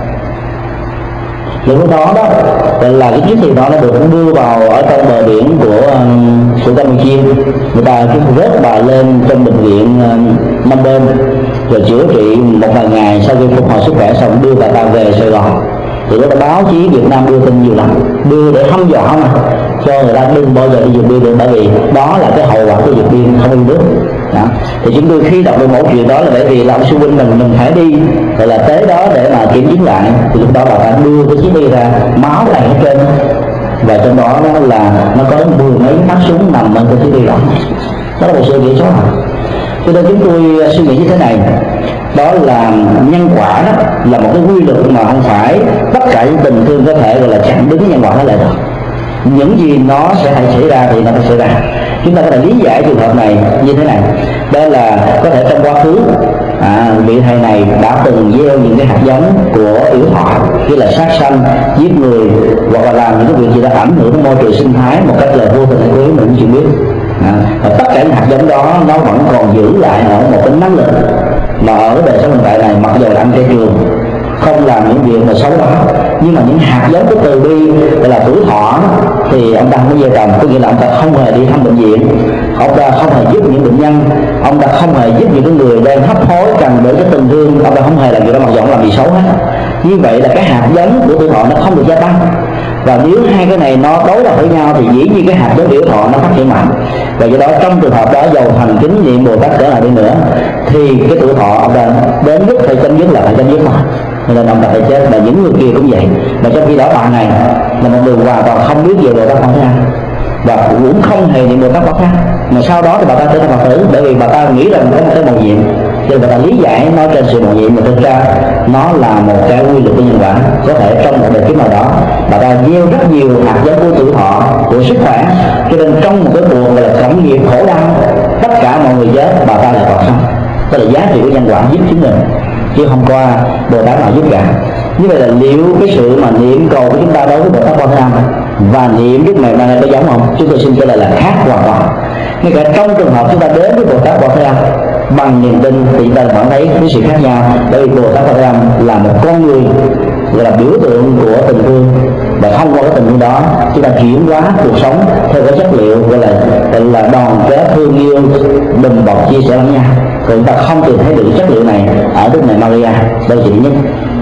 Lúc đó đó là cái chiếc thuyền đó nó được đưa vào ở trong bờ biển của của Campuchia, người ta cứ rớt bà lên trong bệnh viện năm bên rồi chữa trị một vài ngày, sau khi phục hồi sức khỏe xong đưa bà ta về Sài Gòn. Thì đó là báo chí Việt Nam đưa tin nhiều lắm, đưa để hăm dọa mà cho người ta đừng bao giờ đi vượt biên được, bởi vì đó là cái hậu quả của vượt biên không yêu nước. Đó. Thì chúng tôi khi đọc được mẫu chuyện đó là bởi vì là ông sư huynh mình mình phải đi gọi là tới đó để mà kiểm chứng lại. Thì lúc đó bà ta đưa cái chiếc đi ra, máu đầy hết trên, và trong đó, đó là nó có mười mấy phát súng nằm bên cái chiếc đi đó. Đó là một sự kiện số hả? Cho nên chúng tôi suy nghĩ như thế này, đó là nhân quả đó là một cái quy luật mà không phải tất cả những tình thương có thể gọi là chặn đứng nhân quả nó lại được. Những gì nó sẽ phải xảy ra thì nó phải xảy ra. Chúng ta có thể lý giải trường hợp này như thế này, đó là có thể trong quá khứ à, vị thầy này đã từng gieo những cái hạt giống của yểu thọ, như là sát sanh, giết người, hoặc là làm những cái việc gì đã ảnh hưởng đến môi trường sinh thái một cách là vô tình hay cố ý mình cũng chưa biết. À, và tất cả những hạt giống đó nó vẫn còn giữ lại ở một cái năng lực mà ở đời sống hiện tại này, mặc dù là ăn chay trường, không làm những việc mà xấu đó, nhưng mà những hạt giống của từ bi gọi là tuổi thọ thì ông ta không có gieo trồng, có nghĩa là ông ta không hề đi thăm bệnh viện, ông ta không hề giúp những bệnh nhân, ông ta không hề giúp những người đang hấp hối cần bởi cái tình thương, ông ta không hề làm gì đó mặc dù ông làm gì xấu hết. Như vậy là cái hạt giống của tuổi thọ nó không được gia tăng, và nếu hai cái này nó đối lập với nhau thì dĩ nhiên cái hạt giống yểu thọ nó phát triển mạnh, và do đó trong trường hợp đó dầu thành kính niệm Bồ Tát cỡ nào đi nữa thì cái tuổi thọ ông ta đến lúc phải chấm dứt là phải chấm dứt thôi, nên ông ta phải chết. Và những người kia cũng vậy, mà trong khi đó bà này là một người hoàn toàn không biết về Bồ Tát Quan Thế Âm và cũng không hề niệm Bồ Tát Quan Thế Âm, mà sau đó thì bà ta trở thành Phật tử, bởi vì bà ta nghĩ rằng có một cái mầu nhiệm, cho nên bà ta lý giải nó trên sự mầu nhiệm, mà thực ra nó là một cái quy luật của nhân quả. Có thể trong một đời kiếp nào đó bà ta gieo rất nhiều hạt giống của tuổi thọ, của sức khỏe, cho nên trong một cái cuộc gọi là cảm nghiệp khổ đau, tất cả mọi người chết, bà ta lại còn sống. Đó là giá trị của nhân quả giúp chính mình, chứ không qua Bồ Tát nào giúp cả. Như vậy là liệu cái sự mà niệm cầu của chúng ta đối với Bồ Tát Quan Thế Âm và niệm Đức Mẹ Ban Này có giống không? Chúng tôi xin trả lời là khác hoàn toàn. Ngay cả trong trường hợp chúng ta đến với Bồ Tát Quan Thế Âm bằng niềm tin thì chúng ta vẫn thấy cái sự khác nhau, bởi vì Bồ Tát Quan Thế Âm là một con người, gọi là biểu tượng của tình thương, và thông qua cái tình thương đó chúng ta chuyển hóa cuộc sống theo cái chất liệu gọi là gọi là đoàn kết, thương yêu, đùm bọc, chia sẻ lẫn nhau. Còn chúng ta không tìm thấy được chất liệu này ở Đức Mẹ Maria. Đây là chuyện nhất.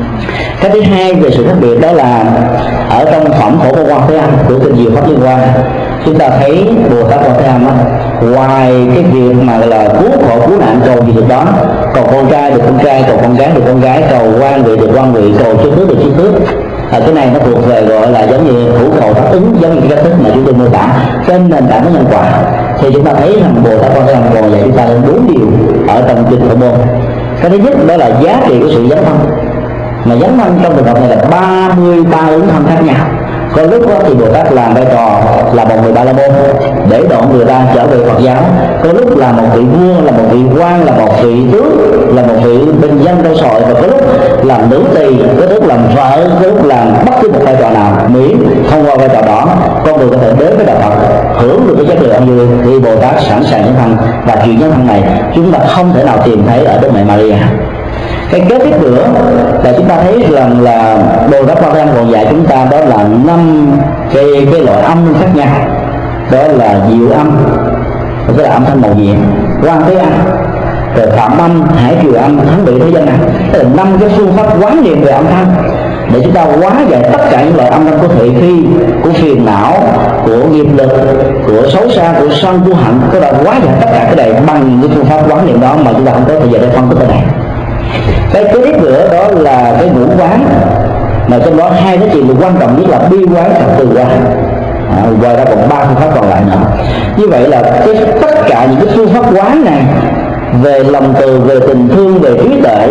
Cái thứ hai về sự khác biệt đó là ở trong phẩm Phổ Môn Quan Thế Âm của kinh Diệu Pháp Liên Hoa, chúng ta thấy Bồ Tát Quan Thế Âm á, ngoài cái việc mà là cứu khổ cứu nạn cầu gì được đó, cầu con trai được con trai, cầu con gái được con gái, cầu quan vị được quan vị, cầu chức tước được chức tước, à, cái này nó thuộc về gọi là giống như thủ cầu đáp ứng, giống như cái cách thức mà chúng tôi mô tả trên nền tảng của nhân quả. Thì chúng ta thấy rằng Bồ Tát Quan Thế Âm còn dạy chúng ta đến bốn điều ở trong kinh Phổ Môn. Cái thứ nhất đó là giá trị của sự dấn thân, mà dấn thân trong trường hợp này là ba mươi ba ứng thân khác nhau. Có lúc đó thì Bồ Tát làm vai trò là một người Ba La Môn để đoạn người ta trở về Phật giáo, có lúc là một vị vua, là một vị quan, là một vị tước, là một vị bình dân trong sỏi, và có lúc làm nữ tỳ, có lúc làm vợ, có lúc làm bất cứ một vai trò nào, miễn thông qua vai trò đó con người có thể đến với đạo Phật, hưởng được cái chất liệu âm dương, thì Bồ Tát sẵn sàng dấn thân. Và chuyện dấn thân này chúng ta không thể nào tìm thấy ở Đức Mẹ Maria. Cái kế tiếp nữa là chúng ta thấy rằng là Bồ Tát Quan Thế Âm còn dạy chúng ta đó là năm cái cái loại âm khác nhau, đó là diệu âm, tức là âm thanh màu nhiệm, Quan Thế Âm, rồi phạm âm, hải triều âm, thắng vị thế danh này. Tức là năm cái phương pháp quán niệm về âm thanh để chúng ta hóa giải tất cả những loại âm thanh của thị phi, của phiền não, của nghiệp lực, của xấu xa, của sân, của hạnh. Các bạn hóa giải tất cả cái này bằng những phương pháp quán niệm đó mà chúng ta không có thời giờ để phân tích cái này. Cái kế tiếp nữa đó là cái ngũ quán, mà trong đó hai cái chuyện quan trọng nhất là bi quán và từ quán, à, ngoài ra còn ba phương pháp còn lại nữa. Như vậy là cái, tất cả những cái phương pháp quán này về lòng từ, về tình thương, về trí tuệ,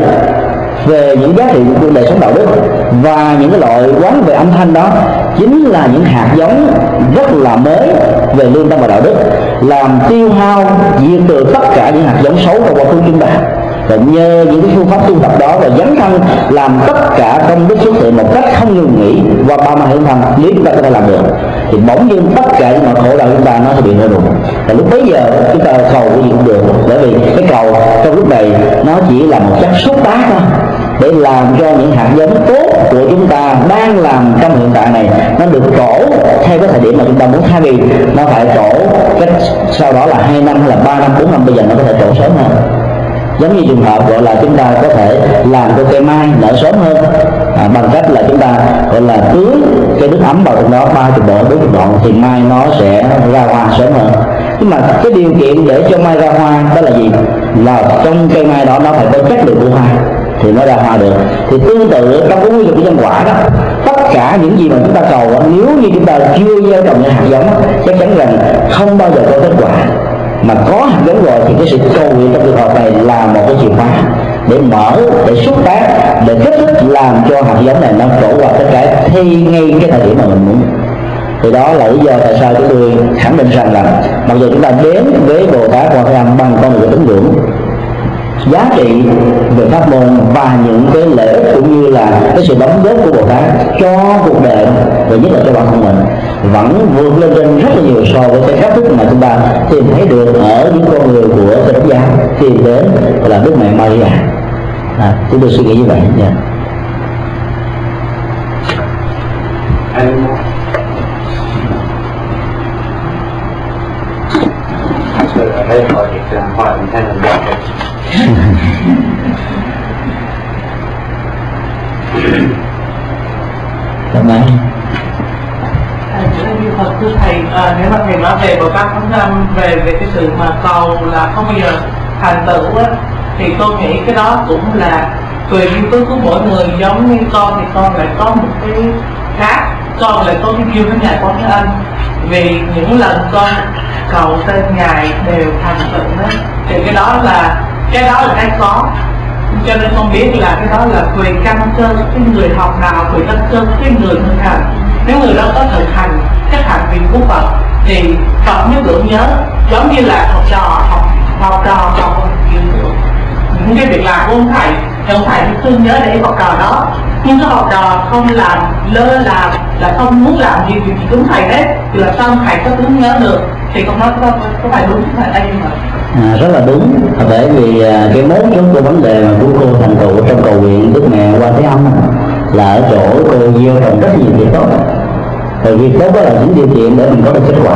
về những giá trị của đời sống đạo đức và những cái loại quán về âm thanh đó chính là những hạt giống rất là mới về lương tâm và đạo đức, làm tiêu hao diệt trừ tất cả những hạt giống xấu trong quá khứ chúng ta. và nhờ những cái phương pháp tu tập đó và dấn thân làm tất cả công đức xuất hiện một cách không ngừng nghỉ qua ba mươi hướng thân, nếu chúng ta có thể làm được thì bỗng dưng tất cả những mọi khổ đau chúng ta nó sẽ bị hồi đục. Và lúc bấy giờ chúng ta cầu cái gì cũng được, bởi vì cái cầu trong lúc này nó chỉ là một chất xúc tác thôi, để làm cho những hạt giống tốt của chúng ta đang làm trong hiện tại này nó được trổ theo cái thời điểm mà chúng ta muốn, thay vì nó phải trổ cách sau đó là hai năm hay là ba năm bốn năm, bây giờ nó có thể trổ sớm hơn. Giống như trường hợp gọi là chúng ta có thể làm cho cây mai nở sớm hơn à, bằng cách là chúng ta gọi là tưới cái nước ấm vào trong đó ba mươi độ bốn mươi độ thì mai nó sẽ ra hoa sớm hơn. Nhưng mà cái điều kiện để cho mai ra hoa đó là gì? Là trong cây mai đó nó phải có chất lượng của hoa thì nó ra hoa được. Thì tương tự trong cái quy luật của nhân quả đó, tất cả những gì mà chúng ta cầu đó, nếu như chúng ta chưa gieo trồng những hạt giống chắc chắn rằng không bao giờ có kết quả. Mà có hạt giống rồi thì cái sự cầu nguyện trong trường hợp này là một cái chìa khóa để mở, để xúc tác, để kích thích làm cho hạt giống này nó trổ qua tất cả thay ngay cái thời điểm mà mình muốn. Thì đó là lý do tại sao chúng tôi khẳng định rằng là mặc dù chúng ta đến với Bồ Tát Quan Thế Âm bằng con người tín ngưỡng, giá trị về pháp môn và những cái lợi ích cũng như là cái sự đóng góp của Bồ Tát cho cuộc đời và nhất là cho bản thân mình vẫn vượt lên trên rất là nhiều so với cái cách thức mà chúng ta tìm thấy được ở những con người của Cơ Đốc giáo tìm đến là Đức Mẹ Maria. À, chúng tôi suy nghĩ như vậy nha. Anh ở đây hỏi việc hỏi mình thay làm gì? Cảm ơn. Thật thưa thầy, à, nếu mà thầy nói về Bồ Tát Quan Thế Âm về về cái sự mà cầu là không bao giờ thành tựu á, thì tôi nghĩ cái đó cũng là tùy duyên tứ của mỗi người. Giống như con thì con lại có một cái khác, con lại có cái duyên với ngài Quan Thế Âm, vì những lần con cầu tên ngài đều thành tựu đó, thì cái đó là cái đó là cái có. Cho nên con biết là cái đó là tùy căn cơ cái người học nào, tùy căn cơ cái người thực hành. Nếu người đó có thực hành các hành vi của Phật thì Phật mới tưởng nhớ, giống như là học trò học học trò học những cái việc làm của ông thầy thì ông thầy cũng thương nhớ để học trò đó. Nhưng cái học trò không làm lơ làm là không muốn làm gì gì cũng thầy hết thì làm sao thầy có tưởng nhớ được? Thì con nói có có phải đúng phải đây mà À, rất là đúng, bởi vì à, cái mấu chốt của vấn đề mà của cô thành tựu trong cầu nguyện Đức Mẹ Quan Thế Âm là ở chỗ cô gieo trồng rất nhiều việc tốt. Bởi vì tốt đó là những điều kiện để mình có được kết quả,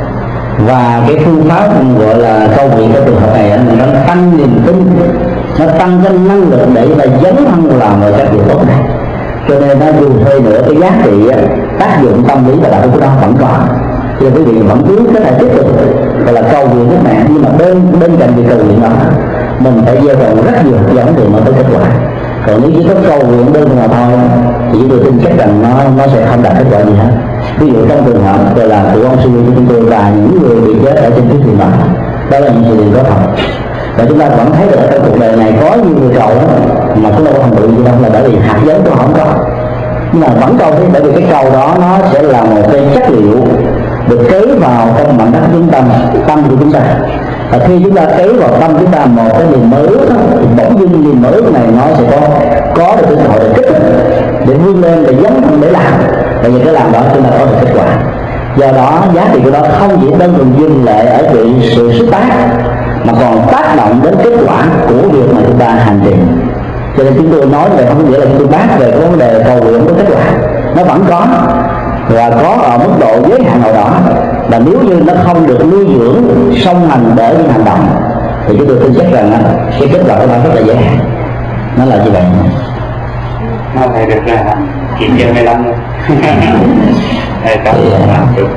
và cái phương pháp gọi là cầu nguyện trong trường hợp này nó tăng niềm tin, nó tăng cái năng lực để mà dấn thân làm ở các việc tốt này. Cho nên nó dù hơi nữa cái giá trị tác dụng tâm lý và đạo đức của nó vẫn còn. Thì quý vị vẫn cứ có thể tiếp tục gọi là cầu nguyện các bạn, nhưng mà bên bên cạnh việc cầu nguyện đó mình phải gieo trồng rất nhiều giống thì mới có kết quả. Còn nếu chỉ có cầu nguyện đơn mà thôi thì tôi tin chắc rằng nó nó sẽ không đạt kết quả gì hết. Ví dụ trong trường hợp gọi là của ông sư của chúng tôi và những người bị chết ở trên cái thuyền đó, đó là những sự việc có thật. Và chúng ta vẫn thấy được trong cuộc đời này có nhiều người cầu mà cũng đâu có thành tựu gì đâu, là bởi vì hạt giống của họ không có. Nhưng mà vẫn cầu thế, bởi vì cái cầu đó nó sẽ là một cái chất liệu được cấy vào trong mảnh đất chúng ta, tâm của chúng ta. Và khi chúng ta cấy vào tâm chúng ta một cái niềm mơ ước thì bỗng dưng niềm mơ ước này nó sẽ có có được cái cơ hội để kích thích, để vươn lên, để dấn thân, để làm. Và những cái làm đó chúng ta có được kết quả. Do đó giá trị của nó không chỉ đơn thuần dừng lại ở chuyện sự xuất tác, mà còn tác động đến kết quả của việc mà chúng ta hành trì. Cho nên chúng tôi nói về không nghĩa là chúng tôi bác về cái vấn đề cầu nguyện có kết quả, nó vẫn có, và có ở mức độ giới hạn nào đó. Và nếu như nó không được nuôi dưỡng song hành để những hành động thì chúng tôi tin chắc rằng cái kết quả của nó rất là giới hạn. Nó là như vậy. Nó phải được là chỉ giờ mười lăm rồi. Thầy cảm ơn bạn được.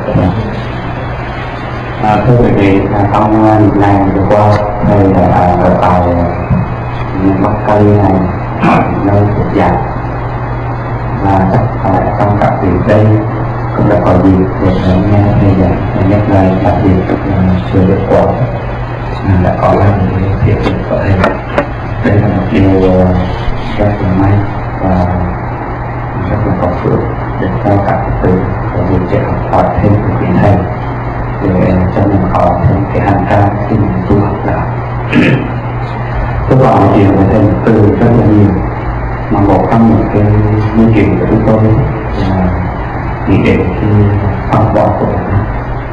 Thưa quý vị, trong này vừa qua thầy đã ở tại Bắc Cây này nơi quốc gia, và chắc phải trong các vị đây cũng đã có dịp để nghe thầy giảng, nhất là đặc biệt chưa được qua đã có làm những việc của thầy. Đây là một điều rất là may và rất là có phước để cho các vị có dịp để học hỏi thêm của vị thầy, để cho mình có thêm cái hành trang khi mình tu học đạo. tôi còn nói chuyện với thầy từ rất là nhiều, mà một trong những cái nói chuyện của chúng tôi là nghĩ đến cái văn hóa của Việt Nam,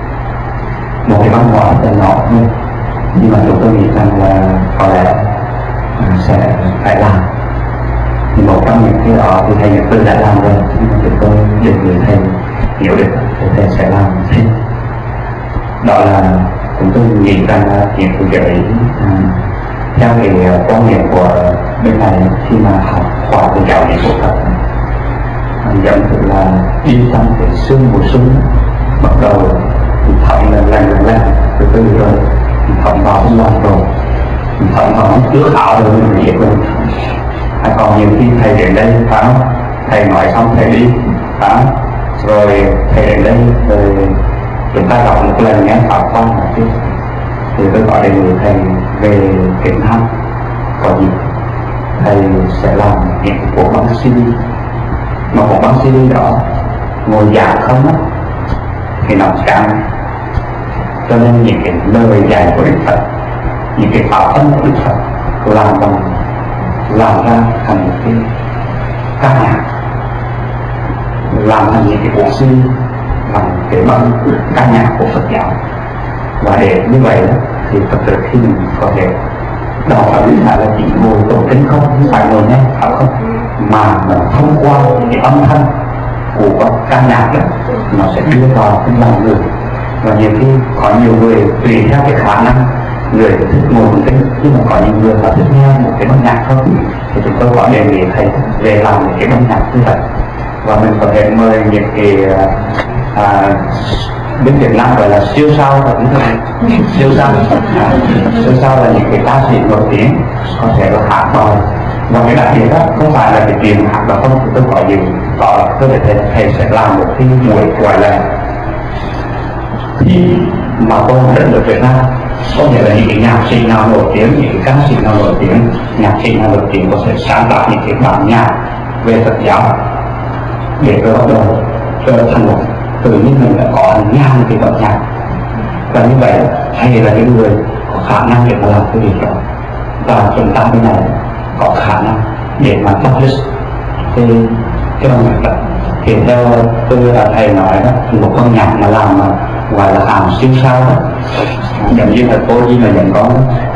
một cái văn hóa rất là nhỏ thôi, nhưng mà chúng tôi nghĩ rằng là có lẽ à, sẽ phải làm. Thì một trong những cái đó thì thầy Nhật Tư đã làm rồi, nhưng mà chúng tôi định người thầy hiểu được thì thầy sẽ làm thêm. Đó là chúng tôi nghĩ rằng là những cái giới à, theo cái quan niệm của bên này khi mà học khoa của giáo dục của Phật giống như là đi trong cái sương mùa xuân, bắt đầu thì thẩm lên lên lên lên từ từ rồi thẩm vào cũng làm rồi thẩm vào nó trước ảo rồi mình biết rồi. Hay còn nhiều khi thầy đến đây phải không, thầy nói xong thầy đi phải không, rồi thầy đến đây rồi chúng ta đọc một lần nghe pháp quan là chứ, thì tôi gọi đến người thầy về Việt Nam có gì thầy sẽ làm những bộ băng xê đê, mà bộ băng xê đê đó ngồi giảng không á thì nó căng, cho nên những cái lời dạy của Đức Phật, những cái pháp thân của Đức Phật làm bằng làm ra thành một cái ca nhạc, làm thành những cái bộ xê đê, làm cái băng ca nhạc của Phật giáo. Và để như vậy đó, thì Phật tử khi mình có thể đọc ở lý là chỉ ngồi tổ tính không, không phải ngồi nghe phải không, mà mình thông qua cái âm thanh của ca nhạc đó nó sẽ đưa vào cái lòng người. Và nhiều khi có nhiều người tùy theo cái khả năng, người thích ngồi một tính, nhưng mà có những người họ thích nghe một cái âm nhạc thôi, thì chúng tôi có đề nghị thầy về làm một cái âm nhạc như vậy. Và mình có thể mời những cái à, bên Việt Nam gọi là siêu sao và đúng rồi, siêu sao à, siêu sao là những cái ca sĩ nổi tiếng có thể là hát bài. Và cái đặc biệt đó không phải là cái tiền hát đó không, tôi có gì có tôi thể thầy sẽ làm một cái buổi gọi là thi mà tôi rất được Việt Nam, có nghĩa là những cái nhạc sĩ nào nổi tiếng, những cái ca sĩ nào nổi tiếng, nhạc sĩ nào nổi tiếng có thể sáng tạo những cái bản nhạc về Phật giáo để tôi bắt đầu trở thành một tự nhiên mình đã có hàng ngàn cái bản nhạc. Và như vậy thầy là những người có khả năng để mà làm cái việc đó, và chúng ta bên này có khả năng để mà publish cái cái bản nhạc đó. Thì theo tôi là thầy nói đó, một con nhạc mà làm mà gọi là hàng siêu sao đó, giống như là cô Di mà nhận con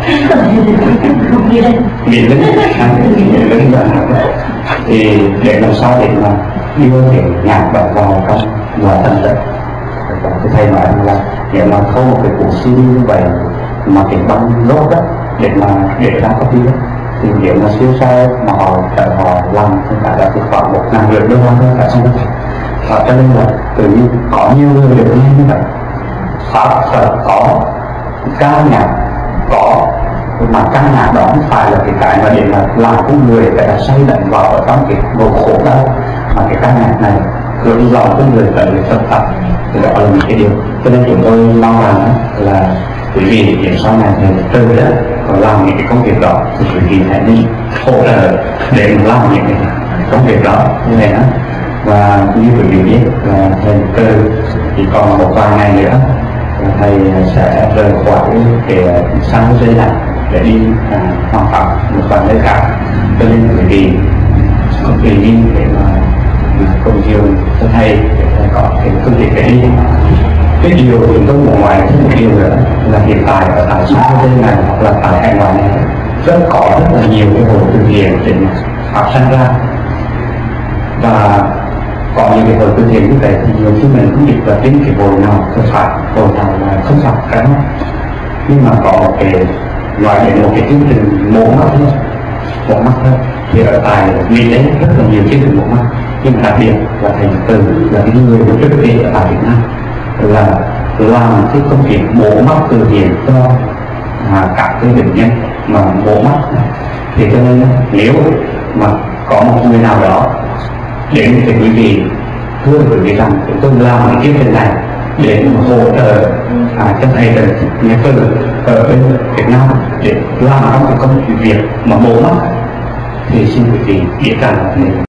bị lính bị lính rồi, thì để làm sao để mà đưa cái nhạc đó vào trong ngoài thân thể. Thì thầy nói là nếu mà không một cái cuộc xê đê như vậy mà cái băng lốt đó để mà để ra copy đó, thì nếu mà siêu sao mà họ phải họ làm thì phải là khoảng một ngàn lượt đô la thôi cả xong đó. Và cho nên là tự nhiên có nhiều người được như vậy, pháp Phật có ca nhạc có, mà ca nhạc đó không phải là cái cái mà để mà làm con người phải là say đắm vào ở trong cái nỗi khổ đau, mà cái ca nhạc này hướng lòng con người tới với Phật pháp, thì đó là một cái điều. Cho nên chúng tôi mong rằng là quý vị đến sau này thì từ đó có làm những cái công việc đó thì quý vị hãy đi hỗ trợ để mà làm những cái công việc đó như này đó. Và như quý vị biết là thầy từ thì còn một vài ngày nữa thầy sẽ rời khỏi cái San Jose này để đi à, hoàn thành một vài nơi khác, cho nên quý vị có tùy nhiên để mà công dương cho thầy để thầy có cái phương tiện để đi. Cái điều chúng tôi muốn ngoài thêm một điều nữa là hiện tại ở tại San Jose này hoặc là tại hải ngoại này rất có rất là nhiều cái hội từ thiện để phát sinh ra, và có những cái hội từ thiện như vậy thì nhiều khi mình cũng biết là đến cái hội nào không phải, hội nào là không phải cái, nhưng mà có một cái loại để một cái chương trình mổ mắt thôi, mổ mắt thôi. Thì ở tại Mỹ đấy rất là nhiều chương trình mổ mắt, nhưng mà đặc biệt là thầy Từ là cái người của trước đây ở tại Việt Nam là làm cái công việc mổ mắt từ thiện cho à, các cái bệnh nhân mà mổ mắt. Thì cho nên nếu mà có một người nào đó đến thì quý vị thưa quý vị rằng chúng tôi làm cái chương trình này để hỗ trợ à, cho thầy Từ Nhật Từ ở bên Việt Nam để làm trong cái công việc mà mổ mắt, thì xin quý vị biết rằng